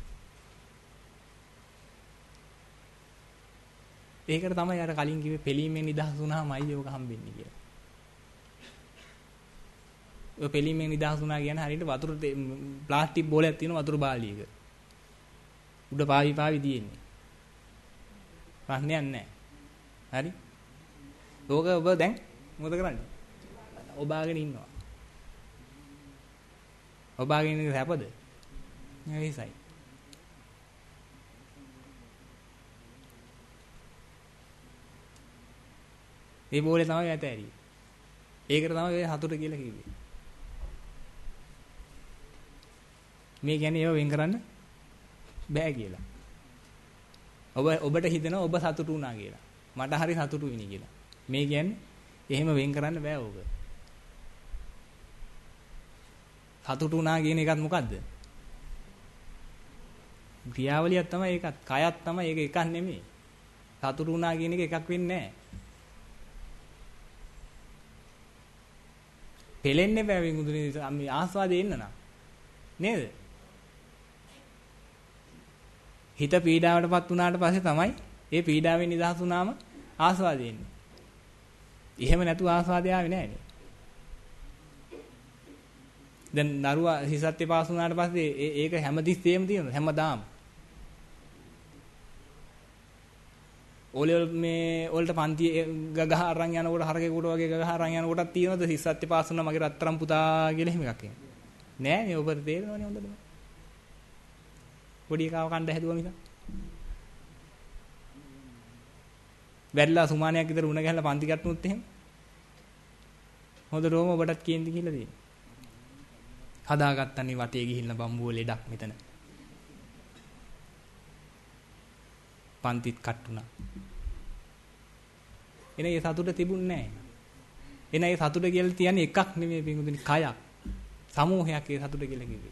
ඒකට තමයි අර කලින් කිව්වේ පෙලීමෙන් නිදහස් වුණාමයි යෝග හම්බෙන්නේ කියලා. ඔය පෙලීමෙන් නිදහස් වුණා කියන්නේ හරියට වතුර ප්ලාස්ටික් බෝලයක් තියෙන වතුර බාල්දියක. උඩ පාවි පාවි තියෙන්නේ. ප්‍රශ්නයක් නැහැ. හරි? ඕක ඔබ දැන් මොකද කරන්නේ? ඔබාගෙන ඉන්නවා. ඔබාගෙන ඉන්නේ සැපද? නෙවෙයිසයි. ඒ බෝලේ තමයි ඇත ඇරියේ. ඒකට තමයි ඔය හතුට කියලා කිව්වේ. මේ කියන්නේ ඒව වෙන් කරන්න බෑ කියලා. ඔබ ඔබට හිතෙනවා ඔබ සතුටු වුණා කියලා. මට හරි සතුටු වෙනි කියලා. මේ කියන්නේ එහෙම වෙන් කරන්න බෑ ඕක. සතුටු වුණා කියන එකත් මොකද්ද? ක්‍රියාවලියක් තමයි ඒකත්. කයත් තමයි ඒක එකක් නෙමෙයි. සතුටු වුණා කියන එක එකක් වෙන්නේ නැහැ. පෙලෙන්නේ බෑ වින්දුනේ මේ ආස්වාදේ එන්න නම්. නේද? හිත පීඩාවටපත් වුණාට පස්සේ තමයි ඒ පීඩාවෙන් නිදහස් වුණාම ආස්වාදේ එන්නේ. එහෙම නැතුව ආස්වාදය ආවේ නෑනේ. දැන් දරුවා හිසත්තේ පාස් වුණාට පස්සේ ඒක හැමතිස්සෙම තියෙනවා හැමදාම. ඕලෙවල් මේ වලට පන්ති ගගහ අරන් යනකොට හරකෙකුට වගේ ගගහ අරන් යනකොටත් තියෙනවද හිස්සත්තේ පාස් වුණා මගේ රත්තරන් පුතා කියලා එහෙම එකක් එන්නේ. නෑ නේ ඔබට තේරෙනවනේ හොඳටම. පොඩි එකව කණ්ඩ හැදුවා මිස. වැරලා සුමානයක් විතර උණ ගහලා පන්ති ගන්නොත් එහෙම. හොඳටම ඔබටත් කේන්ති කියලා තියෙනවා. හදාගත්තනේ වටේ ගිහිල්ලා බම්බුව ලෙඩක් මෙතන. පන්තිත් කට්ටුණා. එනේ ඒ සතුට තිබුණේ නැහැ. එනේ ඒ සතුට කියලා තියන්නේ එකක් නෙමෙයි පිටුදුනි කයක්. සමූහයක් ඒ සතුට කියලා කිව්වේ.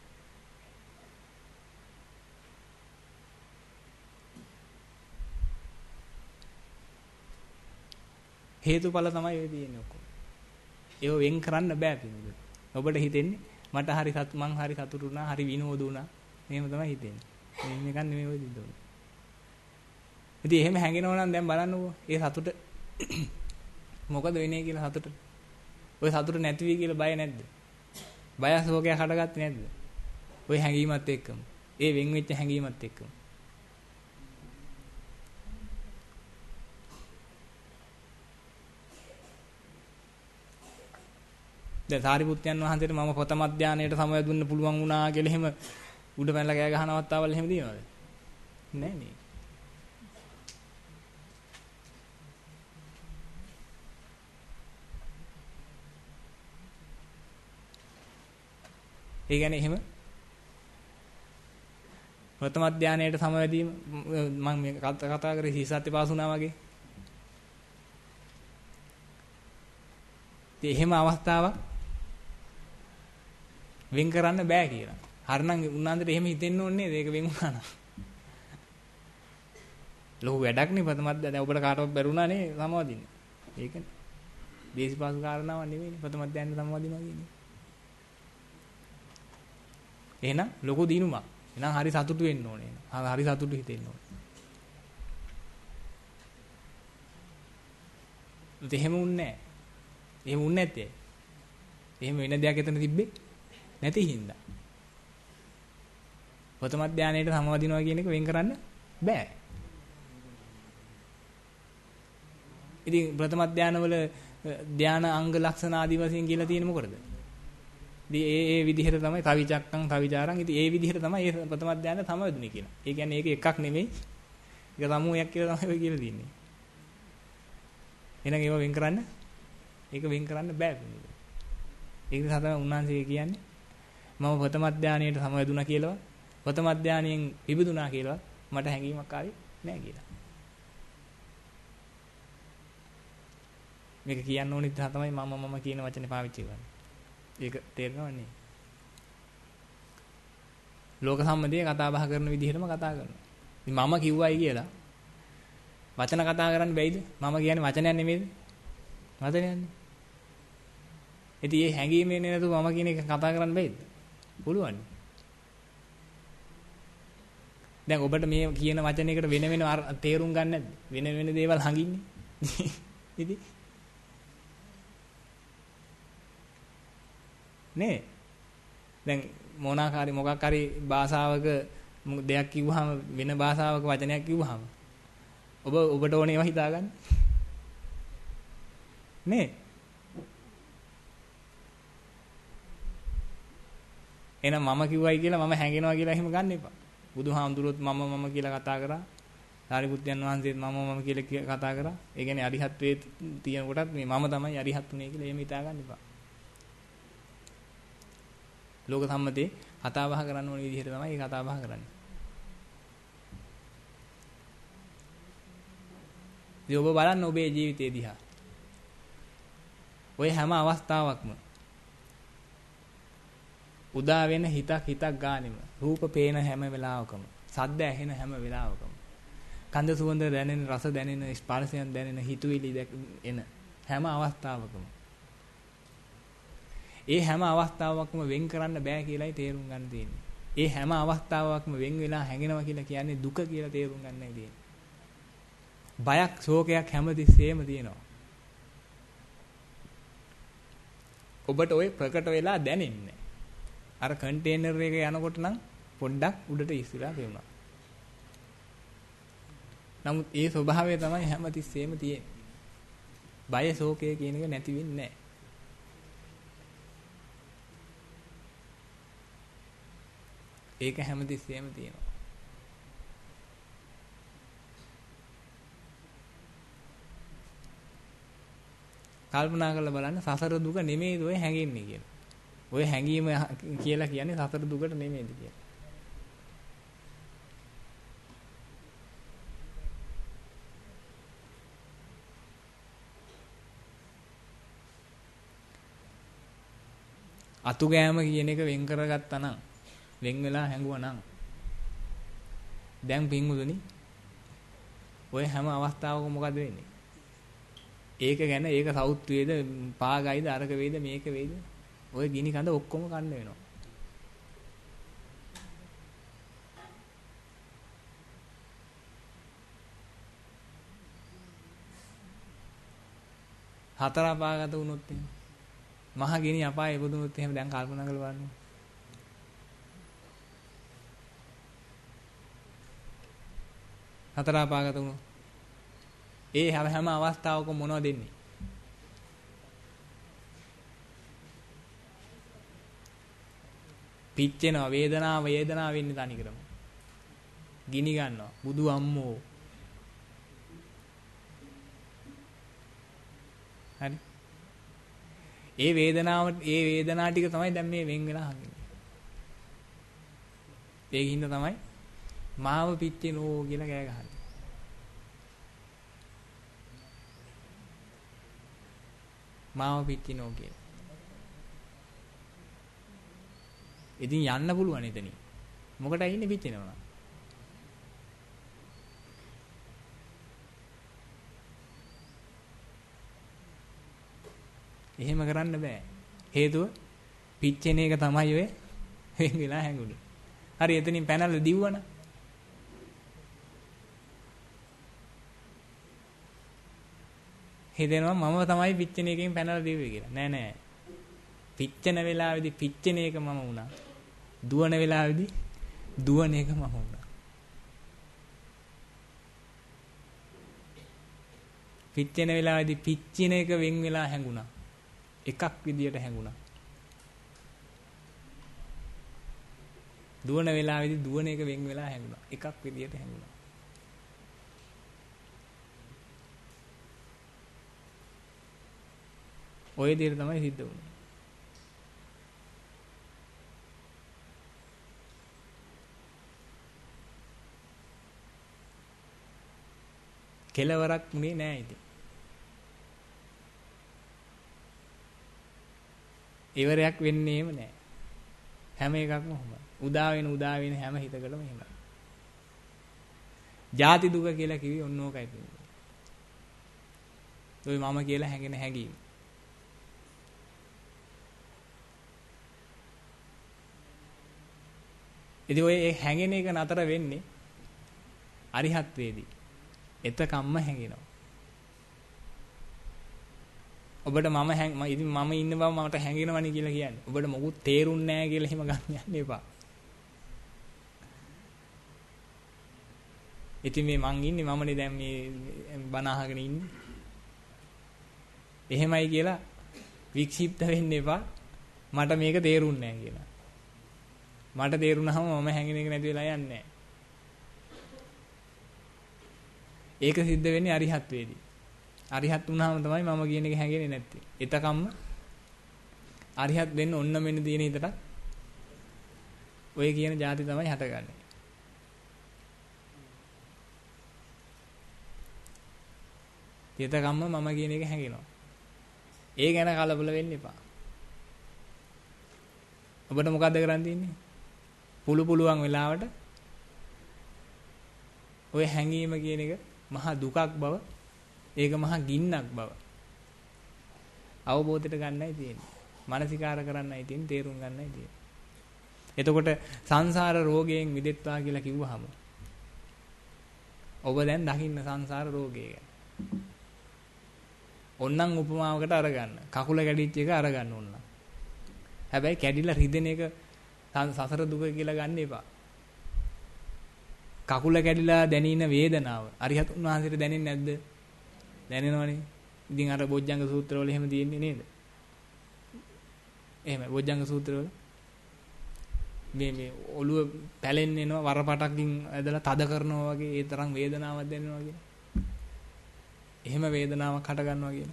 හේතුඵල තමයි ඔය තියෙන්නේ ඔක්කොම. ඒව වෙන් කරන්න බෑ පිටුදුනි. ඔබට හිතෙන්නේ මට හරි සතු මං හරි සතුටු වුණා, හරි විනෝද වුණා. එහෙම තමයි හිතෙන්නේ. මේ එකක් නෙමෙයි ඔය දිද්දෝනේ. ඉතින් එහෙම හැංගෙනවා නම් දැන් බලන්නකෝ ඒ සතුට මොකද වෙන්නේ කියලා සතුට. ඔය සතුට නැති වෙයි කියලා බය නැද්ද? බය ශෝකයක් හටගත්තේ නැද්ද? ඔය හැඟීමත් එක්කම. ඒ වෙන් වෙච්ච හැඟීමත් එක්කම. දැන් සාරිපුත්යන් වහන්සේට මම ප්‍රථම ධානයට සමය දුන්න පුළුවන් වුණා කියලා එහෙම උඩ පැනලා කෑ ගහන අවස්ථාවල් එහෙම තියෙනවද? නැහැ නේ. ඒ කියන්නේ එහෙම ප්‍රථම ධානයට සමවැදීම මම මේ කතා කරේ හිසත්ති පාස් වුණා වගේ. ඉතින් එහෙම අවස්ථාවක් වෙන් කරන්න බෑ කියලා. හරිනම් උන්නාන්දට එහෙම හිතෙන්න ඕනේ නේද? ඒක වෙන් වුණා නම්. ලොකු වැඩක් නේ ප්‍රථම ධානය. ඔබට කාටවත් බැරුණා නේ සමවදින්න. ඒකනේ. දේශපාලන කාරණාවක් නෙවෙයිනේ ප්‍රථම ධානයට සමවදිනවා කියන්නේ. එහෙනම් ලොකු දිනුමක්. එහෙනම් හරි සතුටු වෙන්න ඕනේ. හරි සතුටු හිතෙන්න ඕනේ. ඒත් එහෙම උන්නේ නැහැ. එහෙම උන්නේ නැත්තේ. එහෙම වෙන දෙයක් එතන තිබ්බේ නැති හින්දා. ප්‍රථම ධානයට සමවදිනවා කියන එක වෙන් කරන්න බෑ. ඉතින් ප්‍රථම ධානවල ධාන අංග ලක්ෂණ ආදී වශයෙන් කියලා තියෙන්නේ මොකටද? ඉතින් ඒ ඒ විදිහට තමයි තවිචක්කම් තවිචාරම්. ඉතින් ඒ විදිහට තමයි ඒ ප්‍රථම ධානය සමවැදුනේ කියලා. ඒ කියන්නේ ඒක එකක් නෙමෙයි. ඒක සමූහයක් කියලා තමයි කියලා තියෙන්නේ. එහෙනම් ඒව වෙන් කරන්න ඒක වෙන් කරන්න බෑ. ඒක නිසා තමයි උන්වහන්සේ කියන්නේ මම ප්‍රථම ධානයට සමවැදුනා කියලා ප්‍රථම ධානයෙන් විබුදුනා කියලා මට හැඟීමක් ආවේ නැහැ කියලා. මේක කියන්න ඕනේ තමයි මම මම කියන වචනේ පාවිච්චි කරන්නේ. ඒක තේරෙනවන්නේ. ලෝක සම්මතයේ කතා බහ කරන විදිහටම කතා කරනවා. ඉතින් මම කිව්වයි කියලා වචන කතා කරන්න බැයිද? මම කියන්නේ වචනයක් නෙමෙයිද? වචනයක්නේ. ඉතින් මේ හැඟීමේ නේද මම කියන එක කතා කරන්න බැයිද? පුළුවන්. දැන් ඔබට මේ කියන වචනයකට වෙන වෙන තේරුම් ගන්න නැද්ද? වෙන වෙන දේවල් හංගින්නේ. ඉතින් නේ දැන් මොනාකාරි මොකක් හරි භාෂාවක දෙයක් කිව්වහම වෙන භාෂාවක වචනයක් කිව්වහම ඔබ ඔබට ඕනේ ඒවා හිතාගන්න නේ එහෙනම් මම කිව්වයි කියලා මම හැංගෙනවා කියලා එහෙම ගන්න එපා. බුදුහාමුදුරුවොත් මම මම කියලා කතා කරා. සාරිපුත්යන් වහන්සේත් මම මම කියලා කතා කරා. ඒ කියන්නේ අරිහත්ත්වයේ තියෙන කොටත් මේ මම තමයි අරිහත් උනේ කියලා එහෙම හිතා ගන්න එපා. ලෝක සම්මතේ කතා බහ කරන්න ඕන විදිහට තමයි මේ කතා බහ කරන්නේ. ඉතින් ඔබ බලන්න ඔබේ ජීවිතය දිහා. ඔය හැම අවස්ථාවකම උදා වෙන හිතක් හිතක් ගානෙම රූප පේන හැම වෙලාවකම සද්ද ඇහෙන හැම වෙලාවකම කන්ද සුවඳ දැනෙන රස දැනෙන ස්පර්ශයන් දැනෙන හිතුවිලි එන හැම අවස්ථාවකම ඒ හැම අවස්ථාවකම වෙන් කරන්න බෑ කියලායි තේරුම් ගන්න තියෙන්නේ. ඒ හැම අවස්ථාවකම වෙන් වෙලා හැඟෙනවා කියලා කියන්නේ දුක කියලා තේරුම් ගන්නයි තියෙන්නේ. බයක් ශෝකයක් හැමතිස්සෙම තියෙනවා. ඔබට ওই ප්‍රකට වෙලා දැනෙන්නේ. අර කන්ටේනර් එක යනකොට නම් පොඩ්ඩක් උඩට ඉස්සලා පේනවා. නමුත් ඒ ස්වභාවය තමයි හැමතිස්සෙම තියෙන්නේ. බය ශෝකය කියන එක නැති වෙන්නේ නැහැ. ඒක හැමතිස්සෙම තියෙනවා. කල්පනා කරලා බලන්න සසර දුක නෙමෙයිද ඔය හැඟෙන්නේ කියලා. ඔය හැඟීම කියලා කියන්නේ සසර දුකට නෙමෙයිද කියලා. අතු ගෑම කියන එක වෙන් කරගත්තා නම් වෙන් වෙලා හැංගුවා නම් දැන් පින්වුදුනි ඔය හැම අවස්ථාවකම මොකද වෙන්නේ? ඒක ගැන ඒක සවුත් වේද පාගයිද අරක වේද මේක වේද ඔය ගිනි කඳ ඔක්කොම කන්න වෙනවා. හතර පාගත වුණොත් එහෙම මහා ගිනි අපායේ ඉපදුනොත් එහෙම දැන් කල්පනා කරලා බලන්න. හතර අපාගත වුණොත් ඒ හැම අවස්ථාවකම මොනවද දෙන්නේ? පිච්චෙනවා වේදනාව වේදනාව වෙන්නේ තනිකරම. ගිනි ගන්නවා බුදු අම්මෝ. හරි. ඒ වේදනාව ඒ වේදනා ටික තමයි දැන් මේ වෙන් වෙලා හංගන්නේ. ඒකින්ද තමයි මාව පිච්චෙනෝ කියලා කෑ ගහන්නේ. මාව පිච්චෙනෝ කියලා. ඉතින් යන්න පුළුවන් එතනින්. මොකටද ඉන්නේ පිච්චෙනවා. එහෙම කරන්න බෑ. හේතුව පිච්චෙන එක තමයි ඔය වෙන් වෙලා හැංගුනේ. හරි එතනින් පැනලා දිව්වන. හිතෙනවා මම තමයි පිච්චෙන එකෙන් පැනලා දිව්වේ කියලා. නෑ නෑ. පිච්චෙන වෙලාවේදී පිච්චෙන එක මම වුණා. දුවන වෙලාවේදී දුවන එක මම වුණා. පිච්චෙන වෙලාවේදී පිච්චෙන එක වෙන් වෙලා හැංගුණා. එකක් විදියට හැංගුණා. දුවන වෙලාවේදී දුවන එක වෙන් වෙලා හැංගුණා. එකක් විදියට හැංගුණා. ඔය විදියට තමයි සිද්ධ වුනේ. කෙලවරක් උනේ නෑ ඉතින්. ඉවරයක් වෙන්නේම නෑ. හැම එකක්ම ඔහොමයි. උදා වෙන උදා වෙන හැම හිතකටම එහෙමයි. ජාති දුක කියලා කිව්වේ ඔන්න ඕකයි තියෙන්නේ. ඔය මම කියලා හැඟෙන හැඟීම. ඉතින් ඔය හැඟෙන එක නතර වෙන්නේ අරිහත් වේදී. එතකම්ම හැඟෙනවා. ඔබට මම හැං ඉතින් මම ඉන්න බව මට හැඟෙනවනේ කියලා කියන්නේ. ඔබට මොකුත් තේරුන්නේ නැහැ කියලා එහෙම ගන්න යන්න එපා. ඉතින් මේ මං ඉන්නේ මමනේ දැන් මේ බණ අහගෙන ඉන්නේ. එහෙමයි කියලා වික්ෂිප්ත වෙන්න එපා. මට මේක තේරුන්නේ නැහැ කියලා. මට තේරුණාම මම හැංගෙන එක නැති වෙලා යන්නේ නැහැ. ඒක සිද්ධ වෙන්නේ අරිහත් වේදී. අරිහත් වුණාම තමයි මම කියන එක හැංගෙන්නේ නැත්තේ. එතකම්ම අරිහත් වෙන්න ඔන්න මෙන්න දින හිතට ඔය කියන જાති තමයි හටගන්නේ. එතකම්ම මම කියන එක හැංගෙනවා. ඒ ගැන කලබල වෙන්න එපා. ඔබට මොකද්ද කරන් තියෙන්නේ? පුළු පුළුවන් වෙලාවට ඔය හැංගීම කියන එක මහා දුකක් බව, ඒක මහා ගින්නක් බව අවබෝධයට ගන්නයි තියෙන්නේ. මානසිකාර කරන්නයි තියෙන්නේ, තේරුම් ගන්නයි තියෙන්නේ. එතකොට සංසාර රෝගයෙන් මිදෙත්වා කියලා කිව්වහම ඔබ දැන් දකින්න සංසාර රෝගය ගැන. ඔන්නම් උපමාවකට අරගන්න. කකුල කැඩිච්ච එක අරගන්න ඕන. හැබැයි කැඩිලා රිදෙන එක සසර දුක කියලා ගන්න එපා. කකුල කැඩිලා දැනින වේදනාව අරිහතුන් වහන්සේට දැනෙන්නේ නැද්ද? දැනෙනවනේ. ඉතින් අර බොජ්ජංග සූත්‍රවල එහෙම තියෙන්නේ නේද? එහෙමයි බොජ්ජංග සූත්‍රවල මේ මේ ඔළුව පැලෙන්න එනවා වරපටකින් ඇදලා තද කරනවා වගේ ඒ තරම් වේදනාවක් දැනෙනවා කියන. එහෙම වේදනාවක් හට ගන්නවා කියන.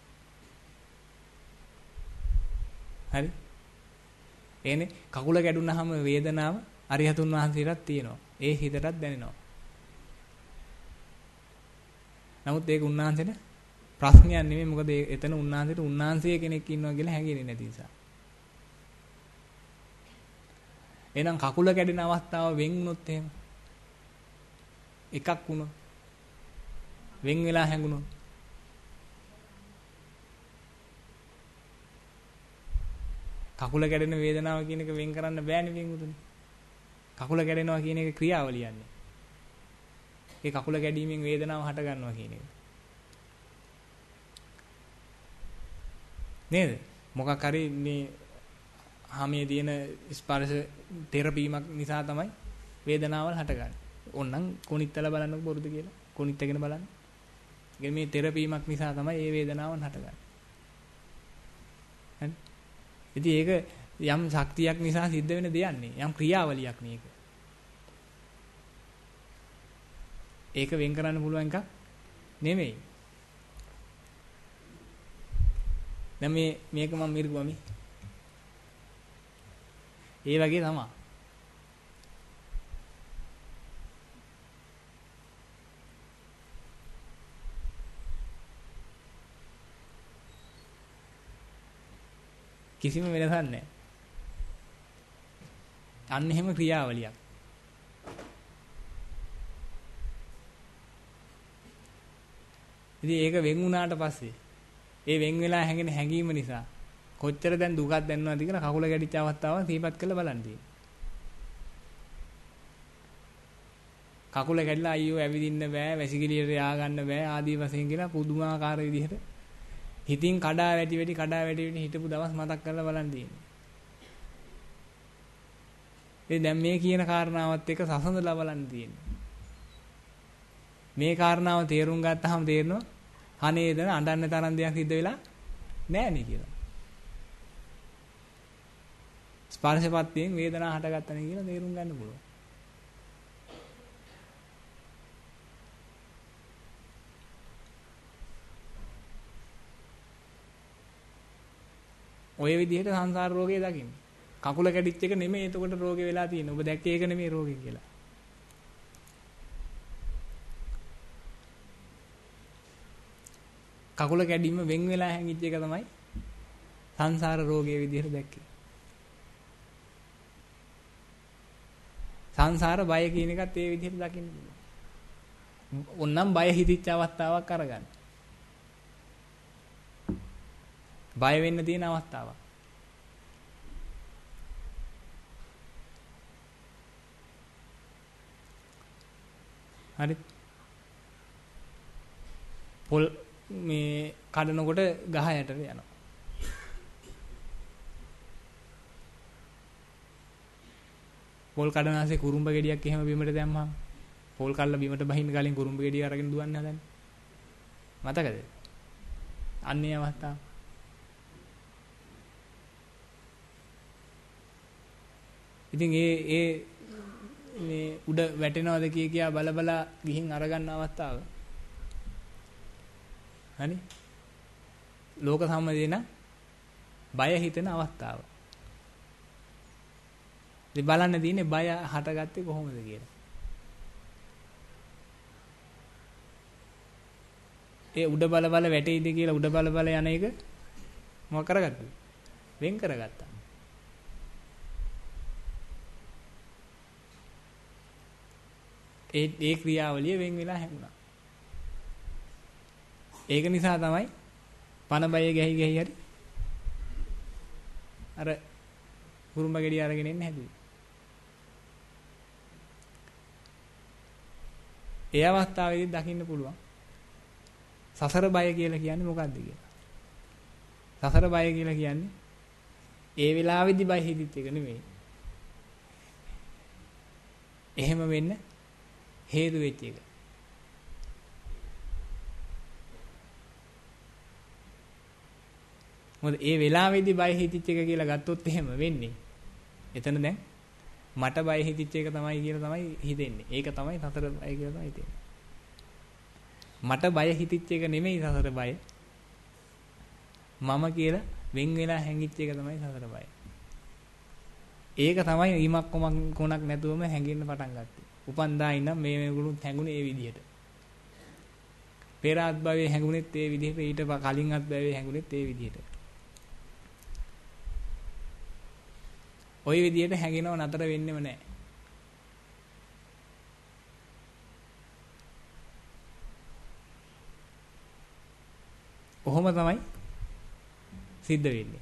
හරි? එනේ කකුල කැඩුනහම වේදනාව අරිහතුන් වහන්සේටත් තියෙනවා. ඒ හිතටත් දැනෙනවා. නමුත් ඒක උන්වහන්සේට ප්‍රශ්නයක් නෙමෙයි. මොකද එතන උන්වහන්සේට උන්වහන්සේ කෙනෙක් ඉන්නවා කියලා හැඟෙන්නේ නැති නිසා. එහෙනම් කකුල කැඩෙන අවස්ථාව වෙන් වුණොත් එහෙම එකක් වුණොත් වෙන් වෙලා හැඟුණොත් කකුල කැඩෙන වේදනාව කියන එක වෙන් කරන්න බෑනේ වෙන්ුතුනේ. කකුල කැඩෙනවා කියන එක ක්‍රියාවලියන්නේ. ඒ කකුල කැඩීමෙන් වේදනාව හට ගන්නවා කියන එක. නේද? මොකක් හරි මේ හැමේ තියෙන ස්පර්ශ තෙරපීමක් නිසා තමයි වේදනාවල් හටගන්නේ. ඕනනම් කොනිත්තල බලන්නකො බොරුද කියලා. කොනිත්තගෙන බලන්න. ඒ මේ තෙරපීමක් නිසා තමයි මේ වේදනාවන් හටගන්නේ. හරි. ඉතින් ඒක යම් ශක්තියක් නිසා සිද්ධ වෙන දෙයක් නේ. යම් ක්‍රියාවලියක් මේක. ඒක වෙන් කරන්න පුළුවන් එකක් නෙමෙයි. දැන් මේ මේක මම මිරිකුවා මේ. ඒ වගේ තමයි. කිසිම වෙනසක් නැහැ. අන්න එහෙම ක්‍රියාවලියක්. ඉතින් ඒක වෙන් වුණාට පස්සේ ඒ වෙන් වෙලා හැඟෙන හැඟීම නිසා කොච්චර දැන් දුකක් දැනනවද කියලා කකුල ගැටිච්ච අවස්ථාව සිහිපත් කරලා බලන්න තියෙනවා. කකුල ගැටලා අයියෝ ඇවිදින්න බෑ, වැසිකිළියට යා ගන්න බෑ ආදී වශයෙන් කියලා පුදුමාකාර විදිහට හිතින් කඩා වැටි වැටි කඩා වැටි වැටි හිටපු දවස් මතක් කරලා බලන්න තියෙනවා. ඒ දැන් මේ කියන කාරණාවත් එක්ක සසඳලා බලන්න තියෙනවා. මේ කාරණාව තේරුම් ගත්තාම තේරෙනවා අනේ එතන අඬන්න තරම් දෙයක් සිද්ධ වෙලා නැහැ නේ කියලා. ස්පර්ශපත්යෙන් වේදනාව හටගත්තා නේ කියලා තේරුම් ගන්න පුළුවන්. ඔය විදිහට සංසාර රෝගේ දකින්න. කකුල කැඩිච්ච එක නෙමෙයි එතකොට රෝගේ වෙලා තියෙන්නේ. ඔබ දැක්කේ ඒක නෙමෙයි රෝගේ කියලා. කකුල කැඩීම වෙන් වෙලා හැංගිච්ච එක තමයි සංසාර රෝගයේ විදිහට දැක්කේ. සංසාර බය කියන එකත් ඒ විදිහට දකින්න පුළුවන්. ඕන්නම් බය හිතිච්ච අවස්ථාවක් අරගන්න. බය වෙන්න තියෙන අවස්ථාවක්. හරි. පොල් මේ කඩනකොට ගහ යටට යනවා. පොල් කඩනාසේ කුරුම්බ ගෙඩියක් එහෙම බිමට දැම්මම පොල් කල්ල බිමට බහින්න කලින් කුරුම්බ ගෙඩිය අරගෙන දුවන්නේ හදන්නේ. මතකද? අන්නේ අවස්ථාව. ඉතින් ඒ ඒ මේ උඩ වැටෙනවද කිය කියා බල බල ගිහින් අරගන්න අවස්ථාව. හරි? ලෝක සම්මදේන බය හිතෙන අවස්ථාව. ඉතින් බලන්න තියෙන්නේ බය හටගත්තේ කොහොමද කියලා. ඒ උඩ බල බල වැටෙයිද කියලා උඩ බල බල යන එක මොකක් කරගත්තද? වෙන් කරගත්තා. ඒ ඒ ක්‍රියාවලිය වෙන් වෙලා හැමුණා. ඒක නිසා තමයි පන බය ගැහි ගැහි හරි අර කුරුම්බ ගෙඩිය අරගෙන ඉන්න හැදුවේ. ඒ අවස්ථාවේදී දකින්න පුළුවන් සසර බය කියලා කියන්නේ මොකක්ද කියලා. සසර බය කියලා කියන්නේ ඒ වෙලාවේදී බය හිතිච්ච එක නෙමෙයි. එහෙම වෙන්න හේතු වෙච්ච එක. මොකද ඒ වෙලාවේදී බය හිතිච්ච එක කියලා ගත්තොත් එහෙම වෙන්නේ. එතන දැන් මට බය හිතිච්ච එක තමයි කියලා තමයි හිතෙන්නේ. ඒක තමයි සතර බය කියලා තමයි හිතෙන්නේ. මට බය හිතිච්ච එක නෙමෙයි සතර බය. මම කියලා වෙන් වෙලා හැංගිච්ච එක තමයි සතර බය. ඒක තමයි ඊමක් කොමක් කොනක් නැතුවම හැංගෙන්න පටන් ගත්තේ. උපන්දා ඉඳන් මේ මේගොල්ලෝ හැංගුනේ ඒ විදිහට. පෙර අත්භවයේ හැංගුනේත් ඒ විදිහට, ඊට කලින් අත්භවයේ හැංගුනේත් ඒ විදිහට. ওই විදිහට හැංගෙනව නතර වෙන්නෙම නැහැ. කොහොම තමයි සිද්ධ වෙන්නේ.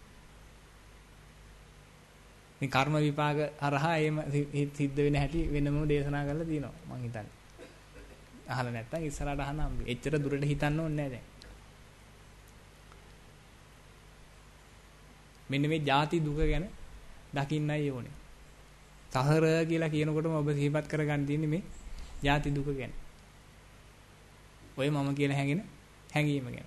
මේ කර්ම විපාක හරහා එහෙම සිද්ධ වෙන හැටි වෙනම දේශනා කරලා තියෙනවා මං හිතන්නේ. අහලා නැත්තම් ඉස්සරහට අහන්න හම්බෙයි. එච්චර දුරට හිතන්න ඕනේ නැහැ දැන්. මෙන්න මේ ජාති දුක ගැන දකින්නයි ඕනේ. සසර කියලා කියනකොටම ඔබ සිහිපත් කරගන්න තියෙන්නේ මේ ජාති දුක ගැන. ඔය මම කියලා හැඟෙන හැඟීම ගැන.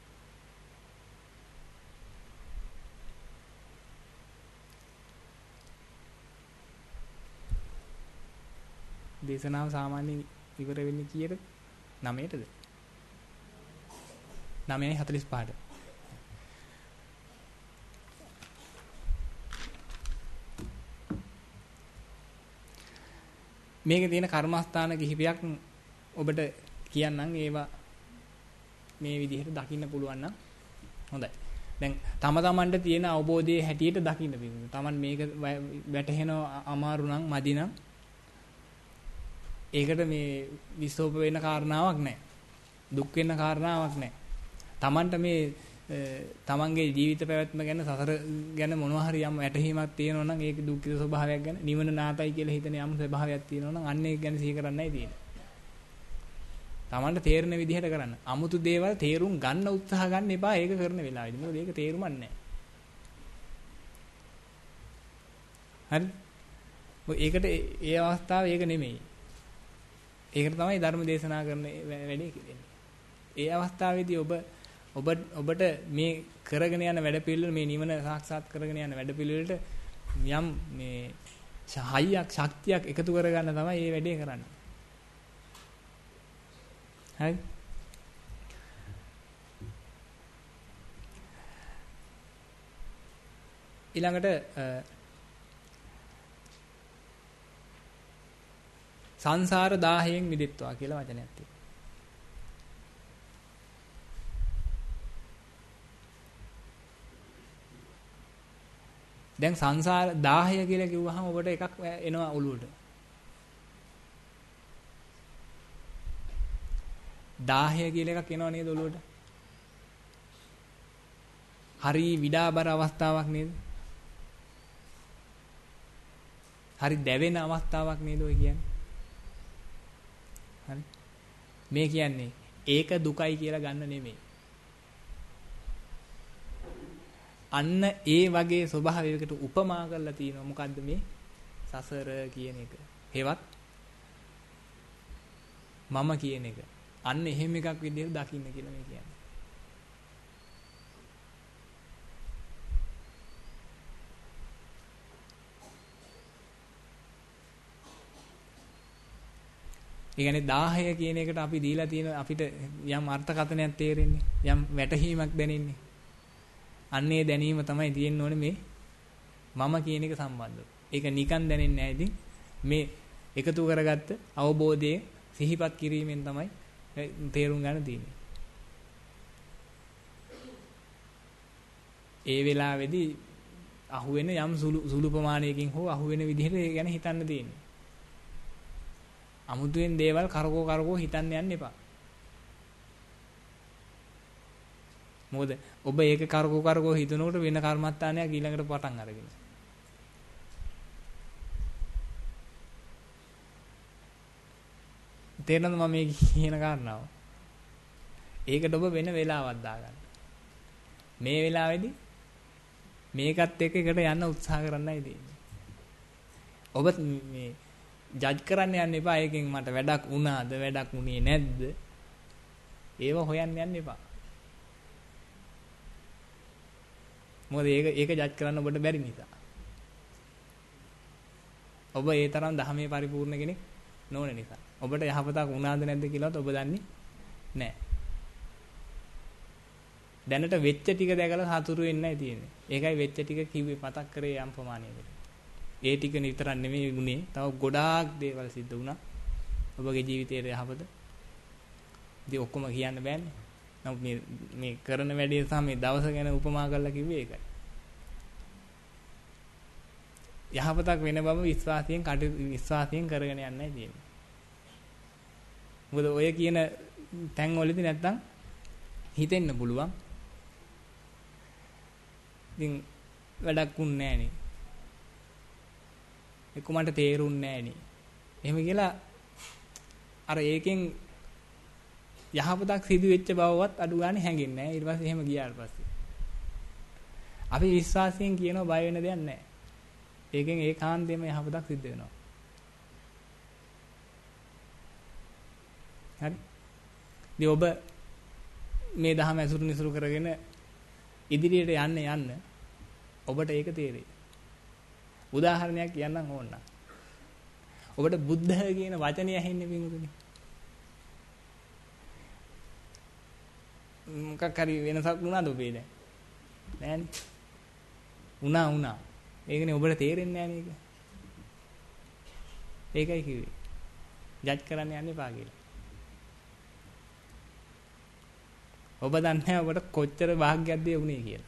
දේශනාව සාමාන්‍යයෙන් ඉවර වෙන්නේ කීයටද? නවයටද? නවයයි හතළිස් පහට. මේකේ තියෙන කර්මස්ථාන කිහිපයක් ඔබට කියන්නම්. ඒවා මේ විදිහට දකින්න පුළුවන් නම් හොඳයි. දැන් තම තමන්ට තියෙන අවබෝධයේ හැටියට දකින්න බිමු. තමන් මේක වැටහෙන අමාරු නම් මදි නම් ඒකට මේ විශ්ෝප වෙන කාරණාවක් නැහැ. දුක් වෙන කාරණාවක් නැහැ. තමන්ට මේ තමන්ගේ ජීවිත පැවැත්ම ගැන සසර ගැන මොනවා හරි යම් වැටහීමක් තියෙනවා නම් ඒක දුක්ඛිත ස්වභාවයක් ගැන නිවන නාතයි කියලා හිතන යම් ස්වභාවයක් තියෙනවා නම් අන්න ඒක ගැන සිහි කරන්නයි තියෙන්නේ. තමන්ට තේරෙන විදිහට කරන්න. 아무තු දේවල් තේරුම් ගන්න උත්සාහ ගන්න එපා ඒක කරන වෙලාවෙදී. මොකද ඒක තේරුමක් නැහැ. හරි? ඔය ඒකට ඒ අවස්ථාවේ ඒක නෙමෙයි. ඒකට තමයි ධර්ම දේශනා කරන වැඩේ කියන්නේ. ඒ අවස්ථාවේදී ඔබ ඔබ ඔබට මේ කරගෙන යන වැඩපිළිවෙල මේ නිවන සාක්ෂාත් කරගෙන යන වැඩපිළිවෙලට යම් මේ හයියක් ශක්තියක් එකතු කරගන්න තමයි මේ වැඩේ කරන්නේ. හරි? ඊළඟට සංසාර දාහයෙන් මිදෙත්වා කියලා වචනයක් තියෙනවා. දැන් සංසාර දාහය කියලා කිව්වහම ඔබට එකක් එනවා ඔළුවට. දාහය කියලා එකක් එනවා නේද ඔළුවට? හරි විඩාබර අවස්ථාවක් නේද? හරි දැවෙන අවස්ථාවක් නේද ඔය කියන්නේ? හරි. මේ කියන්නේ ඒක දුකයි කියලා ගන්න නෙමෙයි. අන්න ඒ වගේ ස්වභාවයකට උපමා කරලා තියෙනවා. මොකද්ද මේ සසර කියන එක? හේවත් මම කියන එක. අන්න එහෙම එකක් විදිහට දකින්න කියලා මේ කියන්නේ. ඒ කියන්නේ දාහය කියන එකට අපි දීලා තියෙන අපිට යම් අර්ථකථනයක් තේරෙන්නේ, යම් වැටහීමක් දැනෙන්නේ. අන්නේ දැනීම තමයි තියෙන්න ඕනේ මේ මම කියන එක සම්බන්ධව. ඒක නිකන් දැනෙන්නේ නැහැ. ඉතින් මේ එකතු කරගත්ත අවබෝධයේ සිහිපත් කිරීමෙන් තමයි තේරුම් ගන්න තියෙන්නේ. ඒ වෙලාවේදී අහුවෙන යම් සුළු සුළු ප්‍රමාණයකින් හෝ අහුවෙන විදිහට ඒ ගැන හිතන්න තියෙන්නේ. අමුතුවෙන් දේවල් කරකෝ කරකෝ හිතන්න යන්න එපා. මොකද ඔබ ඒක කරකෝ කරකෝ හිතනකොට වෙන කර්මස්ථානයක් ඊළඟට පටන් අරගෙන. තේරෙනවද මම මේ කියන කාරණාව? ඒකට ඔබ වෙන වෙලාවක් දාගන්න. මේ වෙලාවේදී මේකත් එක්ක එකට යන්න උත්සාහ කරන්නයි තියෙන්නේ. ඔබ මේ ජජ් කරන්න යන්න එපා. ඒකෙන් මට වැඩක් වුණාද වැඩක් වුණේ නැද්ද? ඒව හොයන්න යන්න එපා. මොකද ඒක ඒක ජජ් කරන්න ඔබට බැරි නිසා. ඔබ ඒ තරම් ධර්මයේ පරිපූර්ණ කෙනෙක් නොවන නිසා. ඔබට යහපතක් වුණාද නැද්ද කියලාත් ඔබ දන්නේ නැහැ. දැනට වෙච්ච ටික දැකලා සතුටු වෙන්නයි තියෙන්නේ. ඒකයි වෙච්ච ටික කිව්වේ මතක් කරේ යම් ප්‍රමාණයකට. ඒ ටික විතරක් නෙමෙයි ගුණේ. තව ගොඩාක් දේවල් සිද්ධ වුණා. ඔබගේ ජීවිතයේ යහපත. ඉතින් ඔක්කොම කියන්න බෑනේ. නමුත් මේ මේ කරන වැඩේ සහ මේ දවස ගැන උපමා කරලා කිව්වේ ඒකයි. යහපතක් වෙන බව විශ්වාසයෙන් කටු විශ්වාසයෙන් කරගෙන යන්නයි තියෙන්නේ. මොකද ඔය කියන තැන් වලදී නැත්තම් හිතෙන්න පුළුවන්. ඉතින් වැඩක් උන්නේ නෑනේ. ඒක මට තේරුන්නේ නෑනේ. එහෙම කියලා අර ඒකෙන් යහපතක් සිදු වෙච්ච බවවත් අඩු ගානේ හැංගෙන්නේ නැහැ. ඊට පස්සේ එහෙම ගියාට පස්සේ අපි විශ්වාසයෙන් කියනවා බය වෙන දෙයක් නැහැ. ඒකෙන් ඒකාන්තයෙන්ම යහපතක් සිද්ධ වෙනවා. හරි. ඉතින් ඔබ මේ දහම ඇසුරු නිසුරු කරගෙන ඉදිරියට යන්න යන්න ඔබට ඒක තේරෙයි. උදාහරණයක් කියන්නම් ඕන. ඔබට බුද්ධ කියන වචනේ ඇහෙන්නේ පින්වතුනි. මොකක් හරි වෙනසක් වුණාද ඔබේ දැන්? නෑනේ. වුණා වුණා. ඒකනේ ඔබට තේරෙන්නේ නෑ මේක. ඒකයි කිව්වේ. ජජ් කරන්න යන්න එපා කියලා. ඔබ දන්නේ ඔබට කොච්චර වාග්යක්ද වුණේ කියලා.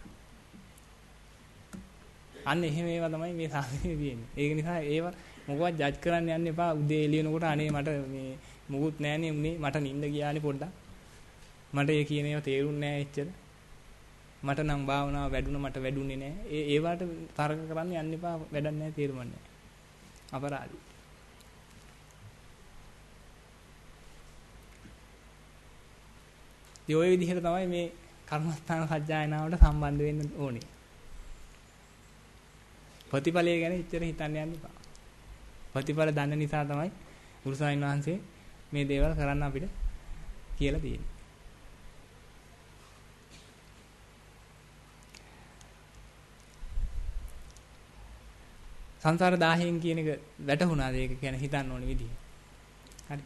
අන්න එහෙම ඒවා තමයි මේ සාසනයේ තියෙන්නේ. ඒක නිසා ඒවා මොකවත් ජජ් කරන්න යන්න එපා. උදේ එළියනකොට අනේ මට මේ මුකුත් නෑනේ උනේ. මට නිින්ද ගියානේ පොඩ්ඩක්. මට ඒ කියන ඒවා තේරුන්නේ නෑ එච්චර. මට නම් භාවනාව වැඩුණා මට වැඩුණේ නෑ. ඒ ඒවට තරක කරන්න යන්න එපා. වැඩක් නෑ තේරුම් නෑ. අපරාධයි. ඒ ඔය විදිහට තමයි මේ කර්මස්ථාන සජ්ජායනාවට සම්බන්ධ වෙන්න ඕනේ. ප්‍රතිඵලය ගැන ඉච්චර හිතන්න යන්න එපා. ප්‍රතිඵල දන්න නිසා තමයි ගුරු ස්වාමීන් වහන්සේ මේ දේවල් කරන්න අපිට කියලා තියෙන්නේ. සංසාර දාහයෙන් කියන එක වැටහුණාද? ඒක ගැන හිතන්න ඕනේ විදිහ. හරි.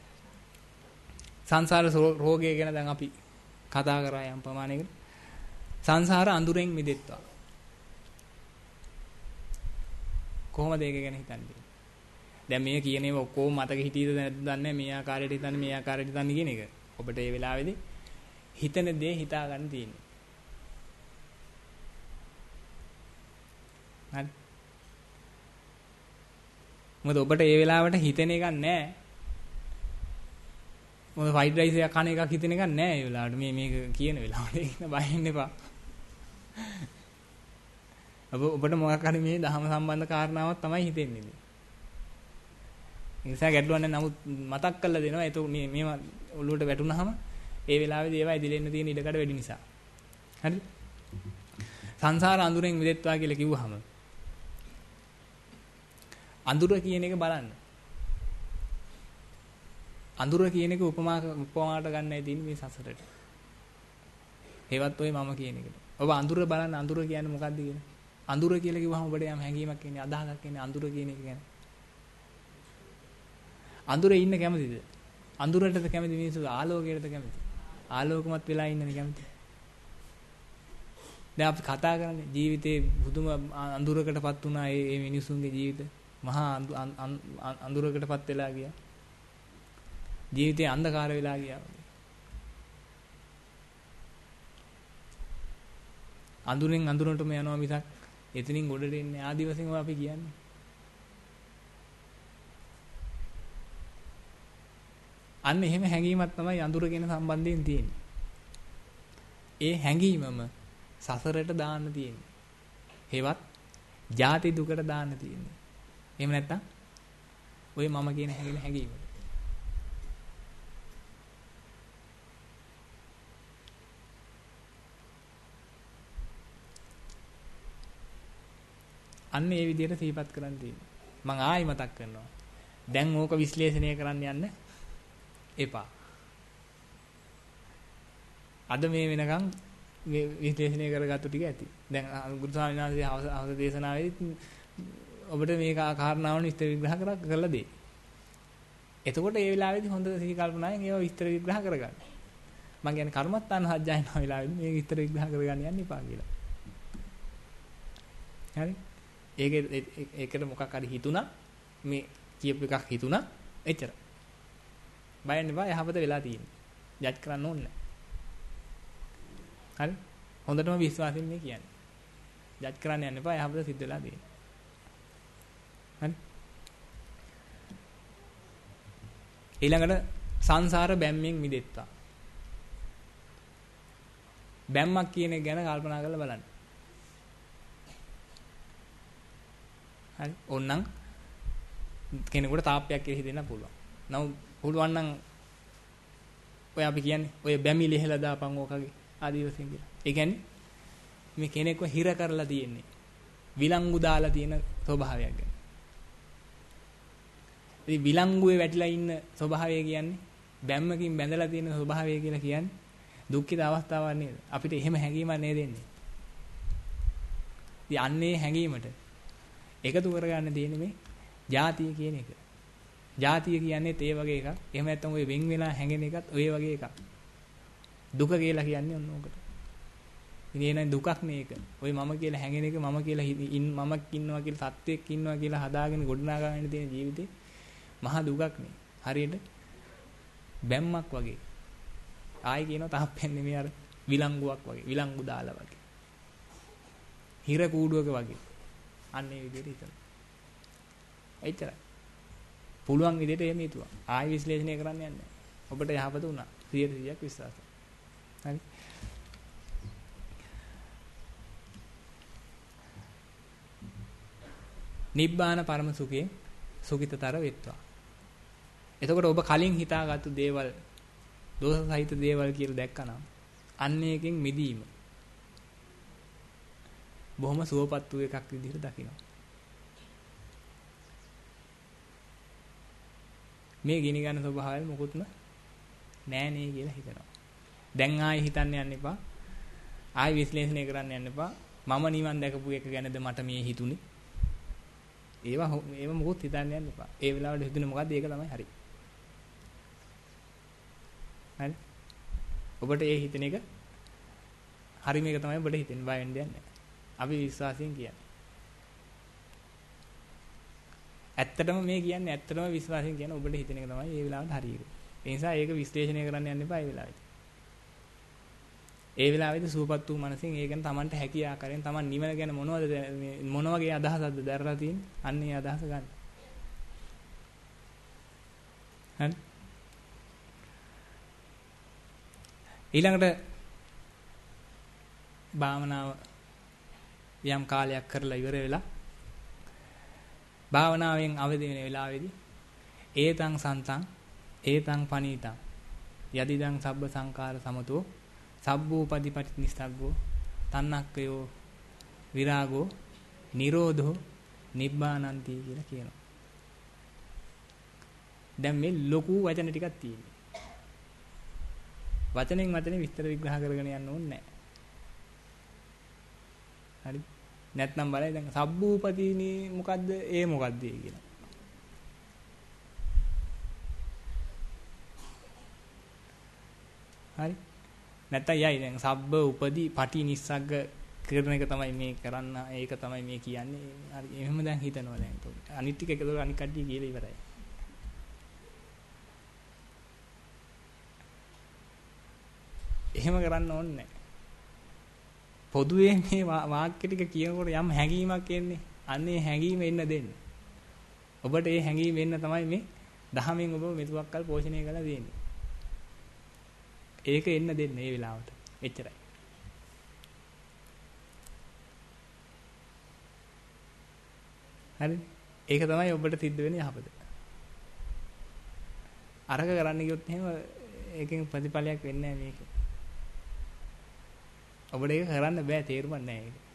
සංසාර රෝගය ගැන දැන් අපි කතා කරා යම් ප්‍රමාණයකට. සංසාර අඳුරෙන් මිදෙත්වා. කොහොමද ඒක ගැන හිතන්නේ? දැන් මේ කියන ඒවා ඔක්කොම මතක හිටියද නැද්ද දන්නේ නැහැ. මේ ආකාරයට හිතන්නේ මේ ආකාරයට හිතන්නේ කියන එක. ඔබට මේ වෙලාවේදී හිතන දේ හිතා ගන්න තියෙනවා. හරි. මොකද ඔබට මේ වෙලාවට හිතෙන එකක් නැහැ. මොකද ෆ්‍රයිඩ් රයිස් එකක් කන එකක් හිතෙන එකක් නැහැ මේ වෙලාවට. මේ මේක කියන වෙලාවට ඒක බය වෙන්න එපා. ඔබ ඔබට මොකක් හරි මේ ධහම සම්බන්ධ කාරණාවක් තමයි හිතෙන්නේ. ඒ නිසා ගැටලුවක් නැහැ. නමුත් මතක් කරලා දෙනවා. ඒක මේ මේවා ඔළුවට වැටුනහම ඒ වෙලාවේදී ඒවා ඉදිලෙන්න තියෙන ඉඩකඩ වැඩි නිසා. හරිද? සංසාර අඳුරෙන් මිදෙත්වා කියලා කිව්වහම අඳුර කියන එක බලන්න. අඳුර කියන එක උපමා උපමාවට ගන්නයි තියෙන්නේ මේ සසරට. ඒවත් ඔය මම කියන එකට. ඔබ අඳුර බලන්න අඳුර කියන්නේ මොකක්ද කියලා. අඳුර කියලා කිව්වහම ඔබට යම් හැඟීමක් එන්නේ අදහසක් එන්නේ අඳුර කියන එක ගැන. අඳුරේ ඉන්න කැමතිද? අඳුරටද කැමති මිනිස්සු ආලෝකයටද කැමති? ආලෝකමත් වෙලා ඉන්නද කැමති? දැන් අපි කතා කරන්නේ ජීවිතේ බුදුම අඳුරකටපත් වුණා මේ මිනිස්සුන්ගේ ජීවිත. මහා අඳුරකටපත් වෙලා ගියා. ජීවිතේ අන්ධකාර වෙලා ගියා. අඳුරෙන් අඳුරටම යනවා මිසක් එතනින් ගොඩට එන්නේ ආදිවසින්ව අපි කියන්නේ. අන්න එහෙම හැඟීමක් තමයි අඳුර කියන සම්බන්ධයෙන් තියෙන්නේ. ඒ හැඟීමම සසරට දාන්න තියෙන්නේ. හේවත් ජාති දුකට දාන්න තියෙන්නේ. එහෙම නැත්තම් ඔය මම කියන හැඟීම හැඟීම. අන්න ඒ විදිහට සිහිපත් කරන් තියෙනවා. මම ආයි මතක් කරනවා. දැන් ඕක විශ්ලේෂණය කරන්න යන්න එපා. අද මේ වෙනකන් මේ විශ්ලේෂණය කරගත්තු ටික ඇති. දැන් ගුරු ස්වාමීන් වහන්සේ අවස දේශනාවේදී ඔබට මේ කාරණාවන් විස්තර විග්‍රහ කරලා දෙයි. එතකොට ඒ වෙලාවේදී හොඳ සිහි කල්පනාවෙන් ඒවා විස්තර විග්‍රහ කරගන්න. මම කියන්නේ කර්මස්ථාන සජ්ජායනා වෙලාවේදී මේ විස්තර විග්‍රහ කරගන්න යන්න එපා කියලා. හරි? ඒක ඒකට මොකක් හරි හිතුණා මේ කියපු එකක් හිතුණා එච්චර. බය වෙන්න එපා යහපත වෙලා තියෙන්නේ. ජජ් කරන්න ඕනේ නැහැ. හරි? හොඳටම විශ්වාසයෙන් මේ කියන්නේ. ජජ් කරන්න යන්න එපා යහපත සිද්ධ වෙලා තියෙන්නේ. හරි? ඊළඟට සංසාර බැම්මෙන් මිදෙත්තා. බැම්මක් කියන එක ගැන කල්පනා කරලා බලන්න. හරි? ඕනනම් කෙනෙකුට තාප්පයක් කියලා හිතෙන්න පුළුවන්. නමුත් පුළුවන් නම් ඔය අපි කියන්නේ ඔය බැමි ලෙහෙලා දාපන් ඕකගේ ආදි වශයෙන් කියලා. ඒ කියන්නේ මේ කෙනෙක්ව හිර කරලා තියෙන්නේ. විලංගු දාලා තියෙන ස්වභාවයක් ගැන. ඉතින් විලංගුවේ වැටිලා ඉන්න ස්වභාවය කියන්නේ බැම්මකින් බැඳලා තියෙන ස්වභාවය කියලා කියන්නේ දුක්ඛිත අවස්ථාවක් නේද? අපිට එහෙම හැඟීමක් නේද එන්නේ. ඉතින් අන්නේ හැඟීමට එකතු කරගන්න තියෙන්නේ මේ ජාතිය කියන එක. ජාතිය කියන්නේ ඒ වගේ එකක්. එහෙම නැත්නම් ඔය වෙන් වෙලා හැඟෙන එකත් ඔය වගේ එකක්. දුක කියලා කියන්නේ ඔන්න ඕකට. ඉතින් එන දුකක් මේක. ඔය මම කියලා හැඟෙන එක මම කියලා මමක් ඉන්නවා කියලා සත්වයක් ඉන්නවා කියලා හදාගෙන ගොඩනගා ගන්න තියෙන ජීවිතේ මහා දුකක් නේ. හරියට බැම්මක් වගේ. ආයි කියනවා තාප්පෙන් නෙමෙයි අර විලංගුවක් වගේ. විලංගු දාලා වගේ. හිර කූඩුවක වගේ. අන්න ඒ විදිහට හිතනවා. එච්චරයි. පුළුවන් විදිහට එහෙම හිතුවා. ආයි විශ්ලේෂණය කරන්න යන්නේ නැහැ. ඔබට යහපත වුණා. සියයට සියයක් විශ්වාසයි. හරි. නිබ්බාන පරම සුඛේ සුඛිතතර වෙත්වා. එතකොට ඔබ කලින් හිතාගත්තු දේවල් දෝෂ සහිත දේවල් කියලා දැක්කනම් අන්න එකෙන් මිදීම බොහොම සුවපත් වූ එකක් විදිහට දකිනවා. මේ ගිනි ගන්න ස්වභාවය මොකුත්ම නෑ නේ කියලා හිතනවා. දැන් ආයෙ හිතන්න යන්න එපා. ආයෙ විශ්ලේෂණය කරන්න යන්න එපා. මම නිවන් දැකපු එක ගැනද මට මේ හිතුනේ. ඒවා ඒව මොකොත් හිතන්න යන්න එපා. ඒ වෙලාවට හිතුනේ මොකද්ද? ඒක තමයි හරි. හරි. ඔබට ඒ හිතන එක හරි මේක තමයි ඔබට හිතෙන්නේ. බය වෙන්න දෙයක් නැහැ. අපි විශ්වාසයෙන් කියන්නේ. ඇත්තටම මේ කියන්නේ ඇත්තටම විශ්වාසයෙන් කියන ඔබට හිතන එක තමයි ඒ වෙලාවට හරි එක. ඒ නිසා ඒක විශ්ලේෂණය කරන්න යන්න එපා ඒ වෙලාවෙත්. ඒ වෙලාවෙදී සූපත් වූ මනසින් ඒ ගැන Tamanට හැකිය ආකාරයෙන් Taman නිවන ගැන මොනවද මොන වගේ අදහසක්ද දැරලා තියෙන්නේ? අන්න ඒ අදහස ගන්න. හරි. ඊළඟට භාවනාව යම් කාලයක් කරලා ඉවර වෙලා භාවනාවෙන් අවදි වෙන වෙලාවේදී ඒතං සන්තං ඒතං පනීතං යදිදං සබ්බ සංකාර සමතෝ සබ්බෝපදීපටි නිස්සග්ගෝ තන්නක්කයෝ විරාගෝ නිරෝධෝ නිබ්බානන්ති කියලා කියනවා. දැන් මේ ලොකු වචන ටිකක් තියෙනවා. වචනෙන් වචනේ විස්තර විග්‍රහ කරගෙන යන්න ඕනේ නැහැ. හරි. නැත්නම් බලයි දැන් සබ්බූපදීනි මොකද්ද ඒ මොකද්ද කියලා. හරි. නැත්නම් යයි දැන් සබ්බ උපදී පටි නිස්සග්ග කරන එක තමයි මේ කරන්න ඒක තමයි මේ කියන්නේ. හරි. එහෙම දැන් හිතනවා දැන්. අනිත් ටික එකතොර අනිත් කට්ටිය කියලා ඉවරයි. එහෙම කරන්න ඕනේ නැහැ. පොදුවේ මේ වාක්‍ය ටික කියනකොට යම් හැඟීමක් එන්නේ. අන්නේ හැඟීම එන්න දෙන්න. ඔබට ඒ හැඟීම එන්න තමයි මේ දහමෙන් ඔබ මෙතුක්කල් පෝෂණය කරලා දෙන්නේ. ඒක එන්න දෙන්න මේ වෙලාවට. එච්චරයි. හරි. ඒක තමයි ඔබට සිද්ධ වෙන යහපත. අරක කරන්න ගියොත් එහෙම ඒකෙන් ප්‍රතිඵලයක් වෙන්නේ නැහැ මේක. ඔබට ඒක කරන්න බෑ තේරුමක් නැහැ ඒක.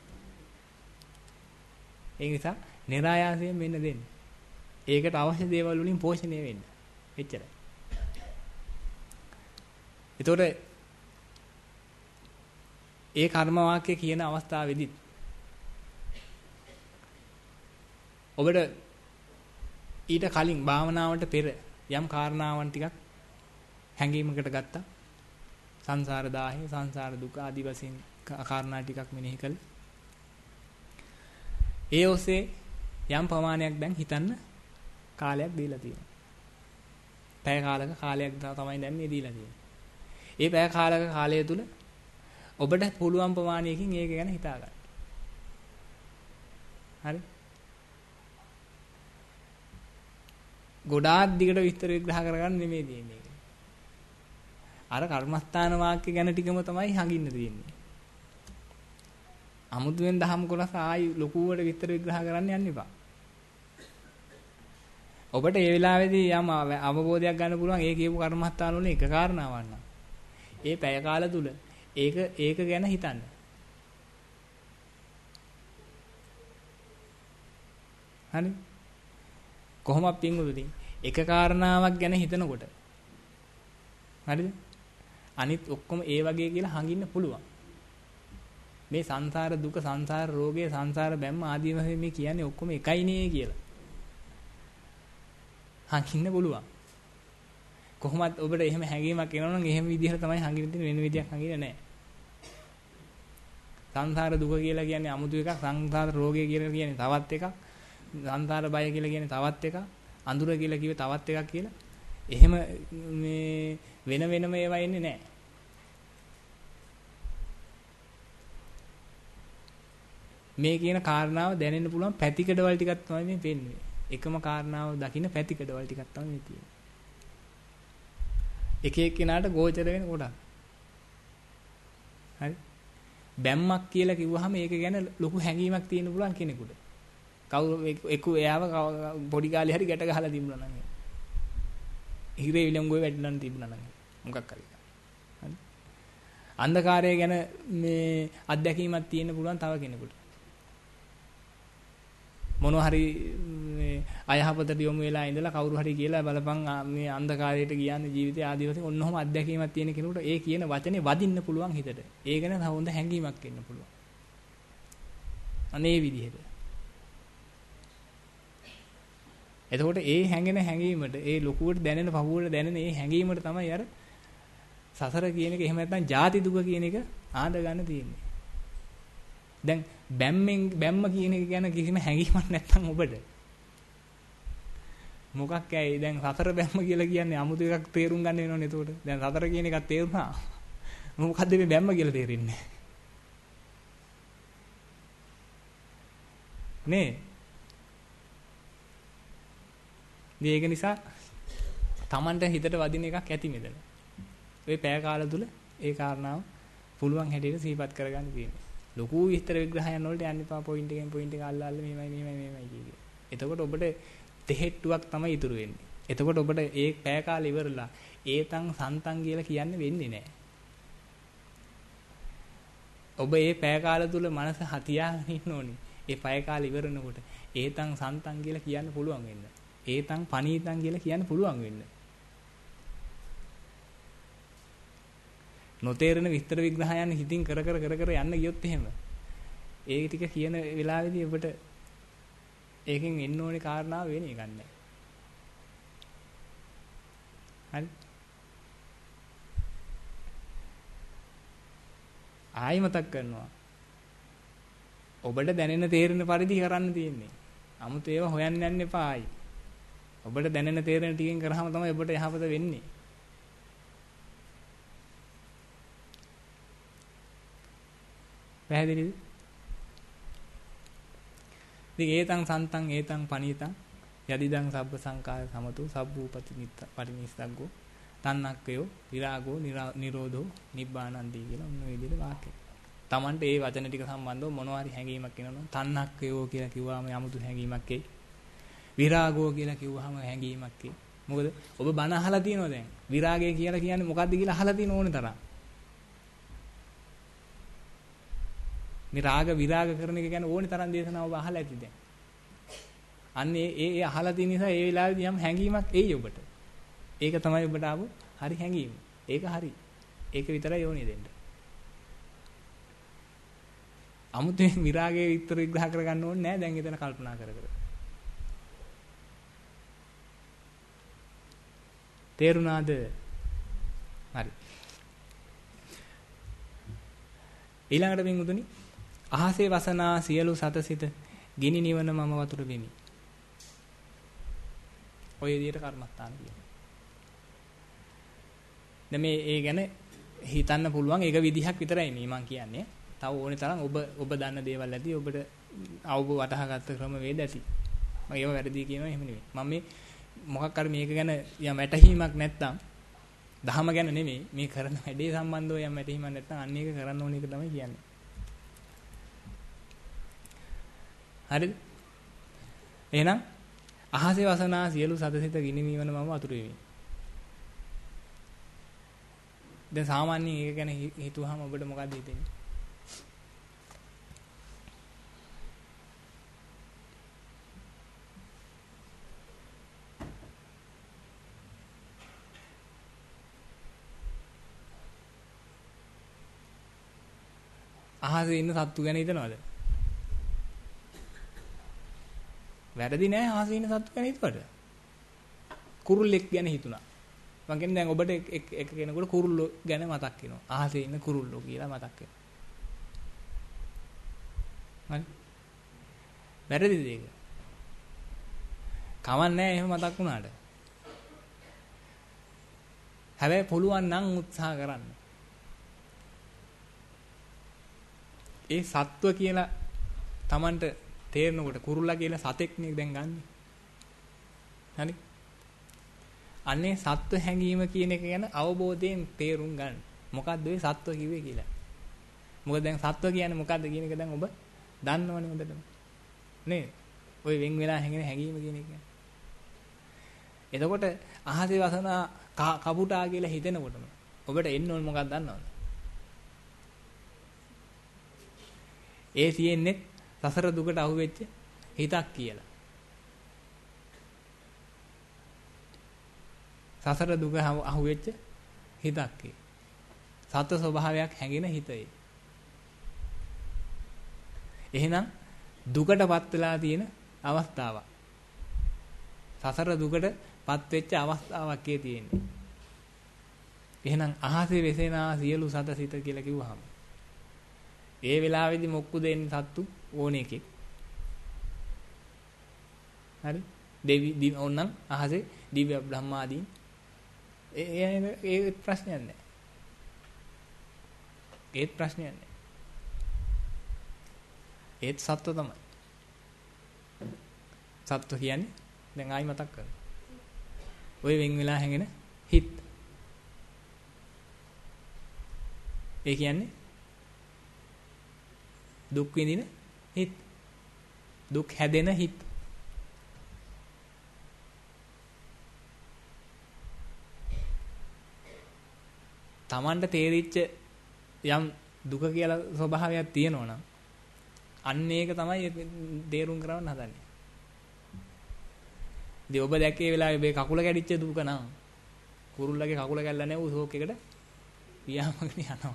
ඒ නිසා નિરાයාසයෙන් මෙන්න දෙන්න. ඒකට අවශ්‍ය දේවල් වලින් පෝෂණය වෙන්න. එච්චරයි. ඒතකොට ඒ කර්ම වාක්‍ය කියන අවස්ථාවේදී ඔබට ඊට කලින් භාවනාවට පෙර යම් කාරණාවන් ටිකක් හැඟීමකට ගත්තා. සංසාර දාහේ සංසාර දුක ආදි වශයෙන් කාරණා ටිකක් මෙනෙහි කළා. ඒ ඔස්සේ යම් ප්‍රමාණයක් දැන් හිතන්න කාලයක් දීලා තියෙනවා. පැය කාලක කාලයක් තමයි දැන් මේ දීලා තියෙන්නේ. ඒ පැය කාලක කාලය තුල ඔබට පුළුවන් ප්‍රමාණයකින් ඒක ගැන හිතා ගන්න. හරි? ගොඩාක් දිගට විස්තර විග්‍රහ කරගන්න නෙමෙයි තියෙන්නේ. අර කර්මස්ථාන වාක්‍ය ගැන ටිකම තමයි හංගින්න තියෙන්නේ. අමුතුවෙන් දහම් කොටස ආයි ලොකුවට විස්තර විග්‍රහ කරන්න යන්න එපා. ඔබට ඒ වෙලාවේදී යම් අවබෝධයක් ගන්න පුළුවන් ඒ කියපු කර්මස්ථාන වල එක කාරණාවක් නම්. ඒ පැය කාල තුල ඒක ඒක ගැන හිතන්න. හරි. කොහොමද පින්වතුනි? එක කාරණාවක් ගැන හිතනකොට හරිද? අනිත් ඔක්කොම ඒ වගේ කියලා හංගින්න පුළුවන්. මේ සංසාර දුක, සංසාර රෝගය, සංසාර බැම්ම ආදී වශයෙන් මේ කියන්නේ ඔක්කොම එකයි නේ කියලා. හංගින්න පුළුවන්. කොහොමද ඔබට එහෙම හැඟීමක් එනවා නම් එහෙම විදිහට තමයි හංගින්න තියෙන්නේ, වෙන විදිහක් හංගින්නේ නැහැ. සංසාර දුක කියලා කියන්නේ 아무තු එකක්, සංසාර රෝගය කියලා කියන්නේ තවත් එකක්, සංසාර බය කියලා කියන්නේ තවත් එකක්, අඳුර කියලා කිව්වේ තවත් එකක් කියලා. එහෙම මේ වෙන වෙනම ඒවා එන්නේ නැහැ. මේ කියන කාරණාව දැනෙන්න පුළුවන් පැතිකඩවල ටිකක් තමයි මේ පෙන්වන්නේ. එකම කාරණාව දකින්න පැතිකඩවල ටිකක් තමයි මේ තියෙන්නේ. එක එක්කෙනාට ගෝචර වෙන කොටක්. හරි. බැම්මක් කියලා කිව්වහම ඒක ගැන ලොකු හැඟීමක් තියෙන්න පුළුවන් කෙනෙකුට. කවුරු එක්ක එයාව පොඩි කාලේ හරි ගැට ගහලා තිබුණා නම්. හිරේ විලංගුවේ වැටෙන්න තිබුණා නම්. මොකක් හරි. හරි. අන්ධකාරය ගැන මේ අත්දැකීමක් තියෙන්න පුළුවන් තව කෙනෙකුට. මොනවා හරි මේ අයහපතට යොමු වෙලා ඉඳලා කවුරු හරි කියලා බලපන් මේ අන්ධකාරයට කියන්නේ ජීවිතය ආදී වශයෙන් ඔන්නෝම අත්දැකීමක් තියෙන කෙනෙකුට ඒ කියන වචනේ වදින්න පුළුවන් හිතට. ඒ ගැන හොඳ හැඟීමක් එන්න පුළුවන්. අනේ විදිහට. එතකොට ඒ හැඟෙන හැඟීමට ඒ ලොකුවට දැනෙන පහුවට දැනෙන ඒ හැඟීමට තමයි අර සසර කියන එක එහෙම නැත්නම් ජාති දුක කියන එක ආඳ ගන්න තියෙන්නේ. දැන් බැම්මෙන් බැම්ම කියන එක ගැන කිසිම හැඟීමක් නැත්නම් ඔබට මොකක් ඇයි දැන් සතර බැම්ම කියලා කියන්නේ 아무තු එකක් තේරුම් ගන්න වෙනවනේ එතකොට. දැන් සතර කියන එකක් තේරුණා. මොකද්ද මේ බැම්ම කියලා තේරෙන්නේ? නේ? මේක නිසා Tamanට හිතට වදින එකක් ඇති මෙතන. ඔය පැය කාල තුල ඒ කාරණාව පුළුවන් හැටියට සිහිපත් කරගන්න තියෙනවා. ලොකු විස්තර විග්‍රහයන් වලට යන්න එපා පොයින්ට් එකෙන් පොයින්ට් එක අල්ල අල්ල මෙහෙමයි මෙහෙමයි මෙහෙමයි කිය. එතකොට ඔබට දෙහෙට්ටුවක් තමයි ඉතුරු වෙන්නේ. එතකොට ඔබට ඒ පැය කාලේ ඉවරලා ඒතන් සන්තන් කියලා කියන්න වෙන්නේ නැහැ. ඔබ ඒ පැය කාල තුල මනස හතියාගෙන ඉන්න ඕනේ. ඒ පැය කාලේ ඉවරනකොට ඒතන් සන්තන් කියලා කියන්න පුළුවන් වෙන්න. ඒතන් පනීතන් කියලා කියන්න පුළුවන් වෙන්න. නොතේරෙන විස්තර විග්‍රහයන් හිතින් කර කර කර කර යන්න ගියොත් එහෙම ඒ ටික කියන වෙලාවේදී ඔබට ඒකෙන් එන්න ඕනේ කාරණාව වෙන්නේ ගන්නෑ. හරි. ආයි මතක් කරනවා. ඔබට දැනෙන තේරෙන පරිදි කරන්න තියෙන්නේ. 아무ත ඒවා හොයන්න යන්න එපා ආයි. ඔබට දැනෙන තේරෙන ටිකෙන් කරාම තමයි ඔබට යහපත වෙන්නේ. පැහැදිලිද? ඉතින් ඒතං සන්තං ඒතං පනීතං යදිදං සබ්බ සංකාර සමතු සබ්බූපති නිත්ත පරිනිස්සග්ගෝ තන්නක්කයෝ විරාගෝ නිරෝධෝ නිබ්බානන්දී කියලා ඔන්න ඔය විදිහට වාක්‍යය. Tamanට ඒ වචන ටික සම්බන්ධව මොනවා හරි හැඟීමක් එනවනම් තන්නක්කයෝ කියලා කිව්වම යමුතු හැඟීමක් එයි. විරාගෝ කියලා කිව්වහම හැඟීමක් එයි. මොකද ඔබ බණ අහලා තියෙනවා දැන්. විරාගය කියලා කියන්නේ මොකද්ද කියලා අහලා තියෙන ඕනේ තරම්. මේ රාග විරාග කරන එක ගැන ඕනේ තරම් දේශනා ඔබ අහලා ඇති දැන්. අන්න ඒ ඒ අහලා තියෙන නිසා ඒ වෙලාවේදී යම් හැඟීමක් එයි ඔබට. ඒක තමයි ඔබට ආව හරි හැඟීම. ඒක හරි. ඒක විතරයි ඕනේ දෙන්න. 아무තේ විරාගයේ විතර විග්‍රහ කරගන්න ඕනේ නෑ දැන් එතන කල්පනා කර කර. තේරුණාද? හරි. ඊළඟට පින්වතුනි අහසේ වසනා සියලු සතසිත ගිනි නිවන මම වතුර වෙමි. ඔය විදිහට කර්මස්ථාන කියනවා. දැන් මේ ඒ ගැන හිතන්න පුළුවන් ඒක විදිහක් විතරයි මේ මම කියන්නේ. තව ඕනේ තරම් ඔබ ඔබ දන්න දේවල් ඇති ඔබට අවබෝධ වටහාගත්ත ක්‍රම වේද ඇති. මම ඒව වැරදි කියනවා එහෙම නෙමෙයි. මම මේ මොකක් හරි මේක ගැන යම් වැටහීමක් නැත්තම් දහම ගැන නෙමෙයි මේ කරන වැඩේ සම්බන්ධව යම් වැටහීමක් නැත්තම් අන්න ඒක කරන්න ඕන එක තමයි කියන්නේ. හරිද? එහෙනම් අහසේ වසනා සියලු සතසිත ගිනි නිවන මම වතුර වෙමි. දැන් සාමාන්‍යයෙන් ඒක ගැන හිතුවාම ඔබට මොකද හිතෙන්නේ? අහසේ ඉන්න සත්තු ගැන හිතනවද? වැරදි නෑ අහසේ ඉන්න සත්තු ගැන හිතුවට. කුරුල්ලෙක් ගැන හිතුණා. මං කියන්නේ දැන් ඔබට එක එක කෙනෙකුට කුරුල්ලෝ ගැන මතක් වෙනවා. අහසේ ඉන්න කුරුල්ලෝ කියලා මතක් වෙනවා. හරි. වැරදිද ඒක? කවන්නේ එහෙම මතක් වුණාට. හැබැයි පුළුවන් නම් උත්සාහ කරන්න. ඒ සත්ව කියලා Tamanට තේරෙනකොට කුරුල්ලා කියලා සතෙක්නේ දැන් ගන්නෙ. හරි. අනේ සත්ව හැඟීම කියන එක ගැන අවබෝධයෙන් තේරුම් ගන්න. මොකද්ද ඔය සත්ව කිව්වේ කියලා. මොකද දැන් සත්ව කියන්නේ මොකද්ද කියන එක දැන් ඔබ දන්නවනේ හොඳටම. නේද? ඔය වෙන් වෙලා හැංගෙන හැඟීම කියන එක. එතකොට අහසේ වසන කපුටා කියලා හිතෙනකොටම ඔබට එන්න ඕන මොකක්ද දන්නවද? ඒ තියෙන්නේ සසර දුකට අහුවෙච්ච හිතක් කියලා. සසර දුක අහුවෙච්ච හිතක් කිය. සත්ව ස්වභාවයක් හැඟෙන හිතේ. එහෙනම් දුකටපත් වෙලා තියෙන අවස්ථාවක්. සසර දුකටපත් වෙච්ච අවස්ථාවක් කිය තියෙන්නේ. එහෙනම් අහසේ වෙසෙනා සියලු සත සිත කියලා කිව්වහම ඒ වෙලාවේදී මොක්කුද එන්නේ සත්තු ඕනේ එකෙක්. හරි? දෙවි දින ඕනනම් අහසේ දිව්‍ය බ්‍රහ්මාදීන් ඒ ඒ ප්‍රශ්නයක් නැහැ. ඒත් ප්‍රශ්නයක් නැහැ. ඒත් සත්ව තමයි. සත්ව කියන්නේ දැන් ආයි මතක් කරගන්න. ඔය වෙන් වෙලා හැංගෙන හිත. ඒ කියන්නේ දුක් විඳින හිත. දුක් හැදෙන හිත. Tamanට තේරිච්ච යම් දුක කියලා ස්වභාවයක් තියෙනවා නම් අන්න ඒක තමයි තේරුම් කරවන්න හදන්නේ. ඉතින් ඔබ දැක්කේ වෙලාවේ මේ කකුල කැඩිච්ච දුක නම් කුරුල්ලගේ කකුල කැල්ල නැව ෂෝක් එකට පියාඹගෙන යනවා.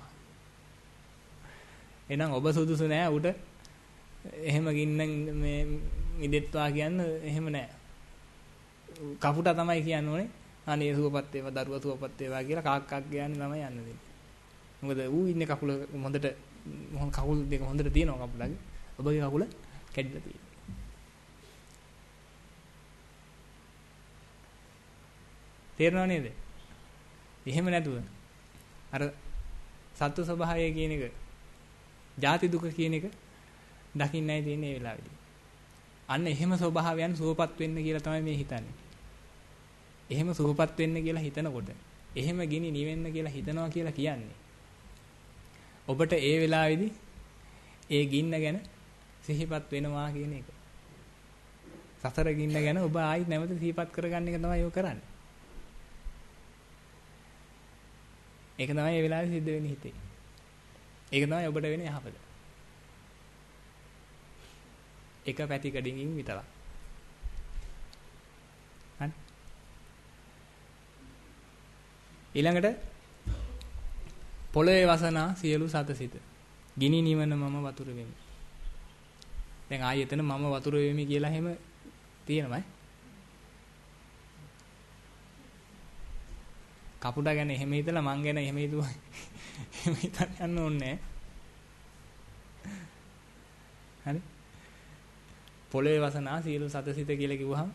එහෙනම් ඔබ සුදුසු නෑ උට එහෙම ගින්න මේ මිදෙත්වා කියන්න එහෙම නෑ. කපුටා තමයි කියන්න ඕනේ. අනේ සුවපත් වේවා දරුවා සුවපත් වේවා කියලා කාක් කාක් ගෑන්නේ තමයි යන්න දෙන්නේ. මොකද ඌ ඉන්නේ කකුල හොඳට කකුල් දෙක හොඳට තියෙනවා කකුලගේ. ඔබගේ කකුල කැඩිලා තියෙනවා. තේරෙනව නේද? එහෙම නැතුව අර සත්ව ස්වභාවය කියන එක ජාති දුක කියන එක දකින්නයි තියෙන්නේ මේ වෙලාවේදී. අන්න එහෙම ස්වභාවයන් සුවපත් වෙන්න කියලා තමයි මේ හිතන්නේ. එහෙම සුවපත් වෙන්න කියලා හිතනකොට එහෙම ගිනි නිවෙන්න කියලා හිතනවා කියලා කියන්නේ ඔබට ඒ වෙලාවේදී ඒ ගින්න ගැන සිහිපත් වෙනවා කියන එක. සසර ගින්න ගැන ඔබ ආයි නැවත සිහිපත් කරගන්න එක තමයි ඔය කරන්නේ. ඒක තමයි මේ වෙලාවේ සිද්ධ වෙන්නේ හිතේ. ඒක තමයි ඔබට වෙන්නේ යහපත. එක පැතිකඩකින් විතරක්. හරි. ඊළඟට පොළවේ වසනා සියලු සතසිත. ගිනි නිවන මම වතුර වෙමි. දැන් ආයෙ එතන මම වතුර වෙමි කියලා එහෙම තියෙනවයි. කපුටා ගැන එහෙම හිතලා මං ගැන එහෙම හිතුවා. එහෙම හිතන්න යන්න ඕනේ. හරි. පොළවේ වසනා සියලු සතසිත කියලා කිව්වහම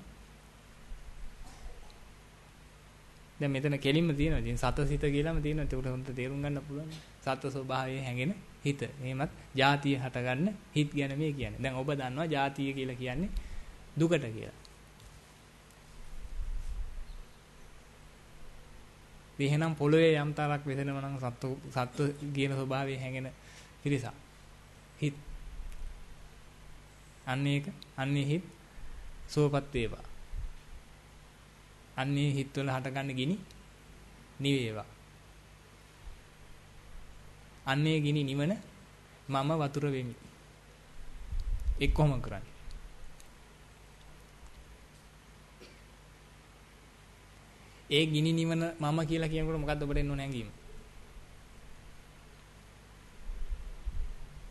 දැන් මෙතන කෙලින්ම තියෙනවා. ඉතින් සතසිත කියලාම තියෙනවා. ඒකට හොඳට තේරුම් ගන්න පුළුවන්. සත්ව ස්වභාවයේ හැඟෙන හිත. එහෙමත් ಜಾතිය හටගන්න හිත ගැන මේ කියන්නේ. දැන් ඔබ දන්නවා ಜಾතිය කියලා කියන්නේ දුකට කියලා. එහෙනම් පොළවේ යම් තරක් වෙසෙනවා නම් සත්ව සත්ව කියන ස්වභාවයේ හැඟෙන පිරිසක්. හිත. අන්නේ එක අන්නේ හිත සුවපත් වේවා. අන්නේ හිත වල හටගන්න ගිනි නිවේවා. අන්නේ ගිනි නිවන මම වතුර වෙමි. ඒක කොහොම කරන්නේ? ඒ ගිනි නිවන මම කියලා කියනකොට මොකද්ද ඔබට එන්න ඕන හැඟීම?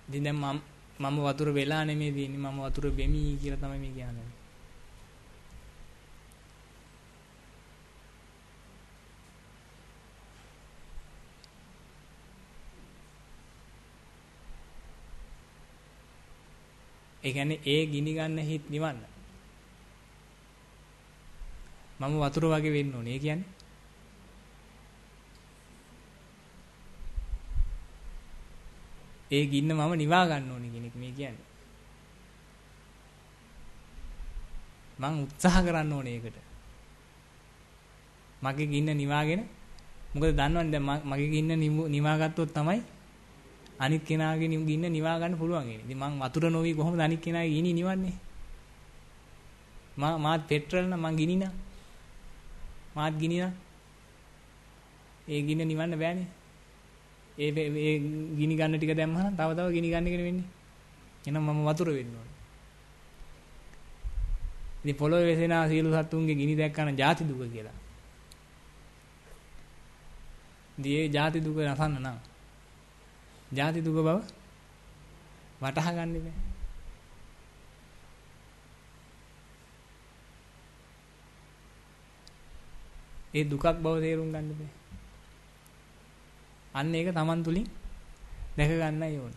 ඉතින් දැන් මම මම වතුර වෙලා නෙමෙයි තියෙන්නේ මම වතුර වෙමි කියලා තමයි මේ කියන්නේ. ඒ කියන්නේ ඒ ගිනි ගන්න හිත් නිවන්න. මම වතුර වගේ වෙන්න ඕනේ. ඒ කියන්නේ ඒ ගින්න මම නිවා ගන්න ඕනේ කියන එක මේ කියන්නේ. මං උත්සාහ කරන්න ඕනේ ඒකට. මගේ ගින්න නිවාගෙන මොකද දන්නවනේ දැන් මගේ ගින්න නිවා ගත්තොත් තමයි අනිත් කෙනාගේ ගින්න නිවා ගන්න පුළුවන් වෙන්නේ. ඉතින් මං වතුර නොවි කොහොමද අනිත් කෙනාගේ ගිනි නිවන්නේ? මා මාත් පෙට්‍රල් නම් මං ගිනි නා. මාත් ගිනි නා. ඒ ගින්න නිවන්න බෑනේ. ඒ ඒ ගිනි ගන්න ටික දැම්මහම තව තව ගිනි ගන්න එකනේ වෙන්නේ. එහෙනම් මම වතුර වෙන්න ඕනේ. ඉතින් පොළොවේ වෙසෙන සියලු සත්තුන්ගේ ගිනි දැක්කම ජාති දුක කියලා. ඉතින් ඒ ජාති දුක නසන්න නම් ජාති දුක බව වටහා ගන්න බෑ. ඒ දුකක් බව තේරුම් ගන්න බෑ. අන්න ඒක Taman තුලින් දැක ගන්නයි ඕන.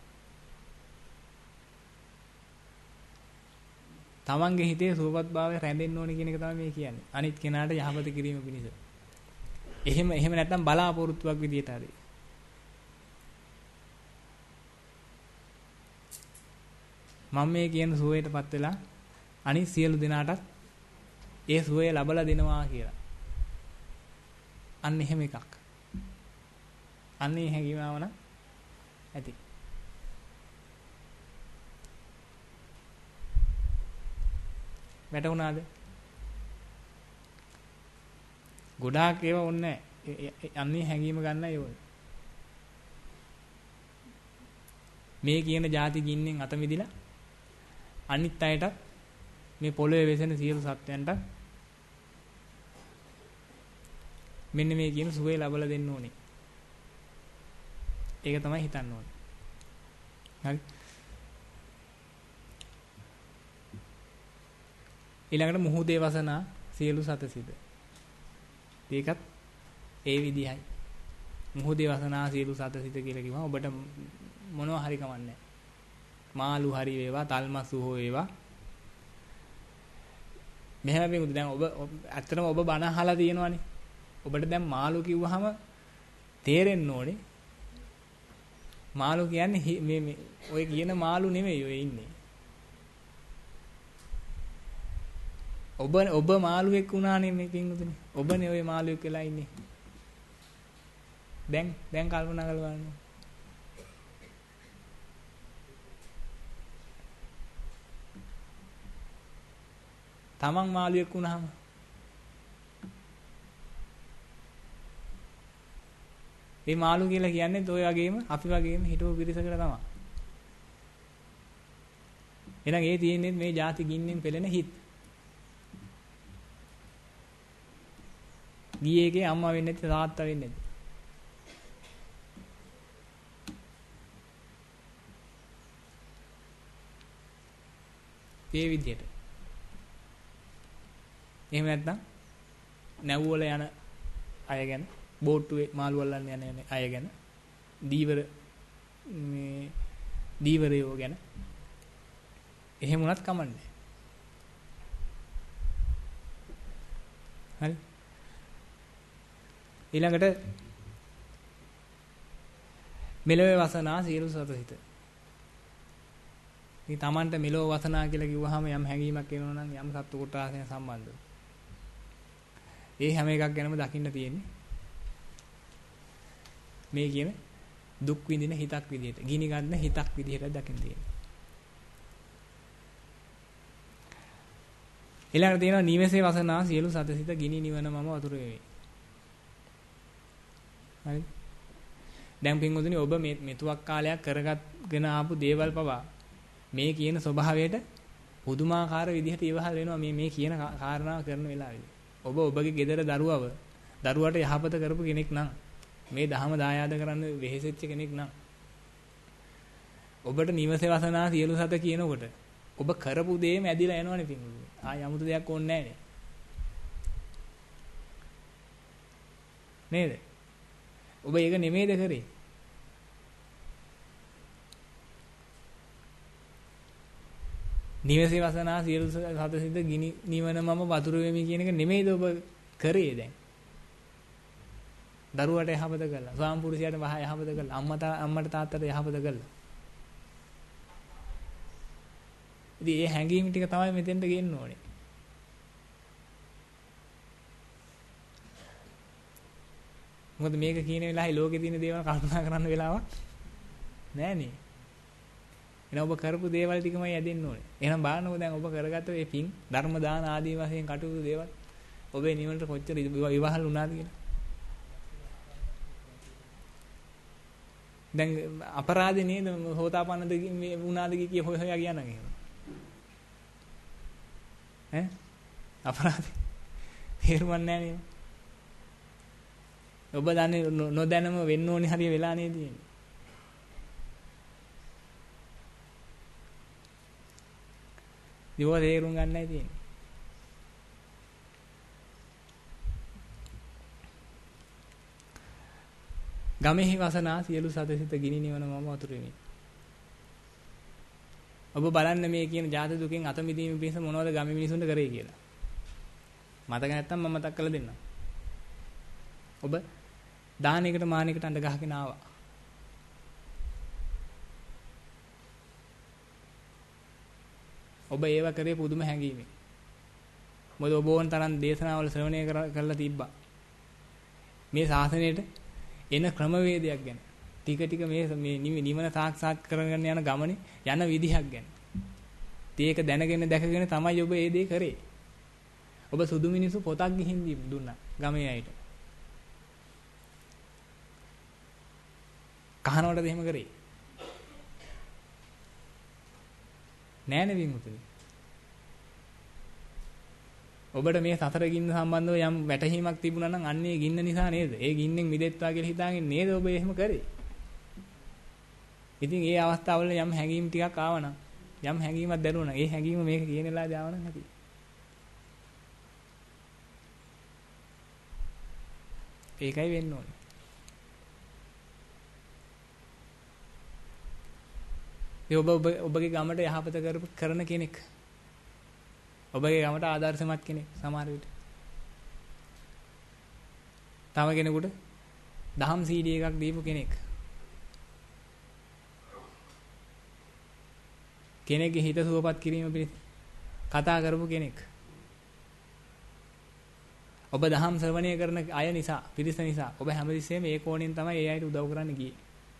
Tamanගේ හිතේ සුවපත් භාවය රැඳෙන්න ඕනේ කියන එක තමයි මේ කියන්නේ. අනිත් කෙනාට යහපත කිරීම පිණිස. එහෙම එහෙම නැත්නම් බලාපොරොත්තුවක් විදියට හරි. මම මේ කියන සුවයටපත් වෙලා අනිත් සියලු දෙනාටත් ඒ සුවය ලබලා දෙනවා කියලා. අන්න එහෙම එකක්. අන්නේ හැඟීමව නම් ඇති. වැටුණාද? ගොඩාක් ඒවා ඕනේ නැහැ. අන්නේ හැඟීම ගන්නයි ඕනේ. මේ කියන ಜಾති ගින්නෙන් අත මිදිලා අනිත් අයට මේ පොළොවේ වෙසෙන සියලු සත්වයන්ට මෙන්න මේ කියන සුවය ලබලා දෙන්න ඕනේ. ඒක තමයි හිතන්න ඕනේ. හරි. ඊළඟට මුහුදේ වසනා සියලු සතසිත. ඒකත් ඒ විදිහයි. මුහුදේ වසනා සියලු සතසිත කියලා කිව්වම ඔබට මොනවා හරි කමන්නේ. මාළු හරි වේවා, තල්මස්සු හෝ වේවා. මෙහෙම වෙමුද දැන් ඔබ ඇත්තටම ඔබ බණ අහලා තියෙනවානේ. ඔබට දැන් මාළු කිව්වහම තේරෙන්න ඕනේ. මාළු කියන්නේ මේ මේ ඔය කියන මාළු නෙමෙයි ඔය ඉන්නේ. ඔබ ඔබ මාළුවෙක් වුණානේ මේකෙන් උදනේ. ඔබනේ ඔය මාළුවෙක් වෙලා ඉන්නේ. දැන් දැන් කල්පනා කරලා බලන්න. තමන් මාළුවෙක් වුණාම මේ මාළු කියලා කියන්නේ ඔය වගේම අපි වගේම හිටපු පිරිසකට තමයි. එහෙනම් ඒ තියෙන්නේ මේ ಜಾති ගින්නෙන් පෙළෙන හිත්. ගියේගේ අම්මා වෙන්නේ නැති තාත්තා වෙන්නේ නැති. ඒ විදිහට. එහෙම නැත්නම් නැව්වල යන අය ගැන බෝට්ටුවේ මාළු අල්ලන්න යන යන අය ගැන දීවර මේ දීවරයෝ ගැන එහෙම උනත් කමන්නේ. හරි. ඊළඟට මෙලොවේ වසනා සියලු සතසිත. මේ Tamanට මෙලොව වසනා කියලා කිව්වහම යම් හැඟීමක් එනවා නම් යම් සත්තු කොටාසෙන් සම්බන්ධව. ඒ හැම එකක් ගැනම දකින්න තියෙන්නේ මේ කියන දුක් විඳින හිතක් විදිහට, ගිනි ගන්න හිතක් විදිහට දකින්න තියෙන්නේ. ඊළඟට තියෙනවා නිවසේ වසනා සියලු සතසිත ගිනි නිවන මම වතුර වේවි. හරි. දැන් පින්වතුනි ඔබ මේ මෙතුවක් කාලයක් කරගත්ගෙන ආපු දේවල් පවා මේ කියන ස්වභාවයට පුදුමාකාර විදිහට ඉවහල් වෙනවා මේ මේ කියන කාරණාව කරන වෙලාවෙදී. ඔබ ඔබගේ ගෙදර දරුවව දරුවට යහපත කරපු කෙනෙක් නම් මේ ධහම දායාද කරන්න වෙහෙසෙච්ච කෙනෙක් නම් ඔබට නිවසේ වසනා සියලු සත කියනකොට ඔබ කරපු දේම ඇදිලා යනවනේ පින්වතුනි. ආය 아무තු දෙයක් ඕනේ නැහැ නේද? ඔබ ඒක නෙමෙයිද කරේ? නිවසේ වසනා සියලු සත සිත ගිනි නිවන මම වතුර වෙමි කියන එක නෙමෙයිද ඔබ කරේ දැන්? දරුවට යහපත කළා. ස්වාම පුරුෂයාට වහ යහපත කළා. අම්මට අම්මට තාත්තට යහපත කළා. ඉතින් මේ හැඟීම් ටික තමයි මෙතෙන්ට ගෙන්න ඕනේ. මොකද මේක කියන වෙලාවේ ලෝකේ තියෙන දේවල් කල්පනා කරන්න වෙලාවක් නෑ නේ. එහෙනම් ඔබ කරපු දේවල් ටිකමයි ඇදෙන්න ඕනේ. එහෙනම් බලන්නකෝ දැන් ඔබ කරගත්ත මේ පින් ධර්ම දාන ආදී වශයෙන් කටයුතු දේවල් ඔබේ නිවනට කොච්චර විවහල් වුණාද කියලා. දැන් අපරාධේ නේද හෝතාපන්නද වුණාද කිය හොය හොයා කියනනම් එහෙම. ඈ අපරාධේ තේරුම් නැහැ නේද? ඔබ දන්නේ නොදැනම වෙන්න ඕනේ හරිය වෙලා නේද තියෙන්නේ. දිව තේරුම් ගන්නයි තියෙන්නේ. ගමෙහි වසනා සියලු සතසිත ගිනි නිවන මම වතුරෙමි. ඔබ බලන්න මේ කියන ජාති දුකෙන් අත මිදීම පිණිස මොනවද ගමේ මිනිසුන්ට කරේ කියලා. මතක නැත්තම් මම මතක් කරලා දෙන්නම්. ඔබ දානයකට මානයකට අඬ ගහගෙන ආවා. ඔබ ඒව කරේ පුදුම හැඟීමෙන්. මොකද ඔබ ඕන තරම් දේශනාවල ශ්‍රවණය කරලා තිබ්බා. මේ ශාසනයේට එන ක්‍රමවේදයක් ගැන. ටික ටික මේ මේ නිවන සාක්ෂාත් කරගෙන යන ගමනේ යන විදිහක් ගැන. ඒක දැනගෙන දැකගෙන තමයි ඔබ මේ දේ කරේ. ඔබ සුදු මිනිස්සු පොතක් ගිහින් දුන්නා ගමේ අයට. කහනවටද එහෙම කරේ? නෑනේ විමුතුනි. ඔබට මේ සතර ගින්න සම්බන්ධව යම් වැටහීමක් තිබුණා නම් අන්නේ ගින්න නිසා නේද? ඒ ගින්නෙන් මිදෙත්වා කියලා හිතාගෙන නේද ඔබ එහෙම කරේ? ඉතින් ඒ අවස්ථාවල යම් හැඟීම් ටිකක් ආවනම් යම් හැඟීමක් දැනුණා. ඒ හැඟීම මේක කියන වෙලාවදී ආවනම් නැති. ඒකයි වෙන්න ඕනේ. ඒ ඔබ ඔබගේ ගමට යහපත කරන කෙනෙක්. ඔබගේ ගමට ආදර්ශමත් කෙනෙක් සමහර විට. තව කෙනෙකුට දහම් සීඩී එකක් දීපු කෙනෙක්. කෙනෙක්ගේ හිත සුවපත් කිරීම පිණිස කතා කරපු කෙනෙක්. ඔබ දහම් ශ්‍රවණය කරන අය නිසා, පිරිස නිසා ඔබ හැමතිස්සෙම ඒ කෝණයෙන් තමයි ඒ අයට උදව් කරන්න ගියේ.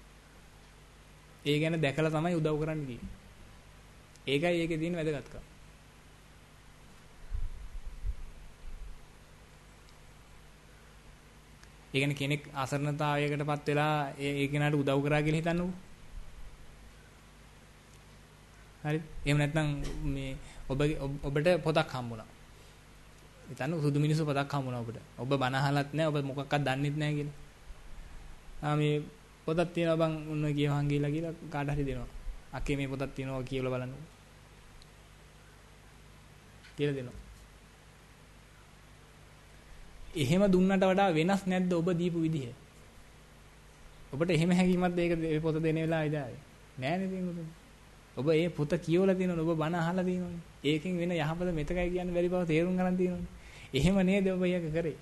ඒ ගැන දැකලා තමයි උදව් කරන්න ගියේ. ඒකයි ඒකේ තියෙන වැදගත්කම. ඒ කියන්නේ කෙනෙක් අසරණතාවයකටපත් වෙලා ඒ ඒ කෙනාට උදව් කරා කියලා හිතන්නකෝ. හරි. එහෙම නැත්නම් මේ ඔබගේ ඔබට පොතක් හම්බුණා. හිතන්න සුදු මිනිස්සු පොතක් හම්බුණා ඔබට. ඔබ බණ අහලත් නැහැ, ඔබ මොකක්වත් දන්නෙත් නැහැ කියලා. ආ මේ පොතක් තියෙනවා බං උන්න කියවහන් ගිහලා කියලා කාට හරි දෙනවා. අක්කේ මේ පොතක් තියෙනවා කියලා බලන්නකෝ. කියලා දෙනවා. එහෙම දුන්නට වඩා වෙනස් නැද්ද ඔබ දීපු විදිහ? ඔබට එහෙම හැඟීමක්ද ඒක මේ පොත දෙන වෙලාවේදී ආවේ? නෑනේ පින්වතුනි. ඔබ ඒ පොත කියවලා තියෙනවනේ, ඔබ බණ අහලා තියෙනවනේ. ඒකෙන් වෙන යහපත මෙතකයි කියන්න බැරි බව තේරුම් ගන්න තියෙනවනේ. එහෙම නේද ඔබ ඒක කරේ?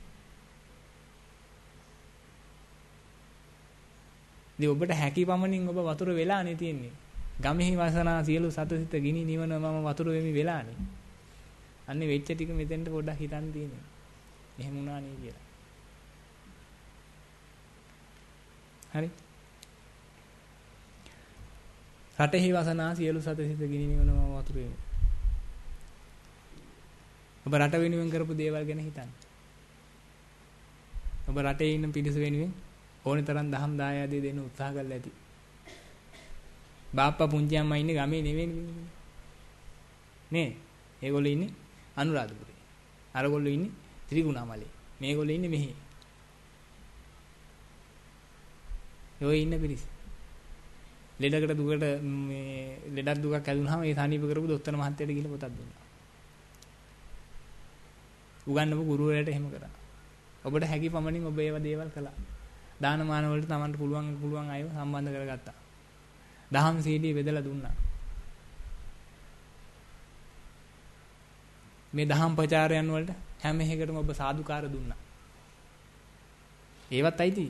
ඉතින් ඔබට හැකි පමණින් ඔබ වතුර වෙලානේ තියෙන්නේ. ගමෙහි වසනා සියලු සතසිත ගිනි නිවන මම වතුර වෙමි වෙලානේ. අන්නේ වෙච්ච ටික මෙතෙන්ට පොඩ්ඩක් හිතන්න තියෙනවා. එහෙම වුණා නේ කියලා. හරි. රටෙහි වසනා සියලු සතසිත ගිනි නිවන මම වතුර වෙමි. ඔබ රට වෙනුවෙන් කරපු දේවල් ගැන හිතන්න. ඔබ රටේ ඉන්න පිරිස වෙනුවෙන් ඕනේ තරම් දහම් දායාදී දෙන්න උත්සාහ කරලා ඇති. බාප්පා පුංචි අම්මා ඉන්නේ ගමේ නෙවෙයි නේ. ඒගොල්ලෝ ඉන්නේ අනුරාධපුරේ. අරගොල්ලෝ ඉන්නේ ත්‍රිකුණාමලේ. මේගොල්ලෝ ඉන්නේ මෙහි. ඔය ඉන්න පිරිස. ලෙඩකට දුකට මේ ලෙඩක් දුකක් ඇදුනහම ඒ සානීප කරපු දොස්තර මහත්තයාට ගිහිල්ලා පොතක් දුන්නා. උගන්වපු ගුරුවරයාට එහෙම කරා. ඔබට හැකි පමණින් ඔබ ඒව දේවල් කළා. දාන මාන වලට Tamanට පුළුවන් පුළුවන් අයව සම්බන්ධ කරගත්තා. දහම් සීඩී බෙදලා දුන්නා. මේ දහම් ප්‍රචාරයන් වලට හැම එකකටම ඔබ සාදුකාර දුන්නා. ඒවත් අයිති.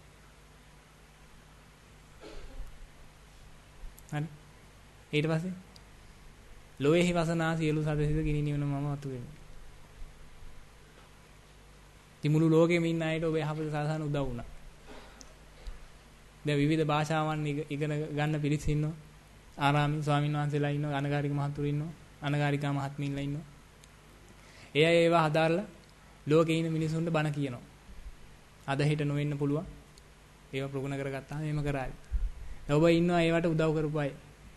හරි. ඊට පස්සේ ලෝයෙහි වසනා සියලු සදසිත ගිනි නිවන මම අතු වෙමි. මුළු ලෝකෙම ඉන්න අයට ඔබ යහපත සාසන උදව් වුණා. දැන් විවිධ භාෂාවන් ඉගෙන ගන්න පිරිස ඉන්නවා. ආරාමික ස්වාමීන් වහන්සේලා ඉන්නවා, අනගාരിക මහතුරු ඉන්නවා, අනගාരികා මහත්මීන්ලා ඉන්නවා. ඒ අය ඒවා හදාarලා ලෝකේ ඉන්න මිනිසුන්ට බණ කියනවා. අද හිට නොවෙන්න පුළුවන්. ඒවා ප්‍රගුණ කරගත්තාම එහෙම කරાવી. ඔබ ඉන්නවා ඒවට උදව් කරපු අය.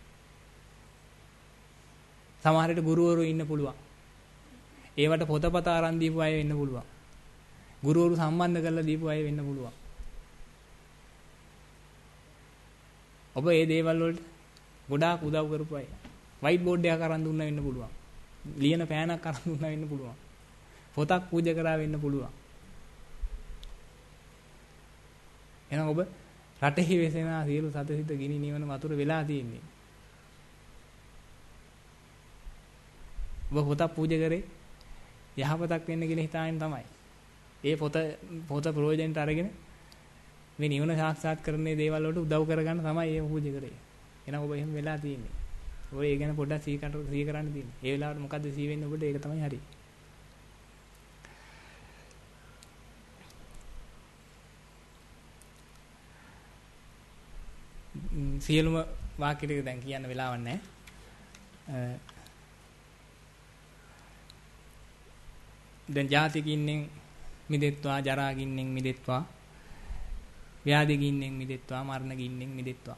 සමහර විට ගුරුවරු ඉන්න පුළුවන්. ඒවට පොතපත ආරන් දීපු අය වෙන්න පුළුවන්. ගුරුවරු සම්බන්ධ කරලා දීපු අය වෙන්න පුළුවන්. ඔබ මේ දේවල් වලට ගොඩාක් උදව් කරපු අය. වයිට් බෝඩ් එකක් අරන් දුන්නා වෙන්න පුළුවන්. ලියන පෑනක් අරන් දුන්නා වෙන්න පුළුවන්. පොතක් පූජා කරා වෙන්න පුළුවන්. එහෙනම් ඔබ රටෙහි වෙසෙන සියලු සතසිත ගිනි නිවන වතුර වෙලා තියෙන්නේ. ඔබ පොතක් පූජා කරේ යහපතක් වෙන්න කියලා හිතාගෙන තමයි. ඒ පොත පොත ප්‍රයෝජනට අරගෙන මේ නිවන සාක්ෂාත් කරන්නේ දේවල් වලට උදව් කරගන්න තමයි ඒ පූජා කරේ. එහෙනම් ඔබ එහෙම වෙලා තියෙන්නේ. ඔය ඒ ගැන පොඩ්ඩක් සිහි කරන්න සිහි කරන්න තියෙන්නේ. ඒ වෙලාවට මොකද්ද සිහි වෙන්නේ ඔබට? ඒක තමයි හරි. සියලුම වාක්‍ය ටික දැන් කියන්න වෙලාවක් නැහැ. දැන් ජාතිකින්නෙන් මිදෙත්වා, ජරාගින්නෙන් මිදෙත්වා, ව්‍යාධිගින්නෙන් මිදෙත්වා, මරණගින්නෙන් මිදෙත්වා.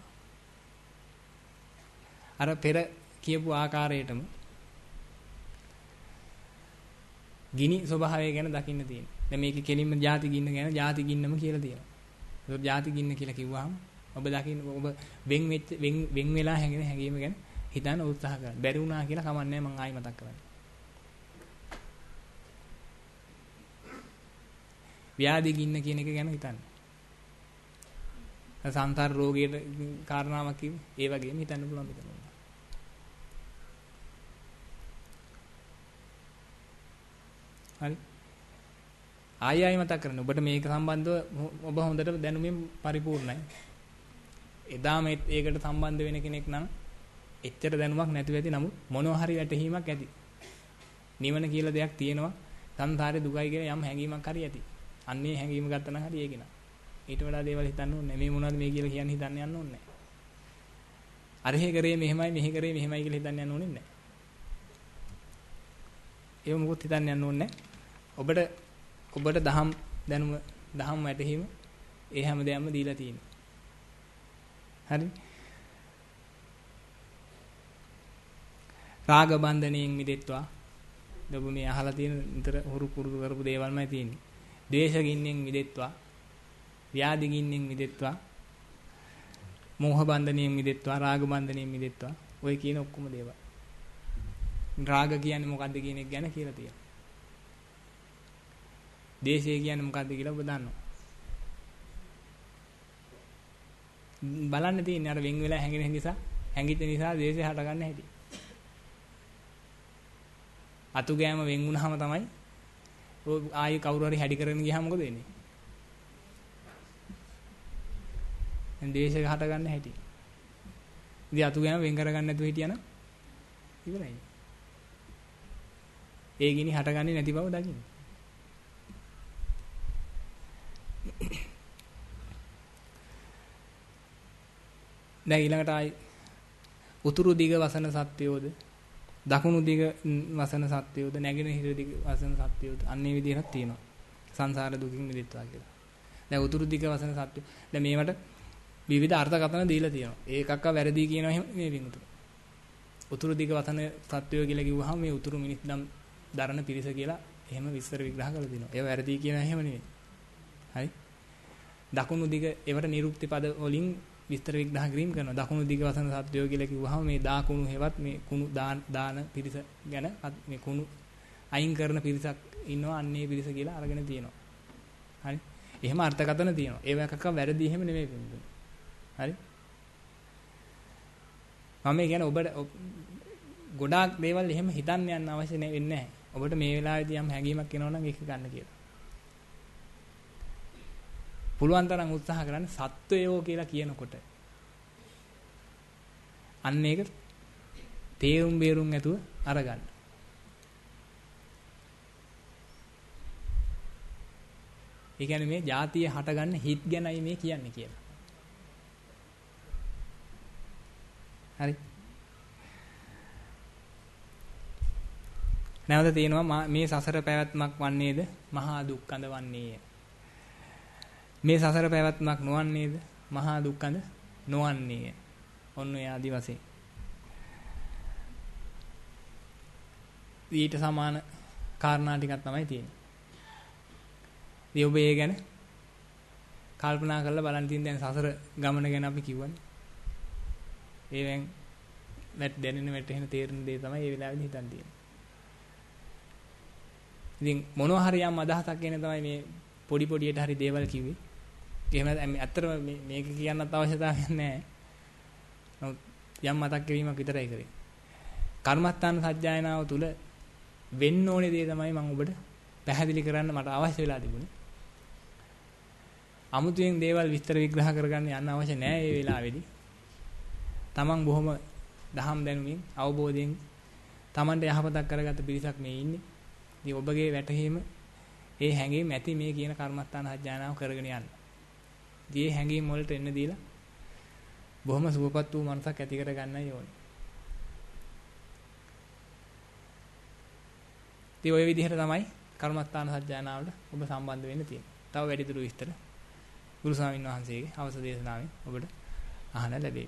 අර පෙර කියපු ආකාරයටම ගිනි ස්වභාවය ගැන දකින්න තියෙනවා. දැන් මේකේ කෙලින්ම ජාතිගින්න ගැන ජාතිගින්නම කියලා තියෙනවා. ඒක ජාතිගින්න කියලා කිව්වහම ඔබ දකින්න ඔබ වෙන් වෙච්ච වෙන් වෙන් වෙලා හැංගෙන හැංගීම ගැන හිතන්න උත්සාහ කරන්න. බැරි වුණා කියලා කමන්නේ මම ආයි මතක් කරන්නේ. ව්‍යාධි ගින්න කියන එක ගැන හිතන්න. සංසාර රෝගයේ කාරණාවක් කිව්වේ ඒ වගේම හිතන්න පුළුවන් මෙතන. හරි. ආයි ආයි මතක් කරන්න. ඔබට මේක සම්බන්ධව ඔබ හොඳට දැනුමින් පරිපූර්ණයි. එදාම ඒකට සම්බන්ධ වෙන කෙනෙක් නම් එච්චර දැනුමක් නැතුව ඇති. නමුත් මොනවා හරි වැටහීමක් ඇති. නිවන කියලා දෙයක් තියෙනවා. සංසාරේ දුකයි කියන යම් හැඟීමක් හරි ඇති. අන්නේ හැඟීම ගත්තා නම් හරි ඒක නා. ඊට වඩා දේවල් හිතන්න ඕනේ. මේ මොනවද මේ කියලා කියන්නේ හිතන්න යන්න ඕනේ නැහැ. අරහෙ කරේ මෙහෙමයි මෙහෙ කරේ මෙහෙමයි කියලා හිතන්න යන්න ඕනේ නැහැ. ඒව මොකොත් හිතන්න යන්න ඕනේ නැහැ. ඔබට ඔබට දහම් දැනුම දහම් වැටහීම ඒ හැම දෙයක්ම දීලා තියෙනවා. හරි. රාග බන්ධණයෙන් මිදෙත්වා. ඔබ මේ අහලා තියෙන නිතර හුරු පුරුදු කරපු දේවල්මයි තියෙන්නේ. ද්වේෂ ගින්නෙන් මිදෙත්වා. ව්‍යාධි ගින්නෙන් මිදෙත්වා. මෝහ බන්ධණයෙන් මිදෙත්වා. රාග බන්ධණයෙන් මිදෙත්වා. ඔය කියන ඔක්කොම දේවල්. රාග කියන්නේ මොකද්ද කියන එක ගැන කියලා තියෙනවා. ද්වේෂය කියන්නේ මොකද්ද කියලා ඔබ දන්නවා. බලන්න තියෙන්නේ අර වෙන් වෙලා හැංගෙන නිසා හැංගිච්ච නිසා ද්වේෂය හටගන්න හැටි. අතු ගෑම වෙන් වුණාම තමයි ඔය ආයේ කවුරු හරි හැඩි කරගෙන ගියාම මොකද වෙන්නේ? දැන් ද්වේෂය හටගන්න හැටි. ඉතින් අතු ගෑම වෙන් කරගන්න නැතුව හිටියනම් ඉවරයි. ඒ ගිනි හටගන්නේ නැති බව දකින්න. දැන් ඊළඟට ආයි උතුරු දිග වසන සත්‍යයෝද දකුණු දිග වසන සත්‍යයෝද නැගෙනහිර දිග වසන සත්‍යයෝද අන්නේ විදිහට තියෙනවා සංසාර දුකින් මිදෙත්වා කියලා. දැන් උතුරු දිග වසන සත්‍ය දැන් මේවට විවිධ අර්ථකථන දීලා තියෙනවා. ඒකක්ක වැරදි කියනවා එහෙම මේ විමුතු. උතුරු දිග වසන සත්‍යයෝ කියලා කිව්වහම මේ උතුරු මිනිස් දම් දරන පිරිස කියලා එහෙම විස්තර විග්‍රහ කරලා තියෙනවා. ඒව වැරදි කියනවා එහෙම නෙවෙයි. හරි. දකුණු දිග ඒවට නිරුක්ති පද වලින් විස්තර විග්‍රහ කිරීම කරනවා. දකුණු දිග වසන සත්වයෝ කියලා කිව්වහම මේ දා කුණු හේවත් මේ කුණු දාන දාන පිරිස ගැන මේ කුණු අයින් කරන පිරිසක් ඉන්නවා. අන්නේ පිරිස කියලා අරගෙන තියෙනවා. හරි. එහෙම අර්ථකථන තියෙනවා. ඒව එකක වැරදි එහෙම නෙමෙයි පින්තුනේ. හරි. මම කියන්නේ ඔබට ගොඩාක් දේවල් එහෙම හිතන්න යන්න අවශ්‍ය වෙන්නේ නැහැ. ඔබට මේ වෙලාවේදී යම් හැඟීමක් එනවා නම් ඒක ගන්න කියලා. පුළුවන් තරම් උත්සාහ කරන්න සත්වයෝ කියලා කියනකොට අන්න ඒක තේරුම් බේරුම් ඇතුව අරගන්න. ඒ කියන්නේ මේ જાතිය හටගන්න හිත් ගැනයි මේ කියන්නේ කියලා. හරි. නැවත තියෙනවා මේ සසර පැවැත්මක් වන්නේද මහා දුක්ඛඳ වන්නේය. මේ සසර පැවැත්මක් නොවන්නේද මහා දුක්ඛඳ නොවන්නේය. ඔන්න ඒ ආදි වශයෙන්. ඊට සමාන කාරණා ටිකක් තමයි තියෙන්නේ. ඉතින් ඔබ ඒ ගැන කල්පනා කරලා බලන් තියෙන දැන් සසර ගමන ගැන අපි කිව්වනේ. ඒවෙන් වැට දැනෙන වැටෙන තේරෙන දේ තමයි මේ වෙලාවේදී හිතන් තියෙන්නේ. ඉතින් මොනවා හරි යම් අදහසක් එන තමයි මේ පොඩි පොඩියට හරි දේවල් කිව්වේ. එහෙම ඇත්තටම මේක කියන්නත් අවශ්‍යතාවයක් නැහැ. නමුත් යම් මතක් කිරීමක් විතරයි කරේ. කර්මස්ථාන සජ්ජායනාව තුල වෙන්න ඕනේ දේ තමයි මම ඔබට පැහැදිලි කරන්න මට අවශ්‍ය වෙලා තිබුණේ. අමුතුවෙන් දේවල් විස්තර විග්‍රහ කරගන්න යන්න අවශ්‍ය නැහැ මේ වෙලාවේදී. තමන් බොහොම දහම් දැනුමින් අවබෝධයෙන් තමන්ට යහපතක් කරගත්ත පිරිසක් මේ ඉන්නේ. ඉතින් ඔබගේ වැටහීම ඒ හැඟීම් ඇති මේ කියන කර්මස්ථාන සජ්ජායනාව කරගෙන යන්න. ඉතින් මේ හැඟීම් වලට එන්න දීලා බොහොම සුවපත් වූ මනසක් ඇති කර ගන්නයි ඕනේ. ඉතින් ওই විදිහට තමයි කර්මස්ථාන සජ්ජායනාවට ඔබ සම්බන්ධ වෙන්න තියෙන්නේ. තව වැඩිදුර විස්තර ගුරු ස්වාමීන් වහන්සේගේ අවසර දේශනාවෙන් ඔබට අහන්න ලැබෙයි.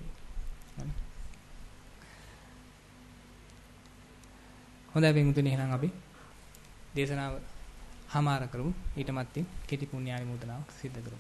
හොඳයි බින්දුනේ එහෙනම් අපි දේශනාව හමාර කරමු. ඊට මත්තින් කෙටි පුණ්‍යානුමෝදනාවක් සිදු කරමු.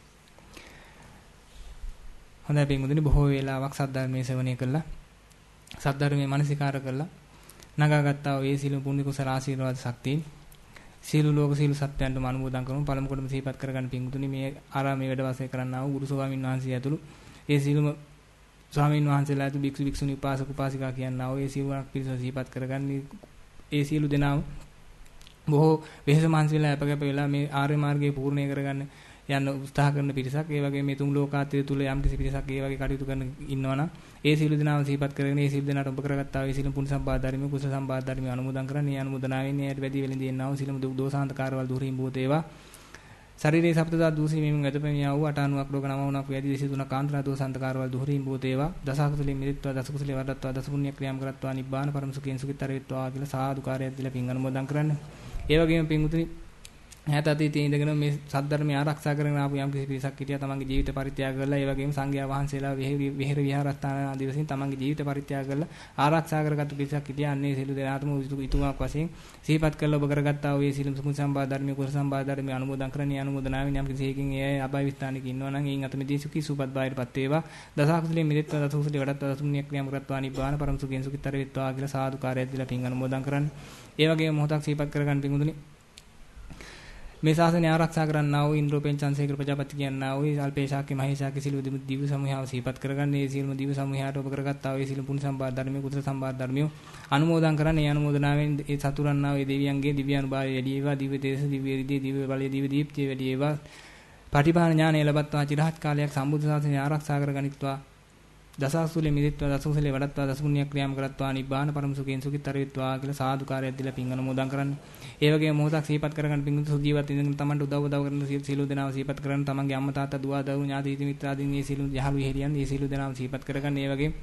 හොඳයි බින්දුනේ බොහෝ වේලාවක් සද්ධර්මයේ ශ්‍රවණය කළා. සද්ධර්මයේ මනසිකාර කළා. නගාගත්තා වූ ඒ සීල පුණ්‍ය කුසල ආශිර්වාද ශක්තියින් සීල ලෝක සීල සත්‍යයන්ට අනුමෝදන් කරමු. පළමු කොටම සිහිපත් කරගන්න පින්තුනි මේ ආරාමයේ වැඩ වාසය කරන්නා වූ ගුරු ස්වාමීන් වහන්සේ ඇතුළු ඒ සීලම ස්වාමීන් වහන්සේලා ඇතුළු භික්ෂු භික්ෂුණී උපාසක උපාසිකා කියනා වූ ඒ සීලයක් පිරිස සිහිපත් කරගන්න. ඒ සීල දෙනාම බොහෝ වෙහෙස මහන්සි වෙලා අපගැප වෙලා මේ ආර්ය මාර්ගය පූර්ණේ කරගන්න යන උත්සාහ කරන පිරිසක්. ඒ වගේ මේ තුන් ලෝකාත්‍රය තුල යම් කිසි පිරිසක් ඒ වගේ කටයුතු කරන ඉන්නවනම් ඒ සීල දෙනාම සිහිපත් කරගෙන ඒ සීල දෙනාට ඔබ කරගත්තා වූ සීල පුණ්‍ය සම්පාද ධර්මයේ කුසල සම්පාද ධර්මයේ අනුමෝදන් කරන්නේ. ඒ අනුමෝදනාවෙන් එයට වැඩි වෙලින්දීන්නා වූ සීලම දුක් දෝසාන්ත කාර්යවල දුරින් භූත ඒවා. ශරීරයේ සප්තදා දූසී මෙමින් වැදපෙමියා වූ අටානුවක් රෝග නවමුණක් ව්‍යාධි දෙසිය තුනක් කාන්තරා දෝසාන්ත කාර්යවල දුරින් භූත ඒවා. දසකුසලෙන් මිදිත්වා දසකුසලේ වඩත්වා දස පුණ්‍ය ක්‍රියාම් කරත්වා නිබ්බාන පරම සුඛයෙන් සුඛිතර වෙත්වා කියලා සාදු කාර්යයක් දීලා පින් අනුමෝදන් කරන්න. ඒ වගේම පින්තුනි ඈත අතීතයේ ඉඳගෙන මේ සද්ධර්මය ආරක්ෂා කරගෙන ආපු යම් කිසි පිරිසක් හිටියා. තමන්ගේ ජීවිත පරිත්‍යාග කරලා ඒ වගේම සංඝයා වහන්සේලා විහෙර විහාරස්ථාන ආදී වශයෙන් තමන්ගේ ජීවිත පරිත්‍යාග කරලා ආරක්ෂා කරගත්තු පිරිසක් හිටියා. අන්නේ සියලු දෙනාටම උතුමක් වශයෙන් සිහිපත් කරලා ඔබ කරගත්තා වූ මේ සීල සුඛ සම්පාද ධර්මයේ කුසල සම්පාද ධර්මයේ අනුමෝදන් කරන්නේ අනුමෝදනාවෙන් යම් කිසි එකකින් ඒ අභය ස්ථානික ඉන්නවා නම් එයින් අත මෙදී සුඛී සුපත් බාහිරපත් වේවා. දසකුසලෙන් මිදෙත්වා දසකුසලේ වඩත්වා දසුණ්‍ය ක්‍රියාම් කරත්වා නිබ්බාන පරම සුඛයෙන් සුඛිතර වෙත්වා කියලා සාදු කාර්යයක් දීලා පින් අනුමෝදන් කරන්න. ඒ වගේම මොහොතක් සිහිපත් කරගන්න පිඟුදුනි මේ ශාසනය ආරක්ෂා කරන්නා වූ ඉන්ද්‍රෝපෙන් චන්සේකර ප්‍රජාපති කියනා වූ අල්පේශාක්‍ය මහේශාක්‍ය සිළු දිව්‍ය සමූහව සිහිපත් කරගන්න. ඒ සියලුම දිව්‍ය සමූහයට ඔබ කරගත්තා වූ සිළු පුණ්‍ය සම්පාද ධර්මයේ කුසල සම්පාද ධර්මිය අනුමෝදන් කරන්න. ඒ අනුමෝදනාවෙන් ඒ සතුරන්නා වූ දෙවියන්ගේ දිව්‍යානුභාවය වැඩි වේවා. දිව්‍ය තේජස දිව්‍ය රිදී දිව්‍ය බලය දිව්‍ය දීප්තිය වැඩි වේවා. පටිභාන ඥානය ලැබත්වා චිරහත් කාලයක් සම්බුද්ධ ශාසනය ආරක්ෂා කරගනිත්වා. දසකුසලේ මිදිත්වා දසකුසලේ වඩත්වා දස පුණ්‍ය ක්‍රියාම් කරත්වා නිබ්බාන පරම සුඛයෙන් සුඛිතර වෙත්වා කියලා සාදු කාර්යයක් දීලා පින් අනුමෝදන් කරන්න. ඒ වගේම මොහොතක් සිහිපත් කරගන්න පින් සුජීවත් ඉඳන් තමන්ට උදව් උදව් කරන සීල දෙනාව සිහිපත් කරගන්න. තමන්ගේ අම්මා තාත්තා දුව දරුවෝ ඥාති හිත මිත්‍රාදීන් මේ සීල යහළු හිරියන් මේ සීල දෙනාව සිහිපත් කරගන්න. ඒ වගේම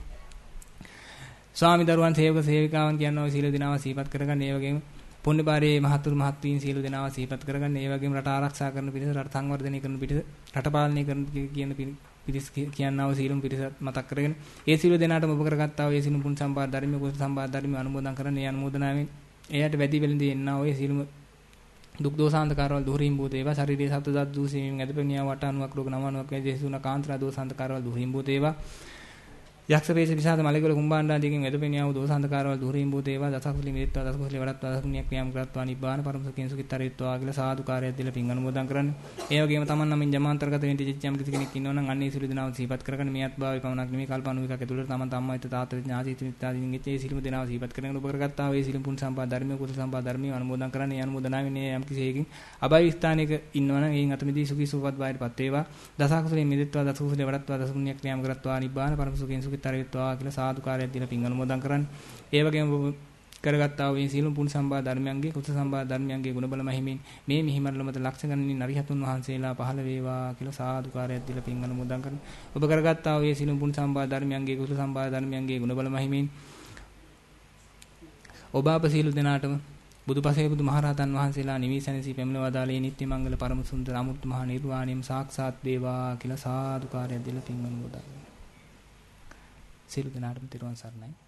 ස්වාමි දරුවන් සේවක සේවිකාවන් කියනවා සීල දෙනාව සිහිපත් කරගන්න. ඒ වගේම පුණ්‍යභාරයේ මහතුරු මහත්වීන් සීල දෙනාව සිහිපත් කරගන්න. ඒ වගේම රට ආරක්ෂා කරන පිරිස, රට සංවර්ධනය කරන පිරිස, රට පාලනය කරන කියන පිරිස කියනවා සීලම් පිරිස මතක් කරගෙන ඒ සීල දෙනාටම ඔබ කරගත්තා වූ ඒ සීල පුණ්‍ය සම්පාද ධර්මයේ කුසල සම්පාද ධර්මයේ අනුමෝදන් කරන. ඒ අනුමෝදනාවෙන් එයාට වැඩි වෙලින්දී එන්නා වූ සීලම දුක් දෝසාන්තකාරවල දුරින් භූත ඒවා ශරීරයේ සත්ව දත් දූසීමෙන් ඇදපෙනියා වටානුවක් රෝග නවනුවක් වේදේසුන කාන්තරා දෝසාන්තකාරවල දුරින් භූත ඒවා යක්ෂ වේශ විසාද මලේගල කුම්භාණ්ඩාදීකින් ඇදපෙනියා වූ දෝසාන්තකාරවල දුරින් භූත ඒවා දසකුසලි මිදිත්වා දසකුසලි වඩත්වා දසකුණියක් ක්‍රියාම් කරත්වා නිබ්බාන පරම සුඛෙන් සුඛිතරිත්වා කියලා සාදුකාරයක් දීලා පින් අනුමෝදන් කරන්න. ඒ වගේම තමන් නමින් ජමාන්තරගත වෙන්න තිච්චම් කිසි කෙනෙක් ඉන්නවා නම් අන්නේ සිළු දෙනාව සිහිපත් කරගෙන මියත් භාවය පමණක් නෙමෙයි කල්පණු එකක් ඇතුළත තමන් තම්මයිත තාත්ත ඥාති මිත්‍යාදීන් ඉච්ඡේ සිළුම දෙනාව සිහිපත් කරගෙන ඔබ කරගත්තා වේ සිළුම් පුන් සම්පා ධර්මයේ කුසල සම්පා ධර්මයේ අනුමෝදන් කරන්නේ අනුමෝදනාවේ නේ යම් කිසි එකකින් අබයි ස්ථානයක ඉන්නවා නම් එයින් අතමිදී සුඛී සුවපත් භාවයටපත් වේවා. දසකුසලෙන් මිදිත්වා දසකුසලේ වඩත්වා දසකුණියක් ක්‍රියාම් කරත්වා නිබ්බාන පරම සුඛෙන් සුඛිතරිත්වා කියලා සාදුකාරයක් දීලා පින් අනුමෝදන් කරන්න. ඒ වගේම කරගත්තා වූ සීලම් පුණ්‍ය සම්පා ධර්මයන්ගේ කුසල සම්පා ධර්මයන්ගේ ගුණ බල මහිමින් මේ මිහිමරලමත ලක්ෂ ගණනින් අරිහතුන් වහන්සේලා පහළ වේවා කියලා සාදුකාරයක් දීලා පින් අනුමෝදන් කරන්න. ඔබ කරගත්තා වූ සීලම් පුණ්‍ය සම්පා ධර්මයන්ගේ කුසල සම්පා ධර්මයන්ගේ ගුණ බල මහිමින් ඔබ අප සීල දෙනාටම බුදුපසේ බුදුමහරහතන් වහන්සේලා නිවිසනසී පැමිණවදාලේ නිත්‍ය මංගල පරම සුන්දර අමුතු මහා නිර්වාණයම සාක්ෂාත් වේවා කියලා සාදුකාරයක් දීලා පින් අනුමෝදන් කරන්න. සීල දෙනාටම තිරුවන් සරණයි.